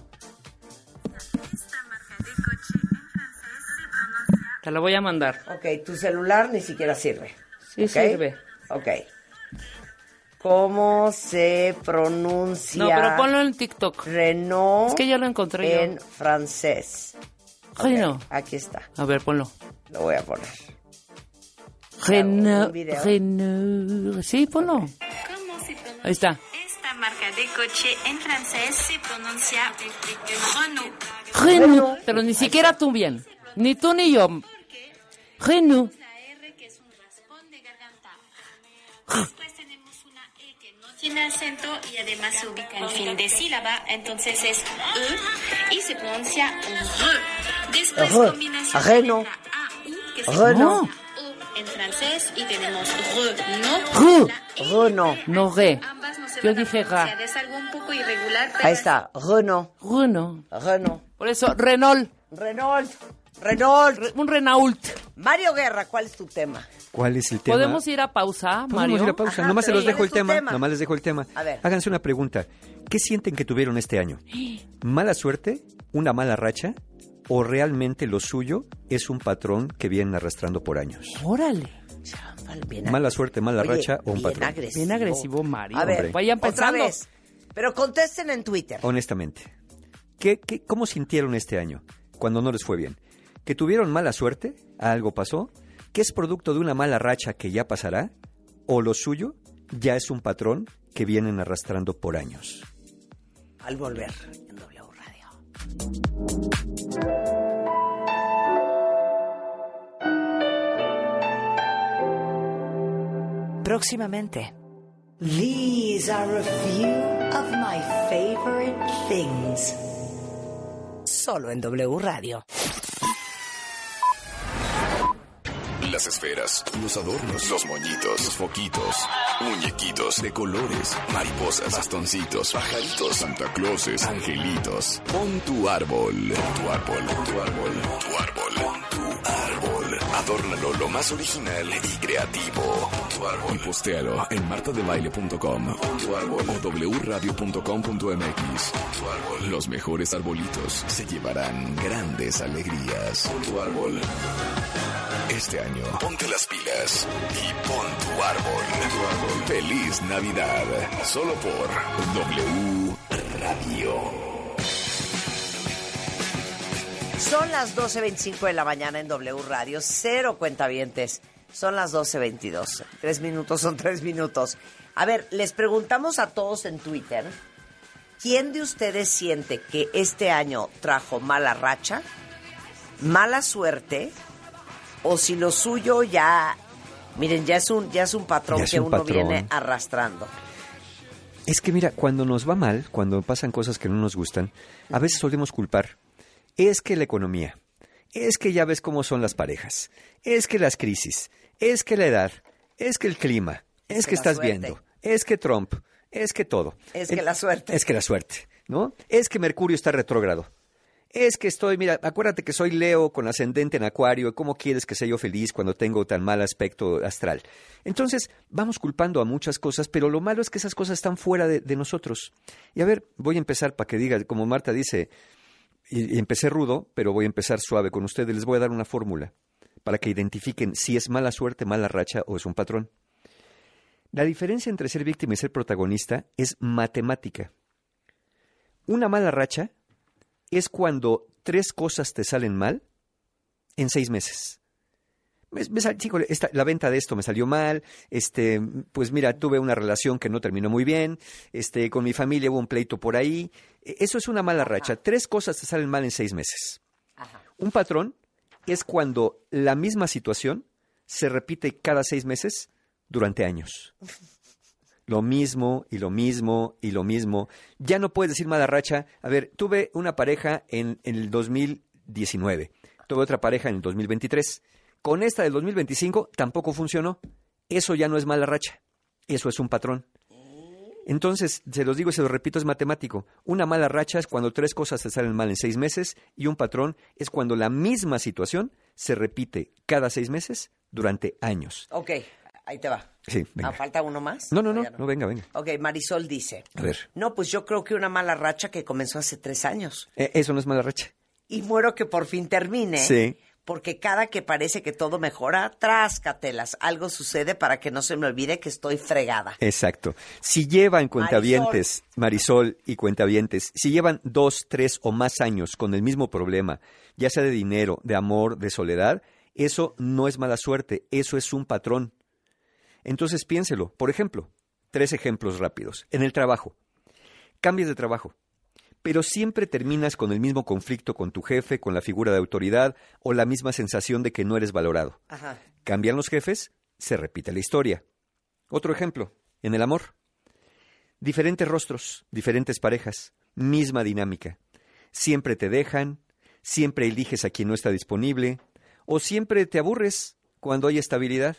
Te la voy a mandar. Ok, tu celular ni siquiera sirve. Sí, ¿Okay? sirve. Ok. ¿Cómo se pronuncia? No, pero ponlo en TikTok. Renault. Es que ya lo encontré en yo. francés. Okay, Renault. Aquí está. A ver, ponlo. Lo voy a poner. Renault. Renault. Sí, ponlo. ¿Cómo se pronuncia? Ahí está. Esta marca de coche en francés se pronuncia Renault. Renault. Pero ni siquiera tú bien. Ni tú ni yo. Renault. Después tenemos una E que no tiene acento y además se ubica en fin de sílaba, entonces es E y se pronuncia R. Después Re. combinación Renault. de la A, U, que se Renault. pronuncia O en francés y tenemos Renault. Re. Renault. No, re. Ambas no se Yo van a dije pronunciar, ra. es algo un poco irregular, pero Ahí está. Renault. Renault. Renault. Por eso, Renault. Renault. Renault. Re- un Renault. Mario Guerra, ¿cuál es tu tema? ¿Cuál es el tema? ¿Podemos ir a pausa, Mario? Podemos ir a pausa. Ajá, Nomás se pero los ¿cuál dejo es el tu tema. tema? Nomás les dejo el tema. A ver. Háganse una pregunta. ¿Qué sienten que tuvieron este año? ¿Mala suerte? ¿Una mala racha? ¿O realmente lo suyo es un patrón que vienen arrastrando por años? Órale. Bien Mala suerte, mala Oye, racha o un bien patrón. agresivo. Bien agresivo, Mario. A ver, Hombre. Vayan otra pensando. vez. Pero contesten en Twitter. Honestamente. ¿Qué, qué, ¿Cómo sintieron este año cuando no les fue bien? ¿Que tuvieron mala suerte? ¿Algo pasó? ¿Que es producto de una mala racha que ya pasará? ¿O lo suyo ya es un patrón que vienen arrastrando por años? Al volver en W Radio. Próximamente. These are a few of my favorite things. Solo en W Radio. Las esferas, los adornos, los moñitos, los foquitos, muñequitos de colores, mariposas, bastoncitos, pajaritos, Santa Clauses, angelitos. Pon tu árbol, pon tu árbol, pon tu árbol, pon tu árbol. Tu árbol Adórnalo lo más original y creativo. Pon tu árbol. Y postéalo en marta de baile punto com. Pon tu árbol. O w radio punto com punto m x. Pon tu árbol. Los mejores arbolitos se llevarán grandes alegrías. Pon tu árbol. Este año, ponte las pilas y pon tu árbol. Tu árbol. ¡Feliz Navidad! Solo por W Radio. Son las doce veinticinco de la mañana en W Radio. Cero cuentavientes. Son las doce veintidós. Tres minutos son tres minutos. A ver, les preguntamos a todos en Twitter, ¿quién de ustedes siente que este año trajo mala racha, mala suerte, o si lo suyo ya, miren, ya es un, ya es un patrón es que un uno patrón. viene arrastrando? Es que mira, cuando nos va mal, cuando pasan cosas que no nos gustan, a veces solemos culpar. Es que la economía, es que ya ves cómo son las parejas, es que las crisis, es que la edad, es que el clima, es, Es que, que la estás suerte. viendo, es que Trump, es que todo. Es que El- la suerte. Es que la suerte, ¿no? Es que Mercurio está retrógrado. Es que estoy, mira, acuérdate que soy Leo con ascendente en Acuario, ¿cómo quieres que sea yo feliz cuando tengo tan mal aspecto astral? Entonces, vamos culpando a muchas cosas, pero lo malo es que esas cosas están fuera de, de nosotros. Y a ver, voy a empezar para que diga, como Marta dice, y, y empecé rudo, pero voy a empezar suave con ustedes. Les voy a dar una fórmula para que identifiquen si es mala suerte, mala racha o es un patrón. La diferencia entre ser víctima y ser protagonista es matemática. Una mala racha es cuando tres cosas te salen mal en seis meses. Me, me sal- chico, esta- la venta de esto me salió mal, este, pues mira, tuve una relación que no terminó muy bien, este, con mi familia hubo un pleito por ahí. E- Eso es una mala racha. Tres cosas te salen mal en seis meses. Un patrón es cuando la misma situación se repite cada seis meses durante años. Lo mismo y lo mismo y lo mismo. Ya no puedes decir mala racha. A ver, tuve una pareja en, en el dos mil diecinueve. Tuve otra pareja en el dos mil veintitrés. Con esta del dos mil veinticinco tampoco funcionó. Eso ya no es mala racha. Eso es un patrón. Entonces, se los digo y se los repito, es matemático. Una mala racha es cuando tres cosas te salen mal en seis meses y un patrón es cuando la misma situación se repite cada seis meses durante años. Ok, ahí te va. Sí, venga. Ah, ¿falta uno más? No, no, no, Ya no, venga, venga. Ok, Marisol dice, A ver, no, pues yo creo que una mala racha que comenzó hace tres años. eh, eso no es mala racha. Y muero que por fin termine. Sí. Porque cada que parece que todo mejora, tráscatelas. Algo sucede para que no se me olvide que estoy fregada. Exacto. Si llevan cuentavientes, Marisol y cuentavientes, si llevan dos, tres o más años con el mismo problema, ya sea de dinero, de amor, de soledad, eso no es mala suerte, eso es un patrón. Entonces piénselo. Por ejemplo, tres ejemplos rápidos. En el trabajo. Cambias de trabajo, pero siempre terminas con el mismo conflicto con tu jefe, con la figura de autoridad o la misma sensación de que no eres valorado. Ajá. Cambian los jefes, se repite la historia. Otro ejemplo, en el amor. Diferentes rostros, diferentes parejas, misma dinámica. Siempre te dejan, siempre eliges a quien no está disponible, o siempre te aburres cuando hay estabilidad.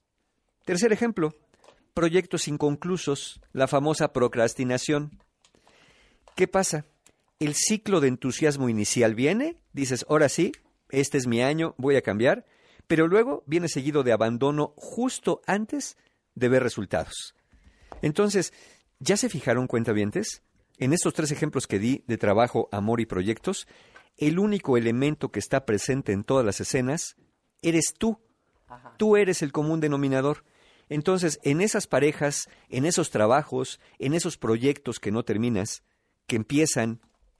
Tercer ejemplo, proyectos inconclusos, la famosa procrastinación. ¿Qué pasa? El ciclo de entusiasmo inicial viene, dices, ahora sí, este es mi año, voy a cambiar, pero luego viene seguido de abandono justo antes de ver resultados. Entonces, ¿ya se fijaron, cuentavientes? En estos tres ejemplos que di de trabajo, amor y proyectos, el único elemento que está presente en todas las escenas eres tú. Ajá. Tú eres el común denominador. Entonces, en esas parejas, en esos trabajos, en esos proyectos que no terminas, que empiezan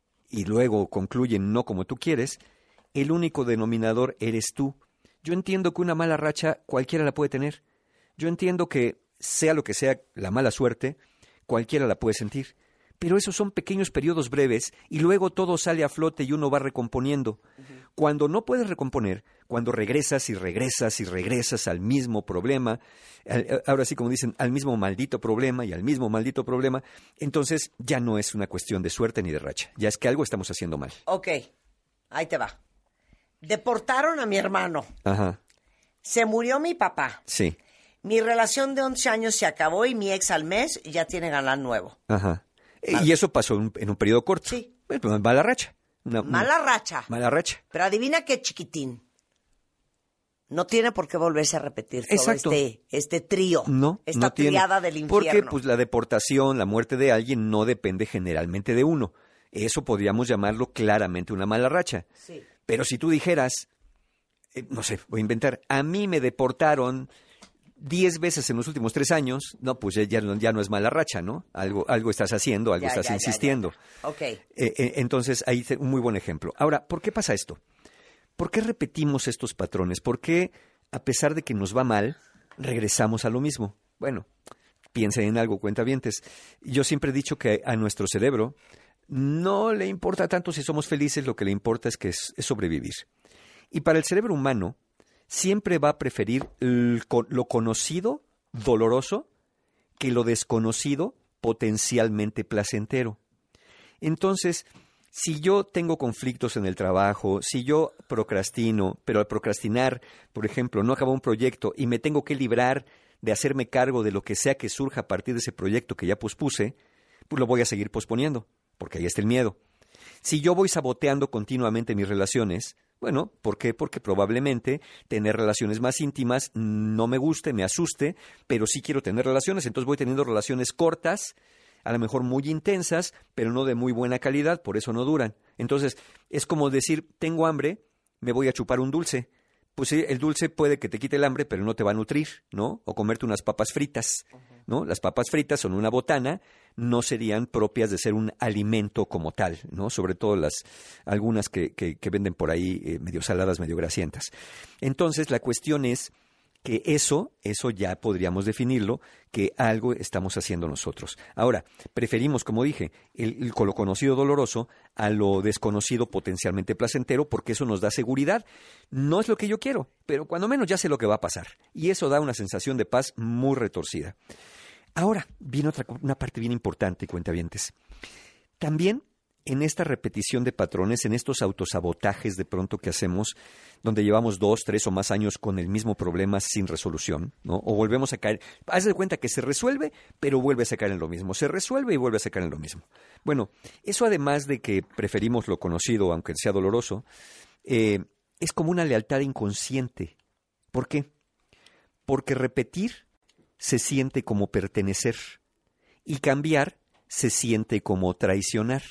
y luego concluyen no como tú quieres, el único denominador eres tú. Yo entiendo que una mala racha cualquiera la puede tener. Yo entiendo que sea lo que sea la mala suerte, cualquiera la puede sentir. Pero esos son pequeños periodos breves y luego todo sale a flote y uno va recomponiendo. Uh-huh. Cuando no puedes recomponer, cuando regresas y regresas y regresas al mismo problema, al, ahora sí como dicen, al mismo maldito problema y al mismo maldito problema, entonces ya no es una cuestión de suerte ni de racha, ya es que algo estamos haciendo mal. Ok, ahí te va. Deportaron a mi hermano. Ajá. Se murió mi papá. Sí. Mi relación de once años se acabó y mi ex al mes ya tiene galán nuevo. Ajá. Mal. Y eso pasó en, en un periodo corto. Sí. Bueno, mala racha. Una, mala una, racha. Mala racha. Pero adivina qué, chiquitín. no tiene por qué volverse a repetir todo Exacto. este, este trío, No, esta no tiene. triada del infierno. Porque pues la deportación, la muerte de alguien no depende generalmente de uno. Eso podríamos llamarlo claramente una mala racha. Sí. Pero si tú dijeras, eh, no sé, voy a inventar, a mí me deportaron diez veces en los últimos tres años, no, pues ya, ya, no, ya no es mala racha, ¿no? Algo, algo estás haciendo, algo Ya, estás ya, ya, insistiendo. ya. Ok. Eh, eh, entonces, ahí un muy buen ejemplo. Ahora, ¿por qué pasa esto? ¿Por qué repetimos estos patrones? ¿Por qué, a pesar de que nos va mal, regresamos a lo mismo? Bueno, piensen en algo, cuentavientes. Yo siempre he dicho que a nuestro cerebro no le importa tanto si somos felices, lo que le importa es que es, es sobrevivir. Y para el cerebro humano, siempre va a preferir el, lo conocido, doloroso, que lo desconocido, potencialmente placentero. Entonces, si yo tengo conflictos en el trabajo, si yo procrastino, pero al procrastinar, por ejemplo, no acabo un proyecto y me tengo que librar de hacerme cargo de lo que sea que surja a partir de ese proyecto que ya pospuse, pues lo voy a seguir posponiendo, porque ahí está el miedo. Si yo voy saboteando continuamente mis relaciones, bueno, ¿por qué? Porque probablemente tener relaciones más íntimas no me guste, me asuste, pero sí quiero tener relaciones, entonces voy teniendo relaciones cortas, a lo mejor muy intensas, pero no de muy buena calidad, por eso no duran. Entonces, es como decir, tengo hambre, me voy a chupar un dulce. Pues sí, el dulce puede que te quite el hambre, pero no te va a nutrir, ¿no? O comerte unas papas fritas, ¿no? Las papas fritas son una botana, no serían propias de ser un alimento como tal, ¿no? Sobre todo las algunas que, que, que venden por ahí eh, medio saladas, medio grasientas. Entonces, la cuestión es que eso, eso ya podríamos definirlo, que algo estamos haciendo nosotros. Ahora, preferimos, como dije, el, el, lo conocido doloroso a lo desconocido potencialmente placentero, porque eso nos da seguridad. No es lo que yo quiero, pero cuando menos ya sé lo que va a pasar. Y eso da una sensación de paz muy retorcida. Ahora, viene otra, una parte bien importante, cuentavientes. También en esta repetición de patrones, en estos autosabotajes de pronto que hacemos, donde llevamos dos, tres o más años con el mismo problema sin resolución, ¿no? O volvemos a caer. Haz de cuenta que se resuelve, pero vuelve a caer en lo mismo. Se resuelve y vuelve a caer en lo mismo. Bueno, eso además de que preferimos lo conocido, aunque sea doloroso, eh, es como una lealtad inconsciente. ¿Por qué? Porque repetir se siente como pertenecer y cambiar se siente como traicionar.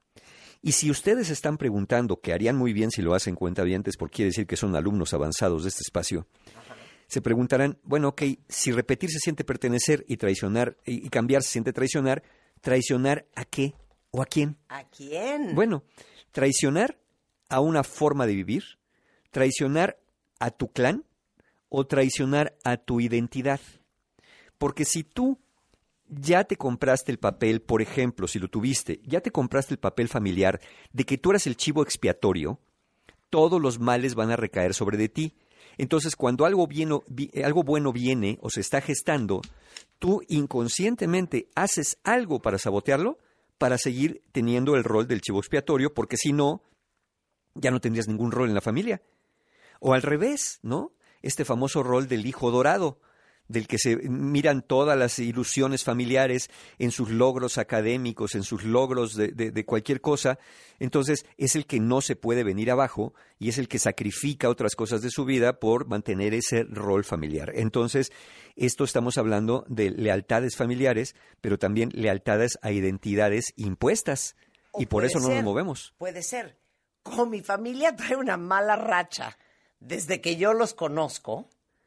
Y si ustedes están preguntando, que harían muy bien si lo hacen cuentavientes, porque quiere decir que son alumnos avanzados de este espacio, ajá, se preguntarán, bueno, ok, si repetir se siente pertenecer y traicionar, y, y cambiar se siente traicionar, ¿traicionar a qué o a quién? ¿A quién? Bueno, traicionar a una forma de vivir, traicionar a tu clan o traicionar a tu identidad. Porque si tú ya te compraste el papel, por ejemplo, si lo tuviste, ya te compraste el papel familiar de que tú eras el chivo expiatorio, todos los males van a recaer sobre de ti. Entonces, cuando algo, viene, algo bueno viene o se está gestando, tú inconscientemente haces algo para sabotearlo, para seguir teniendo el rol del chivo expiatorio, porque si no, ya no tendrías ningún rol en la familia. O al revés, ¿no? Este famoso rol del hijo dorado, del que se miran todas las ilusiones familiares en sus logros académicos, en sus logros de, de, de cualquier cosa. Entonces, es el que no se puede venir abajo y es el que sacrifica otras cosas de su vida por mantener ese rol familiar. Entonces, esto estamos hablando de lealtades familiares, pero también lealtades a identidades impuestas. O y por eso no ser, nos movemos. Puede ser. Como mi familia trae una mala racha desde que yo los conozco,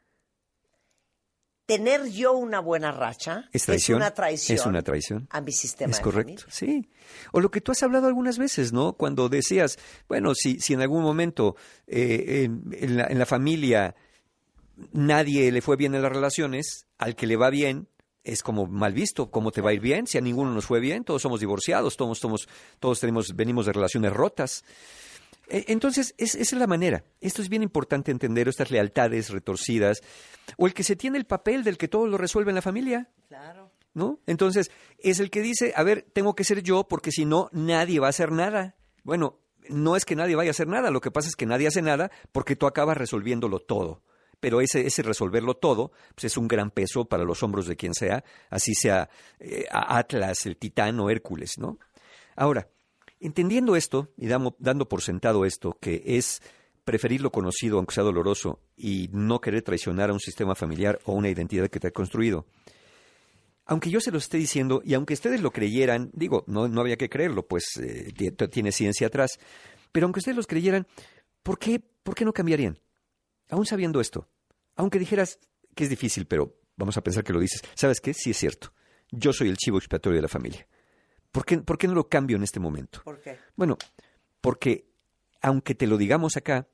tener yo una buena racha es, traición, es una traición. Es una traición. A mi sistema es de correcto, familia. Sí. O lo que tú has hablado algunas veces, ¿no? Cuando decías, bueno, si, si en algún momento eh, en, en, la, en la familia nadie le fue bien en las relaciones, al que le va bien es como mal visto. ¿Cómo te va a ir bien? Si a ninguno nos fue bien, todos somos divorciados, todos, todos, todos tenemos, venimos de relaciones rotas. Entonces, es, esa es la manera. Esto es bien importante entender, estas lealtades retorcidas, o el que se tiene el papel del que todo lo resuelve en la familia. Claro. ¿No? Entonces, es el que dice, a ver, tengo que ser yo porque si no, nadie va a hacer nada. Bueno, no es que nadie vaya a hacer nada, lo que pasa es que nadie hace nada porque tú acabas resolviéndolo todo. Pero ese, ese resolverlo todo pues es un gran peso para los hombros de quien sea, así sea eh, Atlas, el Titán o Hércules, ¿no? Ahora, entendiendo esto y dando, dando por sentado esto, que es preferir lo conocido aunque sea doloroso y no querer traicionar a un sistema familiar o una identidad que te ha construido. Aunque yo se lo esté diciendo y aunque ustedes lo creyeran, digo, no, no había que creerlo, pues eh, tiene ciencia atrás, pero aunque ustedes los creyeran, ¿por qué, ¿por qué no cambiarían? Aún sabiendo esto, aunque dijeras que es difícil, pero vamos a pensar que lo dices, ¿sabes qué? Sí es cierto, yo soy el chivo expiatorio de la familia. ¿Por qué, ¿Por qué no lo cambio en este momento? ¿Por qué? Bueno, porque aunque te lo digamos acá,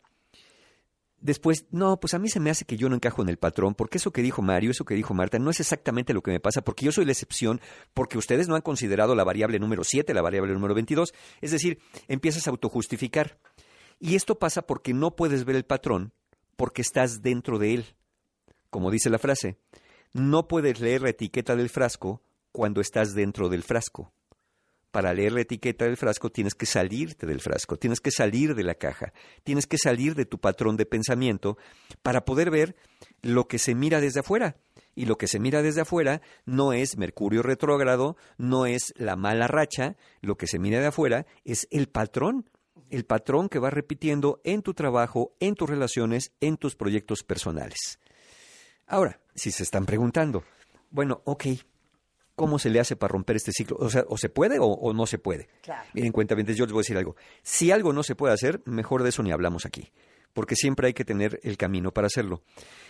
después, no, pues a mí se me hace que yo no encajo en el patrón, porque eso que dijo Mario, eso que dijo Marta, no es exactamente lo que me pasa, porque yo soy la excepción, porque ustedes no han considerado la variable número siete, la variable número veintidós. Es decir, empiezas a autojustificar. Y esto pasa porque no puedes ver el patrón, porque estás dentro de él. Como dice la frase, no puedes leer la etiqueta del frasco cuando estás dentro del frasco. Para leer la etiqueta del frasco tienes que salirte del frasco, tienes que salir de la caja, tienes que salir de tu patrón de pensamiento para poder ver lo que se mira desde afuera. Y lo que se mira desde afuera no es Mercurio retrógrado, no es la mala racha, lo que se mira de afuera es el patrón, el patrón que vas repitiendo en tu trabajo, en tus relaciones, en tus proyectos personales. Ahora, si se están preguntando, bueno, ok, ¿cómo se le hace para romper este ciclo? O sea, ¿o se puede o, o no se puede? Claro. Miren, cuentavientes, yo les voy a decir algo. Si algo no se puede hacer, mejor de eso ni hablamos aquí, porque siempre hay que tener el camino para hacerlo.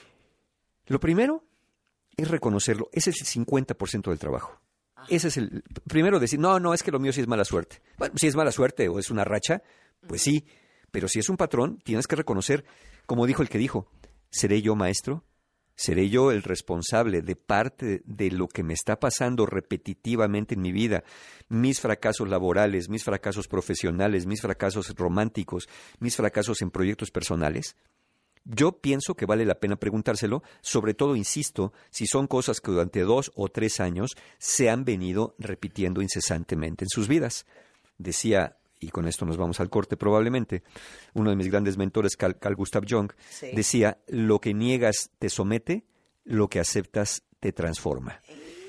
Lo primero es reconocerlo. Ese es el cincuenta por ciento del trabajo. Ah. Ese es el... Primero decir, no, no, es que lo mío sí es mala suerte. Bueno, si es mala suerte o es una racha, pues sí. Pero si es un patrón, tienes que reconocer, como dijo el que dijo, ¿seré yo maestro? ¿Seré yo el responsable de parte de lo que me está pasando repetitivamente en mi vida? Mis fracasos laborales, mis fracasos profesionales, mis fracasos románticos, mis fracasos en proyectos personales. Yo pienso que vale la pena preguntárselo, sobre todo, insisto, si son cosas que durante dos o tres años se han venido repitiendo incesantemente en sus vidas. Decía, y con esto nos vamos al corte probablemente, uno de mis grandes mentores, Carl, Carl Gustav Jung, sí. decía, lo que niegas te somete, lo que aceptas te transforma.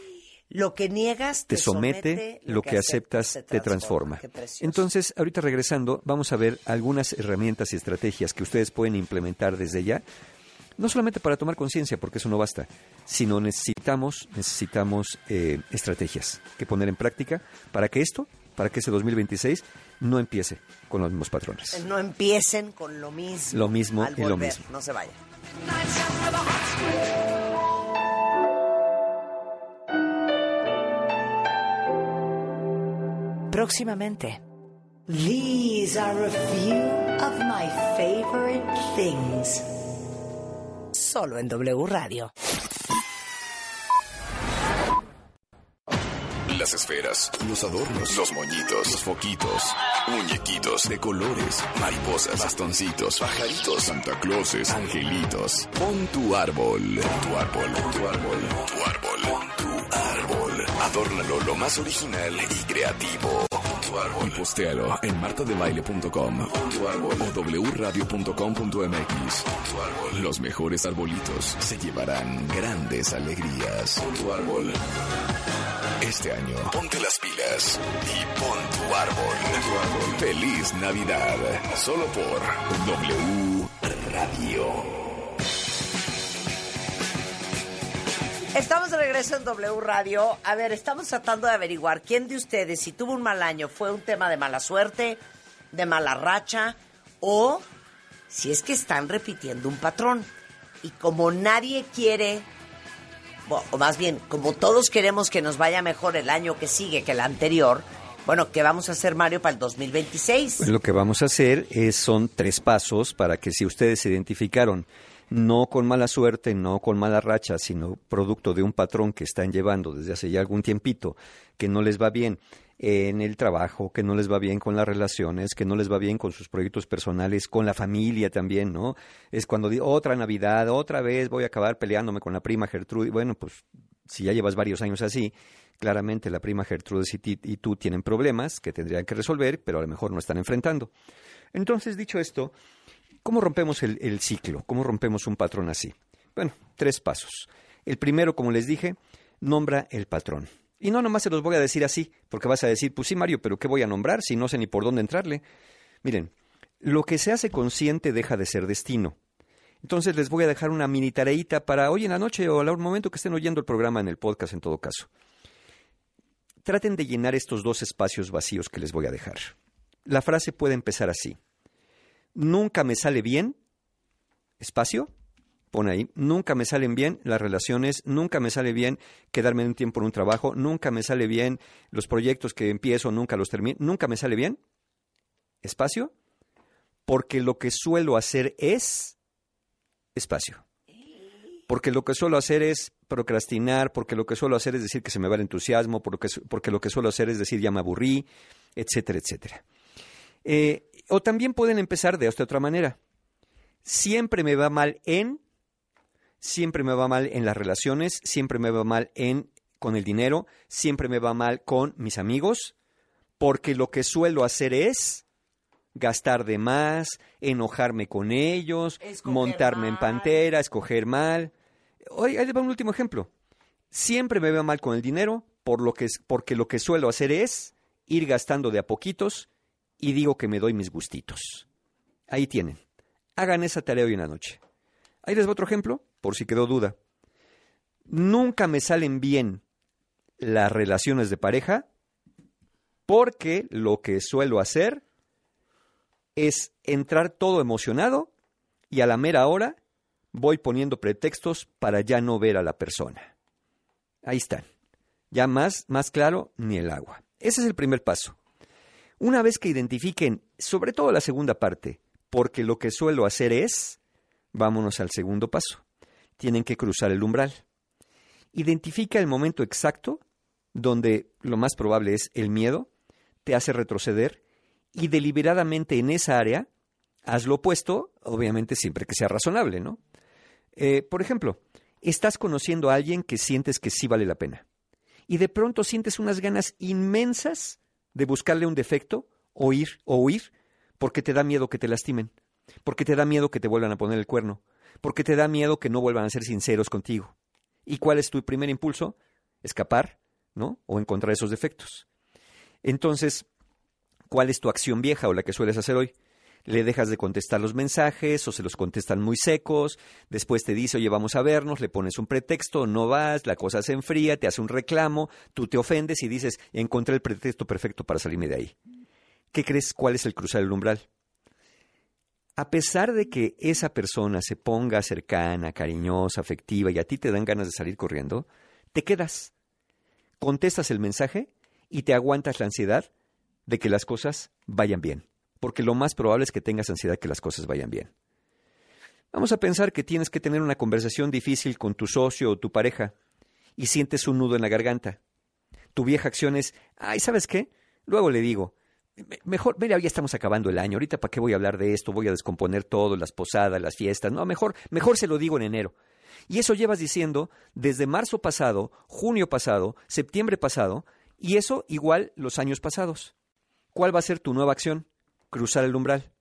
Lo que niegas te, te somete, somete, lo que, que aceptas te transforma. Te transforma. Entonces, ahorita regresando, vamos a ver algunas herramientas y estrategias que ustedes pueden implementar desde ya, no solamente para tomar conciencia, porque eso no basta, sino necesitamos, necesitamos eh, estrategias que poner en práctica para que esto, para que ese dos mil veintiséis no empiece con los mismos patrones. No empiecen con lo mismo. Lo mismo al y volver. lo mismo. No se vayan. Próximamente. These are a few of my favorite things. Solo en W Radio. Las esferas, los adornos, los moñitos, los foquitos, muñequitos de colores, mariposas, bastoncitos, pajaritos, Santa Clauses, angelitos. Pon tu árbol, tu árbol, tu árbol, tu árbol, pon tu árbol. Adórnalo lo más original y creativo. Pon tu árbol. Y postéalo en marta de baile punto com. Pon tu árbol. O w radio punto com punto m x. Pon tu árbol. Los mejores arbolitos se llevarán grandes alegrías. Pon tu árbol. Este año, ponte las pilas y pon tu árbol. Tu árbol. ¡Feliz Navidad! Solo por W Radio. Estamos de regreso en W Radio. A ver, estamos tratando de averiguar quién de ustedes, si tuvo un mal año, fue un tema de mala suerte, de mala racha, o si es que están repitiendo un patrón. Y como nadie quiere... o más bien, como todos queremos que nos vaya mejor el año que sigue que el anterior, bueno, ¿qué vamos a hacer, Mario, para el dos mil veintiséis? Pues lo que vamos a hacer es, son tres pasos para que si ustedes se identificaron no con mala suerte, no con mala racha, sino producto de un patrón que están llevando desde hace ya algún tiempito, que no les va bien en el trabajo, que no les va bien con las relaciones, que no les va bien con sus proyectos personales, con la familia también, ¿no? Es cuando digo, otra Navidad, otra vez voy a acabar peleándome con la prima Gertrude. Bueno, pues si ya llevas varios años así, claramente la prima Gertrude y tú tienen problemas que tendrían que resolver, pero a lo mejor no están enfrentando. Entonces, dicho esto, ¿cómo rompemos el, el ciclo? ¿Cómo rompemos un patrón así? Bueno, tres pasos. El primero, como les dije, nombra el patrón. Y no nomás se los voy a decir así, porque vas a decir, pues sí, Mario, pero ¿qué voy a nombrar si no sé ni por dónde entrarle? Miren, Lo que se hace consciente deja de ser destino. Entonces les voy a dejar una mini tareita para hoy en la noche o al momento que estén oyendo el programa en el podcast en todo caso. Traten de llenar estos dos espacios vacíos que les voy a dejar. La frase puede empezar así. Nunca me sale bien, espacio, pon ahí, nunca me salen bien las relaciones, nunca me sale bien quedarme un tiempo en un trabajo, nunca me sale bien los proyectos que empiezo, nunca los termino, nunca me sale bien, espacio, porque lo que suelo hacer es, espacio. Porque lo que suelo hacer es procrastinar, porque lo que suelo hacer es decir que se me va el entusiasmo, porque, porque lo que suelo hacer es decir ya me aburrí, etcétera, etcétera. Eh, o también pueden empezar de esta otra manera. Siempre me va mal en, siempre me va mal en las relaciones, siempre me va mal en con el dinero, siempre me va mal con mis amigos, porque lo que suelo hacer es gastar de más, enojarme con ellos, escoger montarme mal en pantera, escoger mal. Oye, ahí le va un último ejemplo. Siempre me va mal con el dinero, por lo que, porque lo que suelo hacer es ir gastando de a poquitos y digo que me doy mis gustitos. Ahí tienen. Hagan esa tarea hoy en la noche. Ahí les va otro ejemplo, por si quedó duda. Nunca me salen bien las relaciones de pareja porque lo que suelo hacer es entrar todo emocionado y a la mera hora voy poniendo pretextos para ya no ver a la persona. Ahí están. Ya más, más claro, ni el agua. Ese es el primer paso. Una vez que identifiquen, sobre todo la segunda parte, porque lo que suelo hacer es, vámonos al segundo paso. Tienen que cruzar el umbral. Identifica el momento exacto donde lo más probable es el miedo, te hace retroceder y deliberadamente en esa área haz lo opuesto, obviamente siempre que sea razonable, ¿no? Eh, por ejemplo, estás conociendo a alguien que sientes que sí vale la pena y de pronto sientes unas ganas inmensas de buscarle un defecto o ir o huir porque te da miedo que te lastimen, porque te da miedo que te vuelvan a poner el cuerno, porque te da miedo que no vuelvan a ser sinceros contigo. ¿Y cuál es tu primer impulso? Escapar, ¿no? O encontrar esos defectos. Entonces, ¿cuál es tu acción vieja o la que sueles hacer hoy? Le dejas de contestar los mensajes o se los contestan muy secos, después te dice, oye, vamos a vernos, le pones un pretexto, no vas, la cosa se enfría, te hace un reclamo, tú te ofendes y dices, encontré el pretexto perfecto para salirme de ahí. ¿Qué crees? ¿Cuál es el cruzar el umbral? A pesar de que esa persona se ponga cercana, cariñosa, afectiva y a ti te dan ganas de salir corriendo, te quedas, contestas el mensaje y te aguantas la ansiedad de que las cosas vayan bien, porque lo más probable es que tengas ansiedad de que las cosas vayan bien. Vamos a pensar que tienes que tener una conversación difícil con tu socio o tu pareja y sientes un nudo en la garganta. Tu vieja acción es, ay, ¿sabes qué? Luego le digo, mejor, mira, ya estamos acabando el año, ahorita ¿para qué voy a hablar de esto? Voy a descomponer todo, las posadas, las fiestas. No, mejor, mejor se lo digo en enero. Y eso llevas diciendo desde marzo pasado, junio pasado, septiembre pasado, y eso igual los años pasados. ¿Cuál va a ser tu nueva acción? Cruzar el umbral.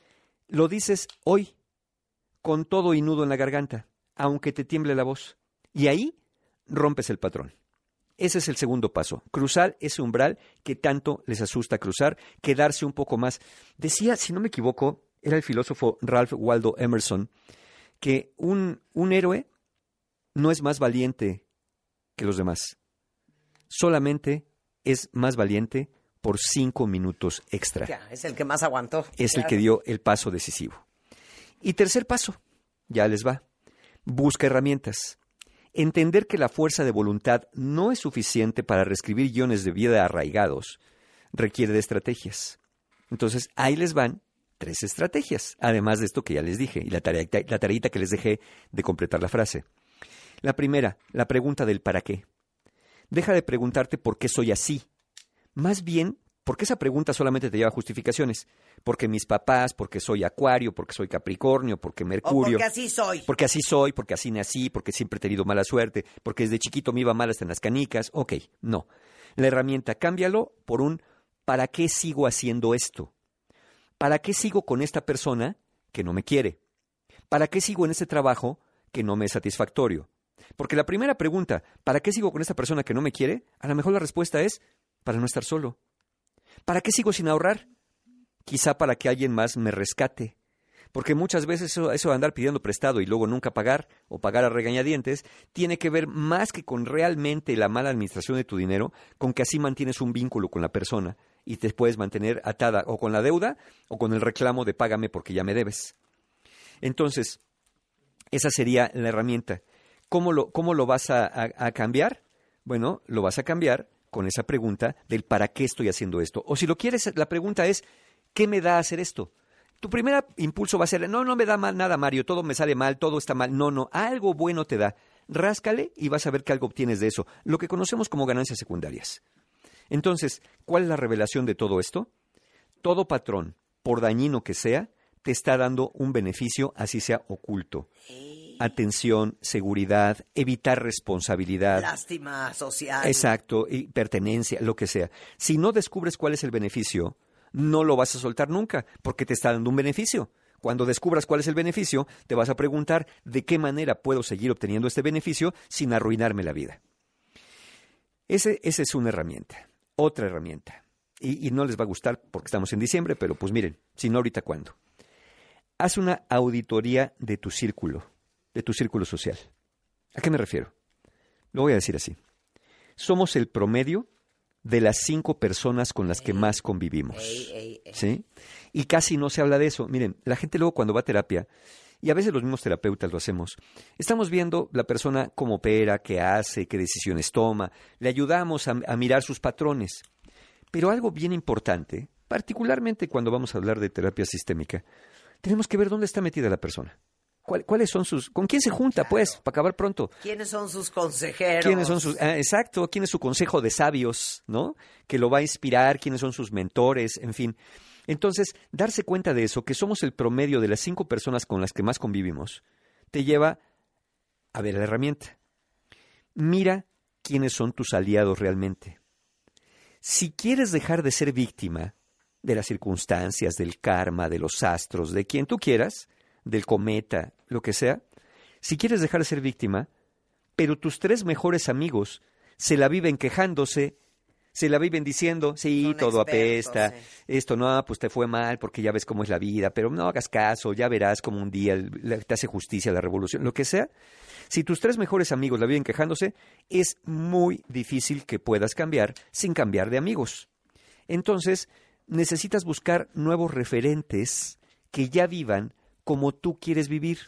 Lo dices hoy, con todo y nudo en la garganta, aunque te tiemble la voz. Y ahí rompes el patrón. Ese es el segundo paso, cruzar ese umbral que tanto les asusta cruzar, quedarse un poco más. Decía, si no me equivoco, era el filósofo Ralph Waldo Emerson, que un, un héroe no es más valiente que los demás. Solamente es más valiente por cinco minutos extra. Ya, es el que más aguantó. Es claro. El que dio el paso decisivo. Y tercer paso, ya les va. Busca herramientas. Entender que la fuerza de voluntad no es suficiente para reescribir guiones de vida arraigados, requiere de estrategias. Entonces, ahí les van tres estrategias, además de esto que ya les dije, y la tareita, la tareita que les dejé de completar la frase. La primera, la pregunta del para qué. Deja de preguntarte por qué soy así. Más bien, porque esa pregunta solamente te lleva a justificaciones. Porque mis papás, porque soy Acuario, porque soy Capricornio, porque Mercurio. O porque así soy. Porque así soy, porque así nací, porque siempre he tenido mala suerte, porque desde chiquito me iba mal hasta en las canicas. Ok, no. La herramienta, cámbialo por un ¿para qué sigo haciendo esto? ¿Para qué sigo con esta persona que no me quiere? ¿Para qué sigo en este trabajo que no me es satisfactorio? Porque la primera pregunta, ¿para qué sigo con esta persona que no me quiere? A lo mejor la respuesta es, para no estar solo. ¿Para qué sigo sin ahorrar? quizá para que alguien más me rescate. Porque muchas veces eso, eso de andar pidiendo prestado y luego nunca pagar o pagar a regañadientes tiene que ver más que con realmente la mala administración de tu dinero, con que así mantienes un vínculo con la persona y te puedes mantener atada o con la deuda o con el reclamo de págame porque ya me debes. Entonces, esa sería la herramienta. ¿Cómo lo, cómo lo vas a, a, a cambiar? Bueno, lo vas a cambiar con esa pregunta del ¿para qué estoy haciendo esto? O si lo quieres, la pregunta es ¿qué me da hacer esto? Tu primer impulso va a ser, no, no me da mal nada, Mario, todo me sale mal, todo está mal. No, no, algo bueno te da. Ráscale y vas a ver que algo obtienes de eso, lo que conocemos como ganancias secundarias. Entonces, ¿cuál es la revelación de todo esto? Todo patrón, por dañino que sea, te está dando un beneficio, así sea oculto. Atención, seguridad, evitar responsabilidad. Lástima social. Exacto, y pertenencia, lo que sea. Si no descubres cuál es el beneficio, no lo vas a soltar nunca, porque te está dando un beneficio. Cuando descubras cuál es el beneficio, te vas a preguntar de qué manera puedo seguir obteniendo este beneficio sin arruinarme la vida. Ese, esa es una herramienta. Otra herramienta. Y, y no les va a gustar porque estamos en diciembre, pero pues miren, si no ahorita, ¿cuándo? Haz una auditoría de tu círculo, de tu círculo social. ¿A qué me refiero? Lo voy a decir así. Somos el promedio de las cinco personas con las que más convivimos. Ey, ey, ey. ¿Sí? Y casi no se habla de eso. Miren, la gente luego cuando va a terapia, y a veces los mismos terapeutas lo hacemos, estamos viendo la persona cómo opera, qué hace, qué decisiones toma, le ayudamos a, a mirar sus patrones. Pero algo bien importante, particularmente cuando vamos a hablar de terapia sistémica, tenemos que ver dónde está metida la persona. ¿Cuál, ¿Cuáles son sus... ¿Con quién se junta, claro, pues, para acabar pronto? ¿Quiénes son sus consejeros? ¿Quiénes son sus... Ah, exacto, ¿quién es su consejo de sabios, no? Que lo va a inspirar, quiénes son sus mentores, en fin. Entonces, darse cuenta de eso, que somos el promedio de las cinco personas con las que más convivimos, te lleva a ver la herramienta. Mira quiénes son tus aliados realmente. Si quieres dejar de ser víctima de las circunstancias, del karma, de los astros, de quien tú quieras, del cometa, lo que sea, si quieres dejar de ser víctima, pero tus tres mejores amigos se la viven quejándose, se la viven diciendo, sí, son todo expertos, apesta, sí. Esto no, pues te fue mal porque ya ves cómo es la vida, pero no hagas caso, ya verás como un día te hace justicia la revolución, lo que sea. Si tus tres mejores amigos la viven quejándose, es muy difícil que puedas cambiar sin cambiar de amigos. Entonces, necesitas buscar nuevos referentes que ya vivan como tú quieres vivir.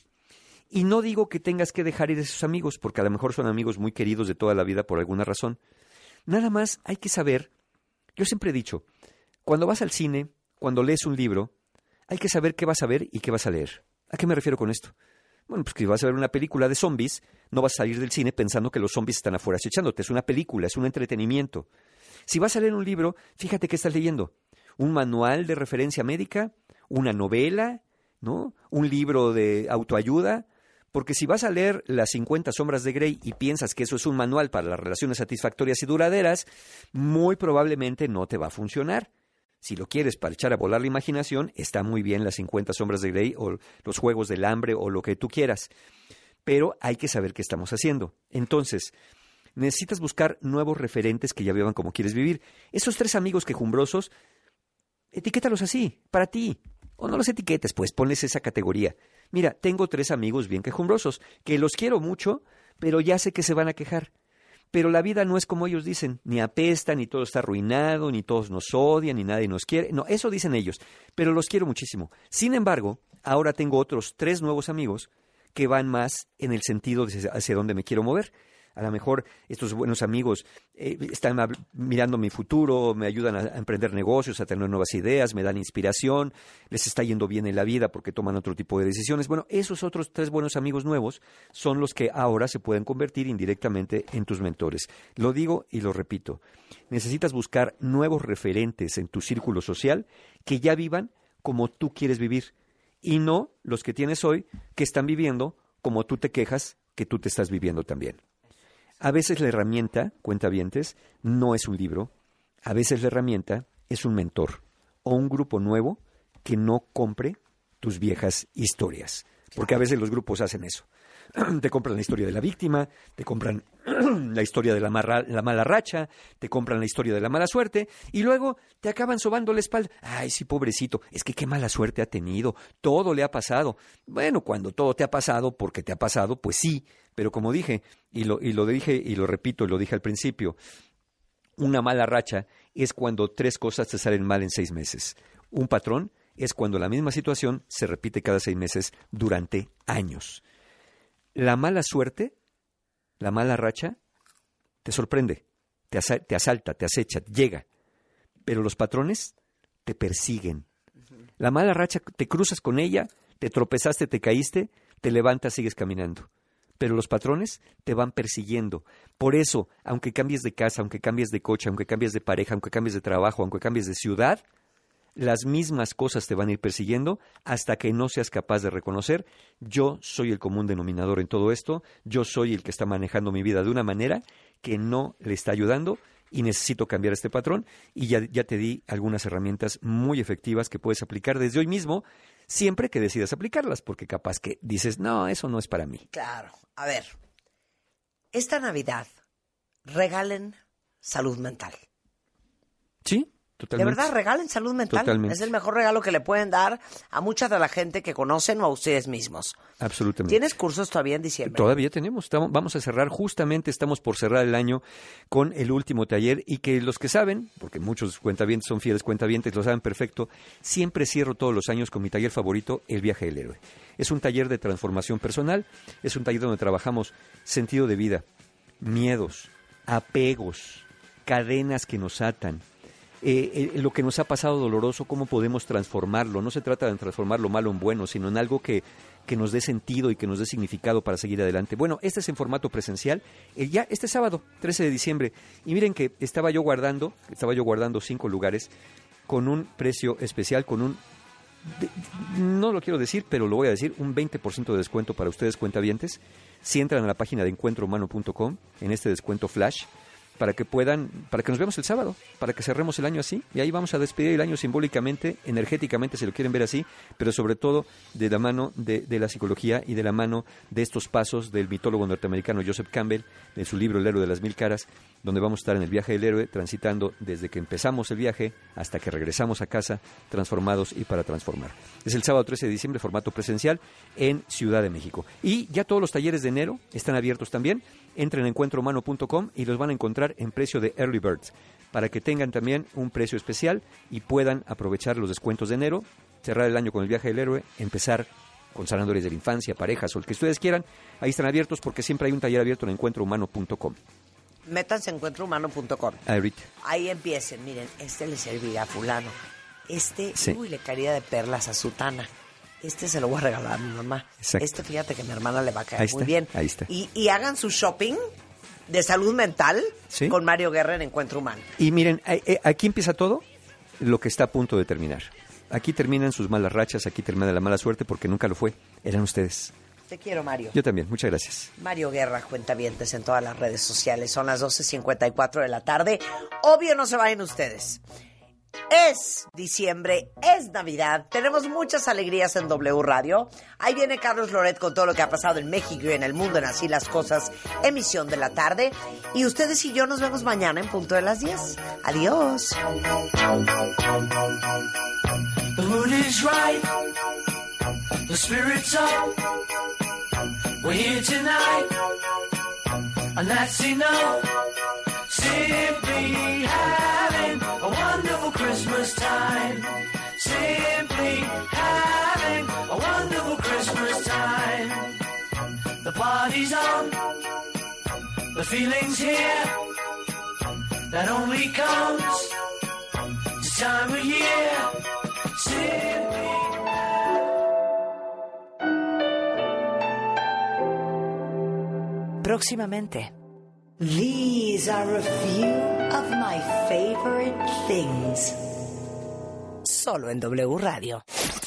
Y no digo que tengas que dejar ir a esos amigos, porque a lo mejor son amigos muy queridos de toda la vida por alguna razón. Nada más hay que saber, yo siempre he dicho, cuando vas al cine, cuando lees un libro, hay que saber qué vas a ver y qué vas a leer. ¿A qué me refiero con esto? Bueno, pues que si vas a ver una película de zombies, no vas a salir del cine pensando que los zombies están afuera acechándote. Es una película, es un entretenimiento. Si vas a leer un libro, fíjate qué estás leyendo. ¿Un manual de referencia médica? ¿Una novela? ¿No? ¿Un libro de autoayuda? Porque si vas a leer las cincuenta sombras de Grey y piensas que eso es un manual para las relaciones satisfactorias y duraderas, muy probablemente no te va a funcionar. Si lo quieres para echar a volar la imaginación, está muy bien las cincuenta sombras de Grey o los Juegos del Hambre o lo que tú quieras. Pero hay que saber qué estamos haciendo. Entonces, necesitas buscar nuevos referentes que ya vivan como quieres vivir. Esos tres amigos quejumbrosos, etiquétalos así, para ti. O no los etiquetes, pues ponles esa categoría. Mira, tengo tres amigos bien quejumbrosos, que los quiero mucho, pero ya sé que se van a quejar. Pero la vida no es como ellos dicen, ni apesta, ni todo está arruinado, ni todos nos odian, ni nadie nos quiere. No, eso dicen ellos, pero los quiero muchísimo. Sin embargo, ahora tengo otros tres nuevos amigos que van más en el sentido de hacia dónde me quiero mover. A lo mejor estos buenos amigos eh, están mirando mi futuro, me ayudan a, a emprender negocios, a tener nuevas ideas, me dan inspiración, les está yendo bien en la vida porque toman otro tipo de decisiones. Bueno, esos otros tres buenos amigos nuevos son los que ahora se pueden convertir indirectamente en tus mentores. Lo digo y lo repito, necesitas buscar nuevos referentes en tu círculo social que ya vivan como tú quieres vivir y no los que tienes hoy que están viviendo como tú te quejas que tú te estás viviendo también. A veces la herramienta, cuentavientes, no es un libro. A veces la herramienta es un mentor o un grupo nuevo que no compre tus viejas historias. Porque a veces los grupos hacen eso. te compran la historia de la víctima, te compran la historia de la, marra, la mala racha, te compran la historia de la mala suerte y luego te acaban sobando la espalda. Ay, sí, pobrecito, es que qué mala suerte ha tenido, todo le ha pasado. Bueno, cuando todo te ha pasado, porque te ha pasado, pues sí, pero como dije, y lo, y lo dije y lo repito y lo dije al principio, una mala racha es cuando tres cosas te salen mal en seis meses. Un patrón es cuando la misma situación se repite cada seis meses durante años. La mala suerte, la mala racha, te sorprende, te, asa- te asalta, te acecha, llega. Pero los patrones te persiguen. La mala racha, te cruzas con ella, te tropezaste, te caíste, te levantas, sigues caminando. Pero los patrones te van persiguiendo. Por eso, aunque cambies de casa, aunque cambies de coche, aunque cambies de pareja, aunque cambies de trabajo, aunque cambies de ciudad, las mismas cosas te van a ir persiguiendo hasta que no seas capaz de reconocer: yo soy el común denominador en todo esto, yo soy el que está manejando mi vida de una manera que no le está ayudando y necesito cambiar este patrón. Y ya, ya te di algunas herramientas muy efectivas que puedes aplicar desde hoy mismo, siempre que decidas aplicarlas, porque capaz que dices, no, eso no es para mí. Claro. A ver, esta Navidad regalen salud mental. Sí. Totalmente. De verdad, regalen salud mental. Totalmente. Es el mejor regalo que le pueden dar a mucha de la gente que conocen o a ustedes mismos. Absolutamente. ¿Tienes cursos todavía en diciembre? Todavía tenemos. Estamos, vamos a cerrar, justamente estamos por cerrar el año con el último taller y que los que saben, porque muchos cuentavientes son fieles cuentavientes, lo saben perfecto, siempre cierro todos los años con mi taller favorito, El Viaje del Héroe. Es un taller de transformación personal, es un taller donde trabajamos sentido de vida, miedos, apegos, cadenas que nos atan, Eh, eh, lo que nos ha pasado doloroso, cómo podemos transformarlo. No se trata de transformar lo malo en bueno, sino en algo que, que nos dé sentido y que nos dé significado para seguir adelante. Bueno, este es en formato presencial, eh, ya este sábado, trece de diciembre. Y miren que estaba yo guardando, estaba yo guardando cinco lugares con un precio especial, con un, de, no lo quiero decir, pero lo voy a decir, un veinte por ciento de descuento para ustedes cuentavientes. Si entran a la página de encuentro humano punto com, en este descuento flash, para que puedan, para que nos veamos el sábado, para que cerremos el año así, y ahí vamos a despedir el año simbólicamente, energéticamente, si lo quieren ver así, pero sobre todo de la mano de, de la psicología y de la mano de estos pasos del mitólogo norteamericano Joseph Campbell, en su libro El héroe de las mil caras, donde vamos a estar en el viaje del héroe, transitando desde que empezamos el viaje hasta que regresamos a casa, transformados y para transformar. Es el sábado trece de diciembre, formato presencial, en Ciudad de México. Y ya todos los talleres de enero están abiertos también. Entren a encuentro humano punto com y los van a encontrar en precio de Early Birds, para que tengan también un precio especial y puedan aprovechar los descuentos de enero, cerrar el año con el viaje del héroe, empezar con sanadores de la infancia, parejas o el que ustedes quieran. Ahí están abiertos porque siempre hay un taller abierto en encuentro humano punto com. Métanse en encuentro humano punto com. Ahorita. Ahí empiecen. Miren, este le servirá a fulano. Este, Sí. uy, le caería de perlas a Sutana. Este se lo voy a regalar a mi mamá. Exacto. Este, fíjate que a mi hermana le va a caer Ahí muy está, bien. ahí está. Y, y hagan su shopping de salud mental Sí. con Mario Guerra en Encuentro Humano. Y miren, eh, eh, aquí empieza todo lo que está a punto de terminar. Aquí terminan sus malas rachas, aquí termina la mala suerte, porque nunca lo fue. Eran ustedes. Te quiero, Mario. Yo también, muchas gracias. Mario Guerra, cuentavientes en todas las redes sociales. Son las doce cincuenta y cuatro de la tarde. Obvio, no se vayan ustedes. Es diciembre, es Navidad, tenemos muchas alegrías en W Radio. Ahí viene Carlos Loret con todo lo que ha pasado en México y en el mundo en Así las Cosas, emisión de la tarde. Y ustedes y yo nos vemos mañana en punto de las diez. Adiós. The mood is right, the spirit's up. We're here tonight, and that's enough. Simply having a wonderful Christmas time. Simply having a wonderful Christmas time. The party's on, the feeling's here. That only comes this time of year. Simply. Próximamente. These are a few of my favorite things. Solo en W Radio.